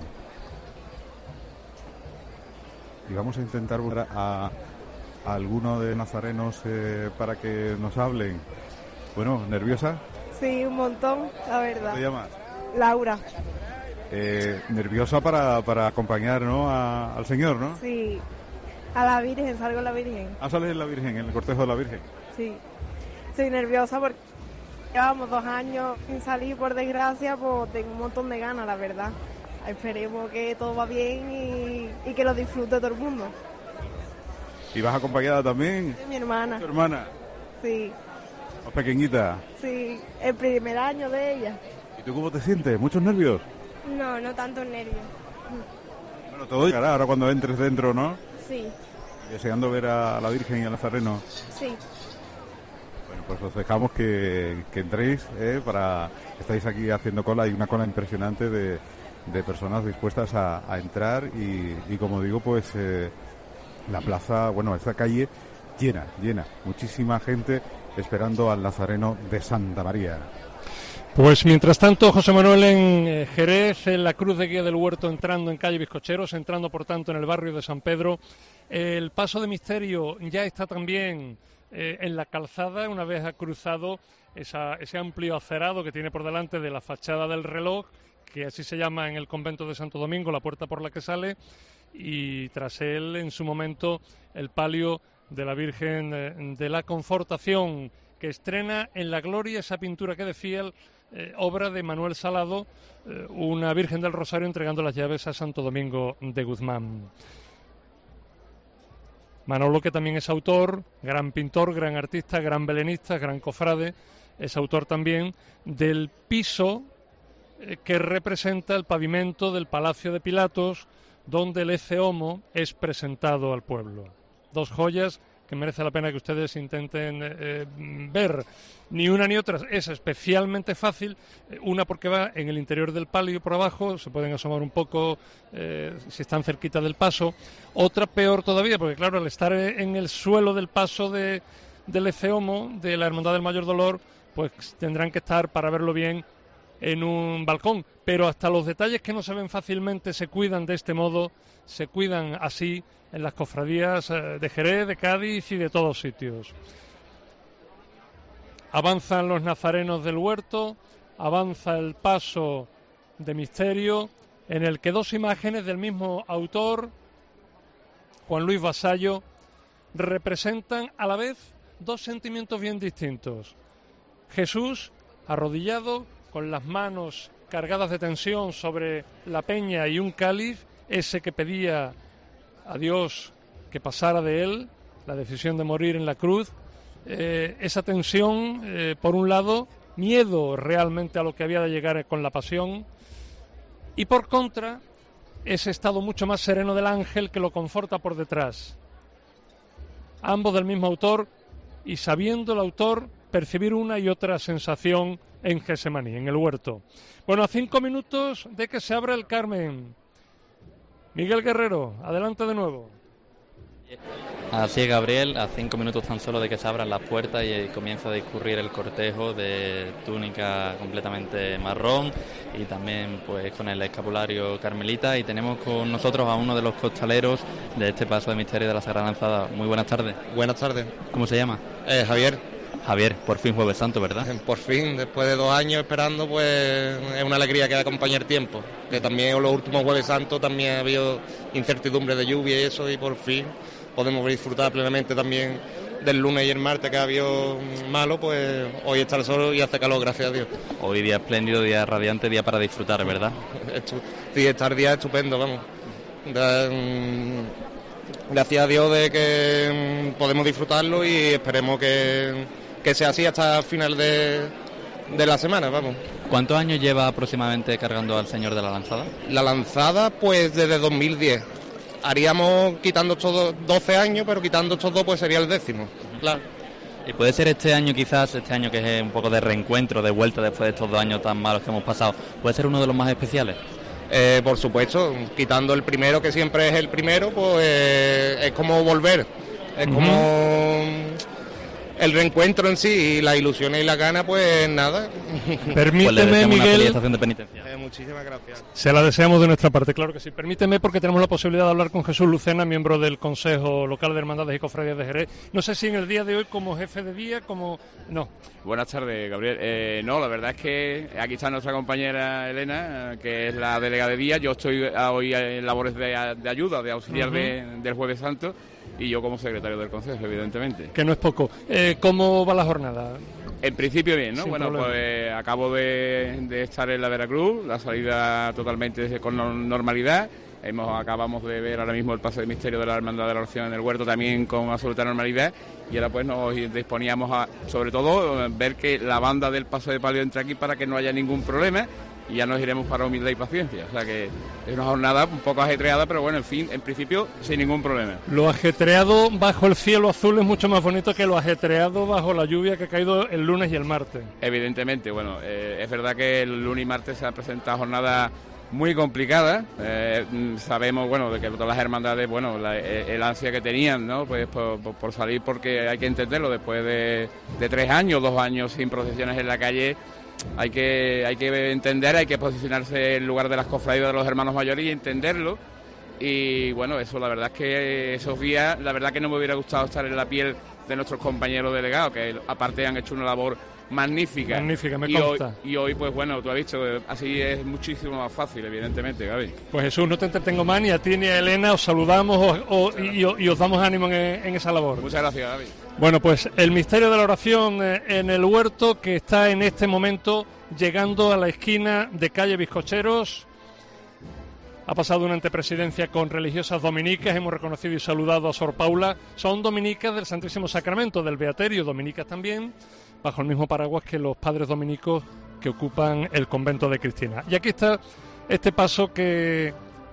y vamos a intentar buscar a, a alguno de nazarenos eh, para que nos hablen. Bueno, ¿nerviosa? Sí, un montón, la verdad. ¿Cómo te llamas? Laura. Eh, nerviosa para, para acompañar, ¿no?, a, al Señor, ¿no? Sí, a la Virgen, salgo a la Virgen. Ah, sales en la Virgen, en el cortejo de la Virgen. Sí, estoy nerviosa porque llevamos dos años sin salir, por desgracia, pues tengo un montón de ganas, la verdad. Esperemos que todo va bien y, y que lo disfrute todo el mundo. ¿Y vas acompañada también? De mi hermana. ¿Tu hermana? Sí. ¿Más pequeñita? Sí, el primer año de ella. ¿Y tú cómo te sientes? ¿Muchos nervios? No, no tanto nervios. Bueno, todo llegará ahora cuando entres dentro, ¿no? Sí. Deseando ver a la Virgen y al Nazareno. Sí. Bueno, pues os dejamos que, que entréis, ¿eh? Para estáis aquí haciendo cola. Hay una cola impresionante de de personas dispuestas a, a entrar y, y como digo, pues eh, la plaza, bueno, esta calle llena, llena, muchísima gente esperando al Nazareno de Santa María. Pues mientras tanto, José Manuel, en eh, Jerez, en la Cruz de Guía del Huerto, entrando en calle Bizcocheros, entrando por tanto en el barrio de San Pedro, eh, el paso de misterio ya está también eh, en la calzada, una vez ha cruzado esa, ese amplio acerado que tiene por delante de la fachada del reloj, que así se llama en el convento de Santo Domingo, la puerta por la que sale, y tras él, en su momento, el palio de la Virgen de la Confortación, que estrena en la gloria esa pintura que decía el, eh, obra de Manuel Salado, eh, una Virgen del Rosario entregando las llaves a Santo Domingo de Guzmán. Manolo, que también es autor, gran pintor, gran artista, gran belenista, gran cofrade, es autor también del piso eh, que representa el pavimento del Palacio de Pilatos, donde el Ecce Homo es presentado al pueblo. Dos joyas que merece la pena que ustedes intenten eh, ver. Ni una ni otra es especialmente fácil, una porque va en el interior del palio por abajo, se pueden asomar un poco eh, si están cerquita del paso. Otra peor todavía, porque claro, al estar en el suelo del paso de, del Ecce Homo, de la Hermandad del Mayor Dolor, pues tendrán que estar, para verlo bien, en un balcón, pero hasta los detalles que no se ven fácilmente se cuidan de este modo, se cuidan así en las cofradías de Jerez, de Cádiz y de todos sitios. Avanzan los nazarenos del huerto, avanza el paso de misterio, en el que dos imágenes del mismo autor, Juan Luis Vasallo, representan a la vez dos sentimientos bien distintos. Jesús arrodillado, con las manos cargadas de tensión sobre la peña y un cáliz, ese que pedía a Dios que pasara de él, la decisión de morir en la cruz, eh, esa tensión, eh, por un lado, miedo realmente a lo que había de llegar con la pasión, y por contra, ese estado mucho más sereno del ángel que lo conforta por detrás. Ambos del mismo autor, y sabiendo el autor percibir una y otra sensación en Gesemaní, en el huerto. Bueno, a cinco minutos de que se abra el Carmen. Miguel Guerrero, adelante de nuevo. Así es, Gabriel, a cinco minutos tan solo de que se abran las puertas y comienza a discurrir el cortejo de túnica completamente marrón y también pues con el escapulario carmelita, y tenemos con nosotros a uno de los costaleros de este paso de misterio de la Sagrada Lanzada. Muy buenas tardes. Buenas tardes. ¿Cómo se llama? Eh, Javier. Javier, por fin Jueves Santo, ¿verdad? Por fin, después de dos años esperando, pues es una alegría que acompañe el tiempo. Que también en los últimos Jueves Santos también ha habido incertidumbre de lluvia y eso, y por fin podemos disfrutar plenamente también del lunes y el martes que ha habido malo, pues hoy está el sol y hace calor, gracias a Dios. Hoy día espléndido, día radiante, día para disfrutar, ¿verdad? Sí, estar día estupendo, vamos. Gracias a Dios de que podemos disfrutarlo y esperemos que, que sea así hasta el final de, de la semana, vamos. ¿Cuántos años lleva aproximadamente cargando al Señor de la Lanzada? La Lanzada, pues desde dos mil diez. Haríamos quitando estos doce años, pero quitando estos dos pues sería el décimo, claro. Y puede ser este año quizás, este año que es un poco de reencuentro, de vuelta después de estos dos años tan malos que hemos pasado, ¿puede ser uno de los más especiales? Eh, por supuesto, quitando el primero, que siempre es el primero, pues eh, es como volver, es uh-huh. como el reencuentro en sí, y las ilusiones y las ganas, pues nada. Permíteme, pues Miguel. De penitencia. Eh, muchísimas gracias. Se la deseamos de nuestra parte, claro que sí. Permíteme, porque tenemos la posibilidad de hablar con Jesús Lucena, miembro del Consejo Local de Hermandades y Cofradías de Jerez. No sé si en el día de hoy como jefe de día, como... No. Buenas tardes, Gabriel. Eh, no, la verdad es que aquí está nuestra compañera Elena, que es la delegada de día. Yo estoy hoy en labores de, de ayuda, de auxiliar uh-huh. de, del Jueves Santo, y yo como secretario del Consejo, evidentemente. Que no es poco. Eh, ¿Cómo va la jornada? En principio bien, ¿no? Sin bueno, problema. Pues acabo de, de estar en la Veracruz, la salida totalmente con normalidad. Hemos acabamos de ver ahora mismo el paso de misterio de la Hermandad de la Oración en el huerto también con absoluta normalidad, y ahora pues nos disponíamos a, sobre todo, ver que la banda del paso de palio entre aquí para que no haya ningún problema, y ya nos iremos para humildad y paciencia. O sea que es una jornada un poco ajetreada, pero bueno, en fin, en principio sin ningún problema. Lo ajetreado bajo el cielo azul es mucho más bonito que lo ajetreado bajo la lluvia que ha caído el lunes y el martes. Evidentemente, bueno, eh, es verdad que el lunes y martes se ha presentado jornada muy complicada. Eh, sabemos, bueno, de que todas las hermandades, bueno, la, el ansia que tenían, ¿no? Pues por, por, por salir, porque hay que entenderlo, después de, de tres años, dos años sin procesiones en la calle, hay que, hay que entender, hay que posicionarse en lugar de las cofradías de los hermanos mayores y entenderlo. Y bueno, eso, la verdad es que esos días, la verdad que no me hubiera gustado estar en la piel de nuestros compañeros delegados, que aparte han hecho una labor magnífica. Magnífica, me y consta. Hoy, y hoy, pues bueno, tú has dicho, así es muchísimo más fácil, evidentemente, Gaby. Pues Jesús, no te entretengo más, ni a ti ni a Elena, os saludamos o, o, y, y os damos ánimo en, en esa labor. Muchas gracias, Gaby. Bueno, pues el misterio de la oración en el huerto, que está en este momento llegando a la esquina de calle Bizcocheros. Ha pasado una antepresidencia con religiosas dominicas, hemos reconocido y saludado a Sor Paula. Son dominicas del Santísimo Sacramento, del Beaterio, dominicas también, bajo el mismo paraguas que los padres dominicos que ocupan el convento de Cristina. Y aquí está este paso que,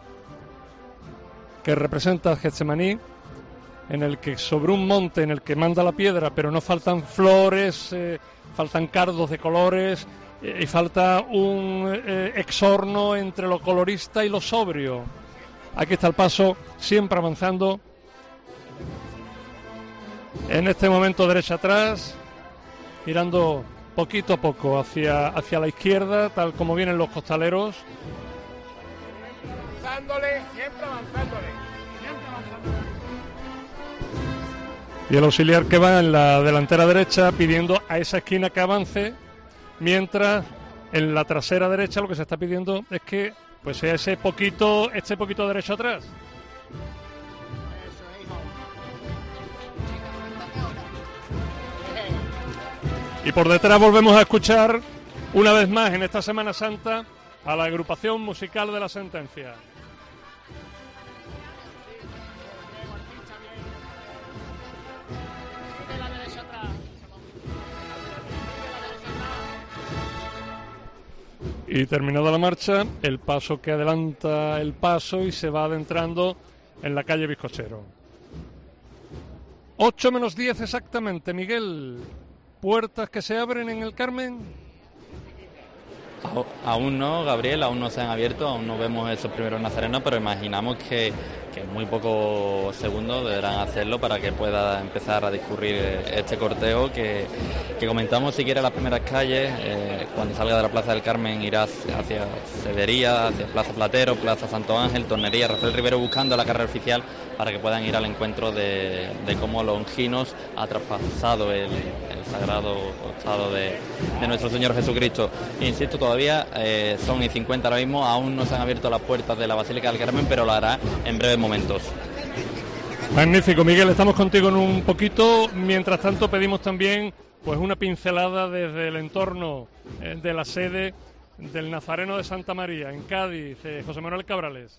que representa Getsemaní, en el que sobre un monte en el que manda la piedra, pero no faltan flores, eh, faltan cardos de colores, eh, y falta un eh, exorno entre lo colorista y lo sobrio. Aquí está el paso, siempre avanzando. En este momento derecha atrás, girando poquito a poco hacia, hacia la izquierda, tal como vienen los costaleros. Avanzándole, siempre avanzándole, siempre avanzándole. Y el auxiliar que va en la delantera derecha pidiendo a esa esquina que avance, mientras en la trasera derecha lo que se está pidiendo es que pues sea ese poquito, este poquito derecho atrás. Y por detrás volvemos a escuchar una vez más en esta Semana Santa a la agrupación musical de la Sentencia. Y terminada la marcha, el paso que adelanta el paso y se va adentrando en la calle Bizcochero. ocho menos diez exactamente, Miguel. ¿Puertas que se abren en el Carmen? Aún no, Gabriel, aún no se han abierto, aún no vemos esos primeros nazarenos, pero imaginamos que, que en muy pocos segundos deberán hacerlo para que pueda empezar a discurrir este cortejo que, que comentamos si quiere las primeras calles. Eh, cuando salga de la Plaza del Carmen irá hacia Cedería, hacia Plaza Platero, Plaza Santo Ángel, Tornería, Rafael Rivero, buscando la carrera oficial para que puedan ir al encuentro de, de cómo Longinos ha traspasado el, el sagrado costado de, de nuestro Señor Jesucristo. Insisto, todavía eh, son y cincuenta ahora mismo, aún no se han abierto las puertas de la Basílica del Carmen, pero lo hará en breves momentos. Magnífico, Miguel, estamos contigo en un poquito. Mientras tanto pedimos también pues una pincelada desde el entorno eh, de la sede del Nazareno de Santa María en Cádiz. eh, José Manuel Cabrales.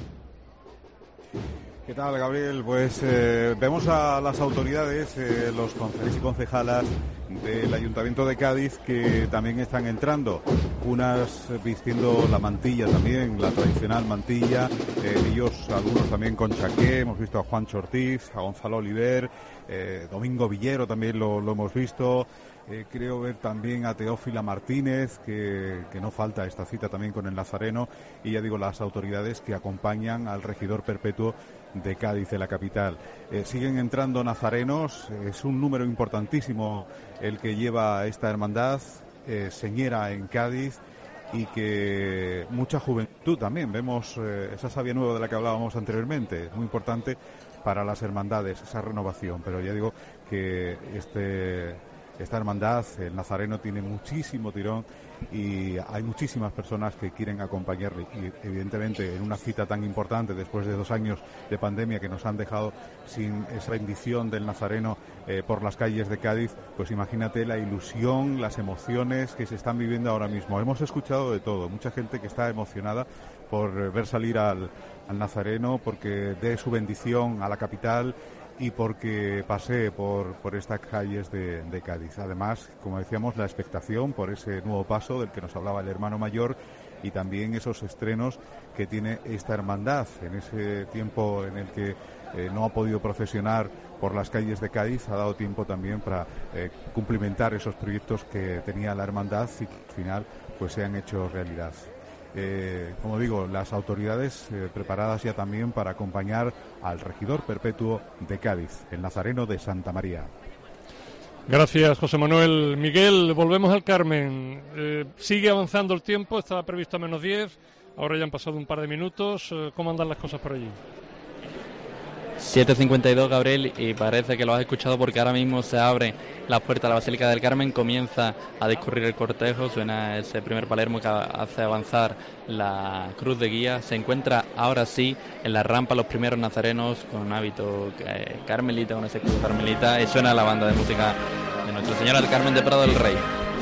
¿Qué tal, Gabriel? Pues eh, vemos a las autoridades, eh, los concejales y concejalas del Ayuntamiento de Cádiz que también están entrando, unas vistiendo la mantilla también, la tradicional mantilla, eh, ellos algunos también con chaqué, hemos visto a Juancho Ortiz, a Gonzalo Oliver, eh, Domingo Villero también lo, lo hemos visto. Eh, creo ver también a Teófila Martínez, que, que no falta esta cita también con el Nazareno, y ya digo, las autoridades que acompañan al regidor perpetuo de Cádiz, de la capital. Eh, siguen entrando nazarenos, es un número importantísimo el que lleva esta hermandad eh, señera en Cádiz, y que mucha juventud también. Vemos eh, esa savia nueva de la que hablábamos anteriormente, es muy importante para las hermandades, esa renovación, pero ya digo que este... Esta hermandad, el Nazareno, tiene muchísimo tirón y hay muchísimas personas que quieren acompañarle. Y evidentemente en una cita tan importante, después de dos años de pandemia que nos han dejado sin esa bendición del Nazareno eh, por las calles de Cádiz, pues imagínate la ilusión, las emociones que se están viviendo ahora mismo. Hemos escuchado de todo, mucha gente que está emocionada por ver salir al, al Nazareno, porque dé su bendición a la capital y porque pasee por, por estas calles de, de Cádiz. Además, como decíamos, la expectación por ese nuevo paso del que nos hablaba el hermano mayor, y también esos estrenos que tiene esta hermandad en ese tiempo en el que eh, no ha podido procesionar por las calles de Cádiz. Ha dado tiempo también para eh, cumplimentar esos proyectos que tenía la hermandad y que al final pues se han hecho realidad. eh, como digo, las autoridades eh, preparadas ya también para acompañar al regidor perpetuo de Cádiz, el nazareno de Santa María. Gracias, José Manuel. Miguel, volvemos al Carmen. Eh, sigue avanzando el tiempo, estaba previsto a menos diez, ahora ya han pasado un par de minutos. Eh, ¿Cómo andan las cosas por allí? siete cincuenta y dos, Gabriel, y parece que lo has escuchado porque ahora mismo se abre la puerta de la Basílica del Carmen, comienza a discurrir el cortejo, suena ese primer palermo que hace avanzar la cruz de guía. Se encuentra ahora sí en la rampa los primeros nazarenos con un hábito eh, carmelita, con ese escudo carmelita, y suena la banda de música de Nuestra Señora del Carmen de Prado del Rey.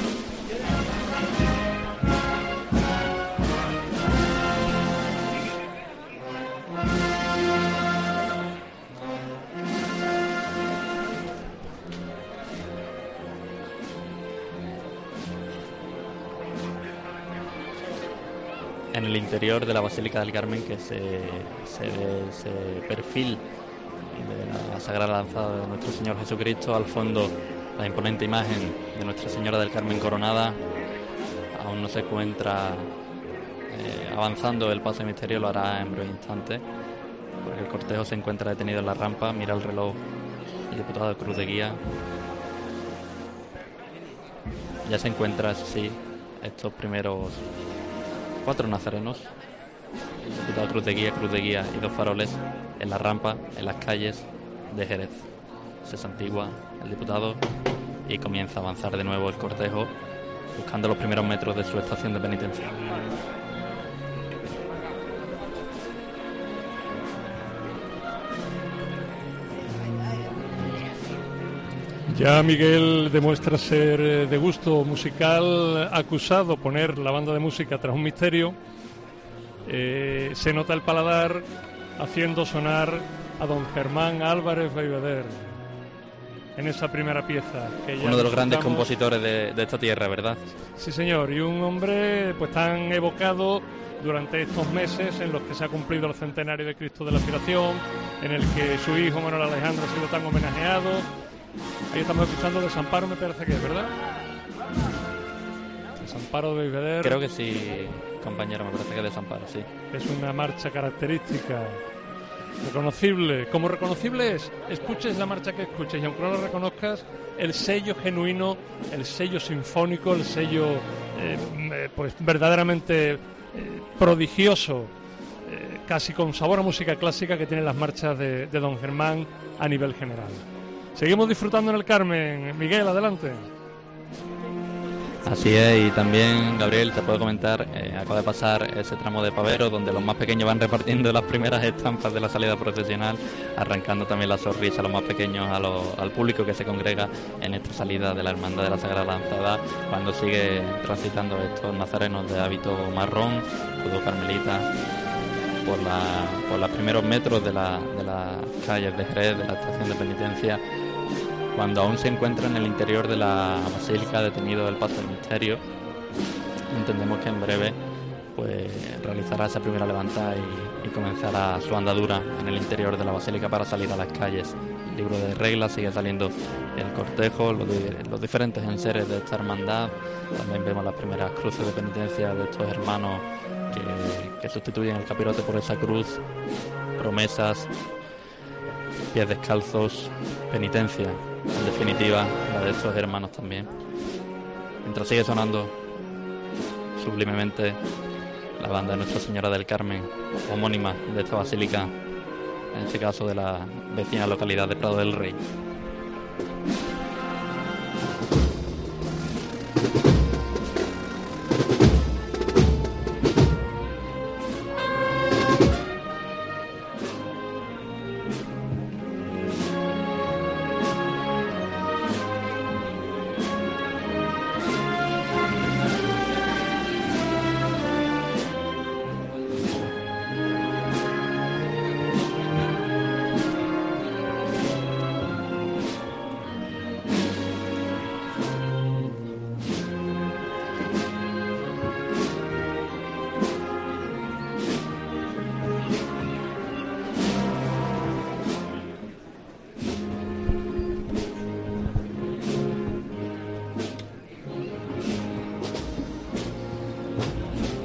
En el interior de la Basílica del Carmen, que se, se ve ese perfil de la Sagrada Lanzada de nuestro Señor Jesucristo, al fondo la imponente imagen de Nuestra Señora del Carmen coronada. Aún no se encuentra eh, avanzando el paso de misterio, lo hará en breve instante, porque el cortejo se encuentra detenido en la rampa. Mira el reloj el diputado de Cruz de Guía. Ya se encuentra, sí, estos primeros cuatro nazarenos, el diputado Cruz de Guía, Cruz de Guía y dos faroles en la rampa, en las calles de Jerez. Se santigua el diputado y comienza a avanzar de nuevo el cortejo, buscando los primeros metros de su estación de penitencia. Ya Miguel demuestra ser de gusto musical, acusado poner la banda de música tras un misterio. Eh, se nota el paladar haciendo sonar a don Germán Álvarez Beigbeder en esa primera pieza. Que ya uno de los grandes compositores de, de esta tierra, ¿verdad? Sí, señor, y un hombre pues tan evocado durante estos meses en los que se ha cumplido el centenario de Cristo de la Aspiración, en el que su hijo Manuel Alejandro ha sido tan homenajeado. Ahí estamos escuchando Desamparo, me parece que es, ¿verdad? Desamparo de Beigbeder. Creo que sí, compañero, me parece que es Desamparo, sí. Es una marcha característica, reconocible. Como reconocible es, escuches la marcha que escuches y aunque no lo reconozcas, el sello genuino, el sello sinfónico, el sello eh, pues verdaderamente eh, prodigioso, eh, casi con sabor a música clásica que tienen las marchas de, de don Germán a nivel general. Seguimos disfrutando en el Carmen. Miguel, adelante. Así es, y también, Gabriel, te puedo comentar, eh, acaba de pasar ese tramo de pavero donde los más pequeños van repartiendo las primeras estampas de la salida procesional, arrancando también la sonrisa a los más pequeños, a lo, al público que se congrega en esta salida de la Hermandad de la Sagrada Lanzada, cuando sigue transitando estos nazarenos de hábito marrón, escudo carmelita, por, la, por los primeros metros de, la, de las calles de Jerez, de la estación de penitencia, cuando aún se encuentra en el interior de la basílica detenido del paso del misterio. Entendemos que en breve pues realizará esa primera levantada y, y comenzará su andadura en el interior de la basílica para salir a las calles. El libro de reglas, sigue saliendo el cortejo, los, los diferentes enseres de esta hermandad. También vemos las primeras cruces de penitencia de estos hermanos que, que sustituyen el capirote por esa cruz, promesas, pies descalzos, penitencia, en definitiva, la de estos hermanos también. Mientras sigue sonando sublimemente la banda de Nuestra Señora del Carmen, homónima de esta basílica, en este caso de la vecina localidad de Prado del Rey.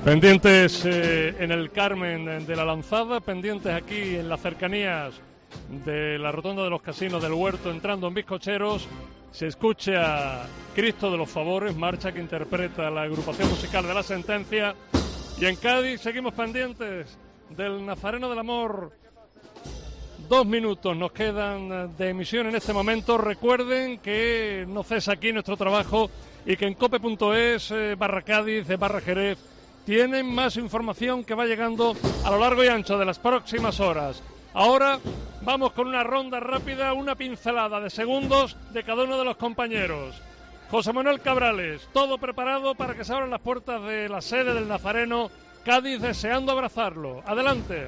Pendientes eh, en el Carmen de la Lanzada, pendientes aquí en las cercanías de la Rotonda de los Casinos del Huerto, entrando en Bizcocheros, se escucha Cristo de los Favores, marcha que interpreta la agrupación musical de La Sentencia. Y en Cádiz seguimos pendientes del Nazareno del Amor. Dos minutos nos quedan de emisión en este momento. Recuerden que no cesa aquí nuestro trabajo y que en cope punto es eh, barra Cádiz, barra Jerez, tienen más información que va llegando a lo largo y ancho de las próximas horas. Ahora vamos con una ronda rápida, una pincelada de segundos de cada uno de los compañeros. José Manuel Cabrales, todo preparado para que se abran las puertas de la sede del Nazareno, Cádiz deseando abrazarlo. Adelante.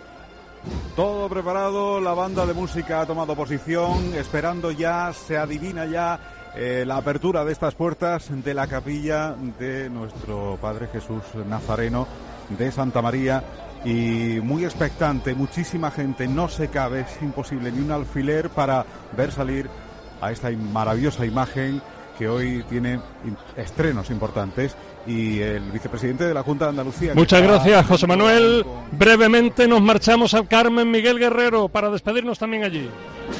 Todo preparado, la banda de música ha tomado posición, esperando ya, se adivina ya Eh, la apertura de estas puertas de la capilla de nuestro Padre Jesús Nazareno de Santa María, y muy expectante, muchísima gente, no se cabe, es imposible ni un alfiler para ver salir a esta maravillosa imagen que hoy tiene estrenos importantes, y el vicepresidente de la Junta de Andalucía. Muchas gracias, José Manuel. Brevemente nos marchamos al Carmen Miguel Guerrero para despedirnos también allí.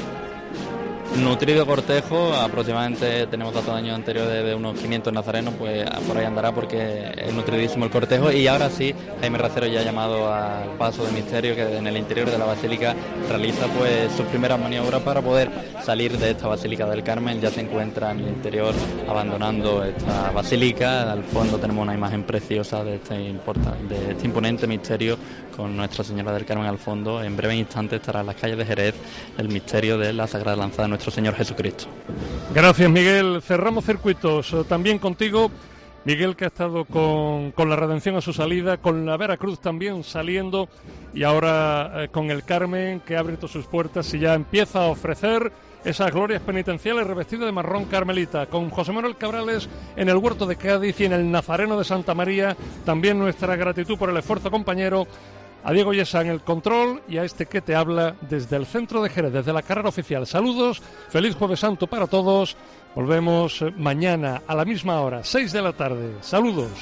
Nutrido cortejo, aproximadamente tenemos datos de años anteriores de unos quinientos nazarenos, pues por ahí andará porque es nutridísimo el cortejo. Y ahora sí, Jaime Racero ya ha llamado al paso de misterio que en el interior de la basílica realiza pues sus primeras maniobras para poder salir de esta basílica del Carmen. Ya se encuentra en el interior abandonando esta basílica. Al fondo tenemos una imagen preciosa de este, importa, de este imponente misterio con Nuestra Señora del Carmen al fondo. En breve instante estará en las calles de Jerez el misterio de la Sagrada Lanzada de nuestro Señor Jesucristo. Gracias, Miguel. Cerramos circuitos también contigo, Miguel, que ha estado con, con la Redención a su salida, con la Veracruz también saliendo, y ahora eh, con el Carmen, que ha abierto sus puertas y ya empieza a ofrecer esas glorias penitenciales revestidas de marrón carmelita. Con José Manuel Cabrales en el Huerto de Cádiz y en el Nazareno de Santa María, también nuestra gratitud por el esfuerzo, compañero. A Diego Yesa en el control y a este que te habla desde el centro de Jerez, desde la carrera oficial. Saludos, feliz Jueves Santo para todos. Volvemos mañana a la misma hora, seis de la tarde. Saludos.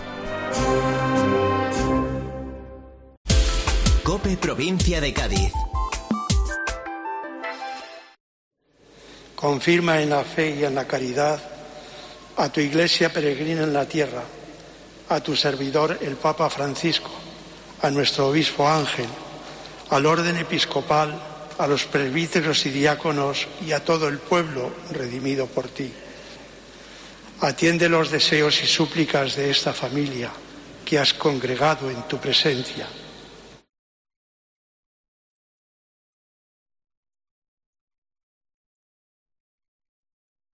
COPE Provincia de Cádiz. Confirma en la fe y en la caridad a tu Iglesia peregrina en la tierra, a tu servidor el Papa Francisco, a nuestro obispo Ángel, al orden episcopal, a los presbíteros y diáconos y a todo el pueblo redimido por ti. Atiende los deseos y súplicas de esta familia que has congregado en tu presencia.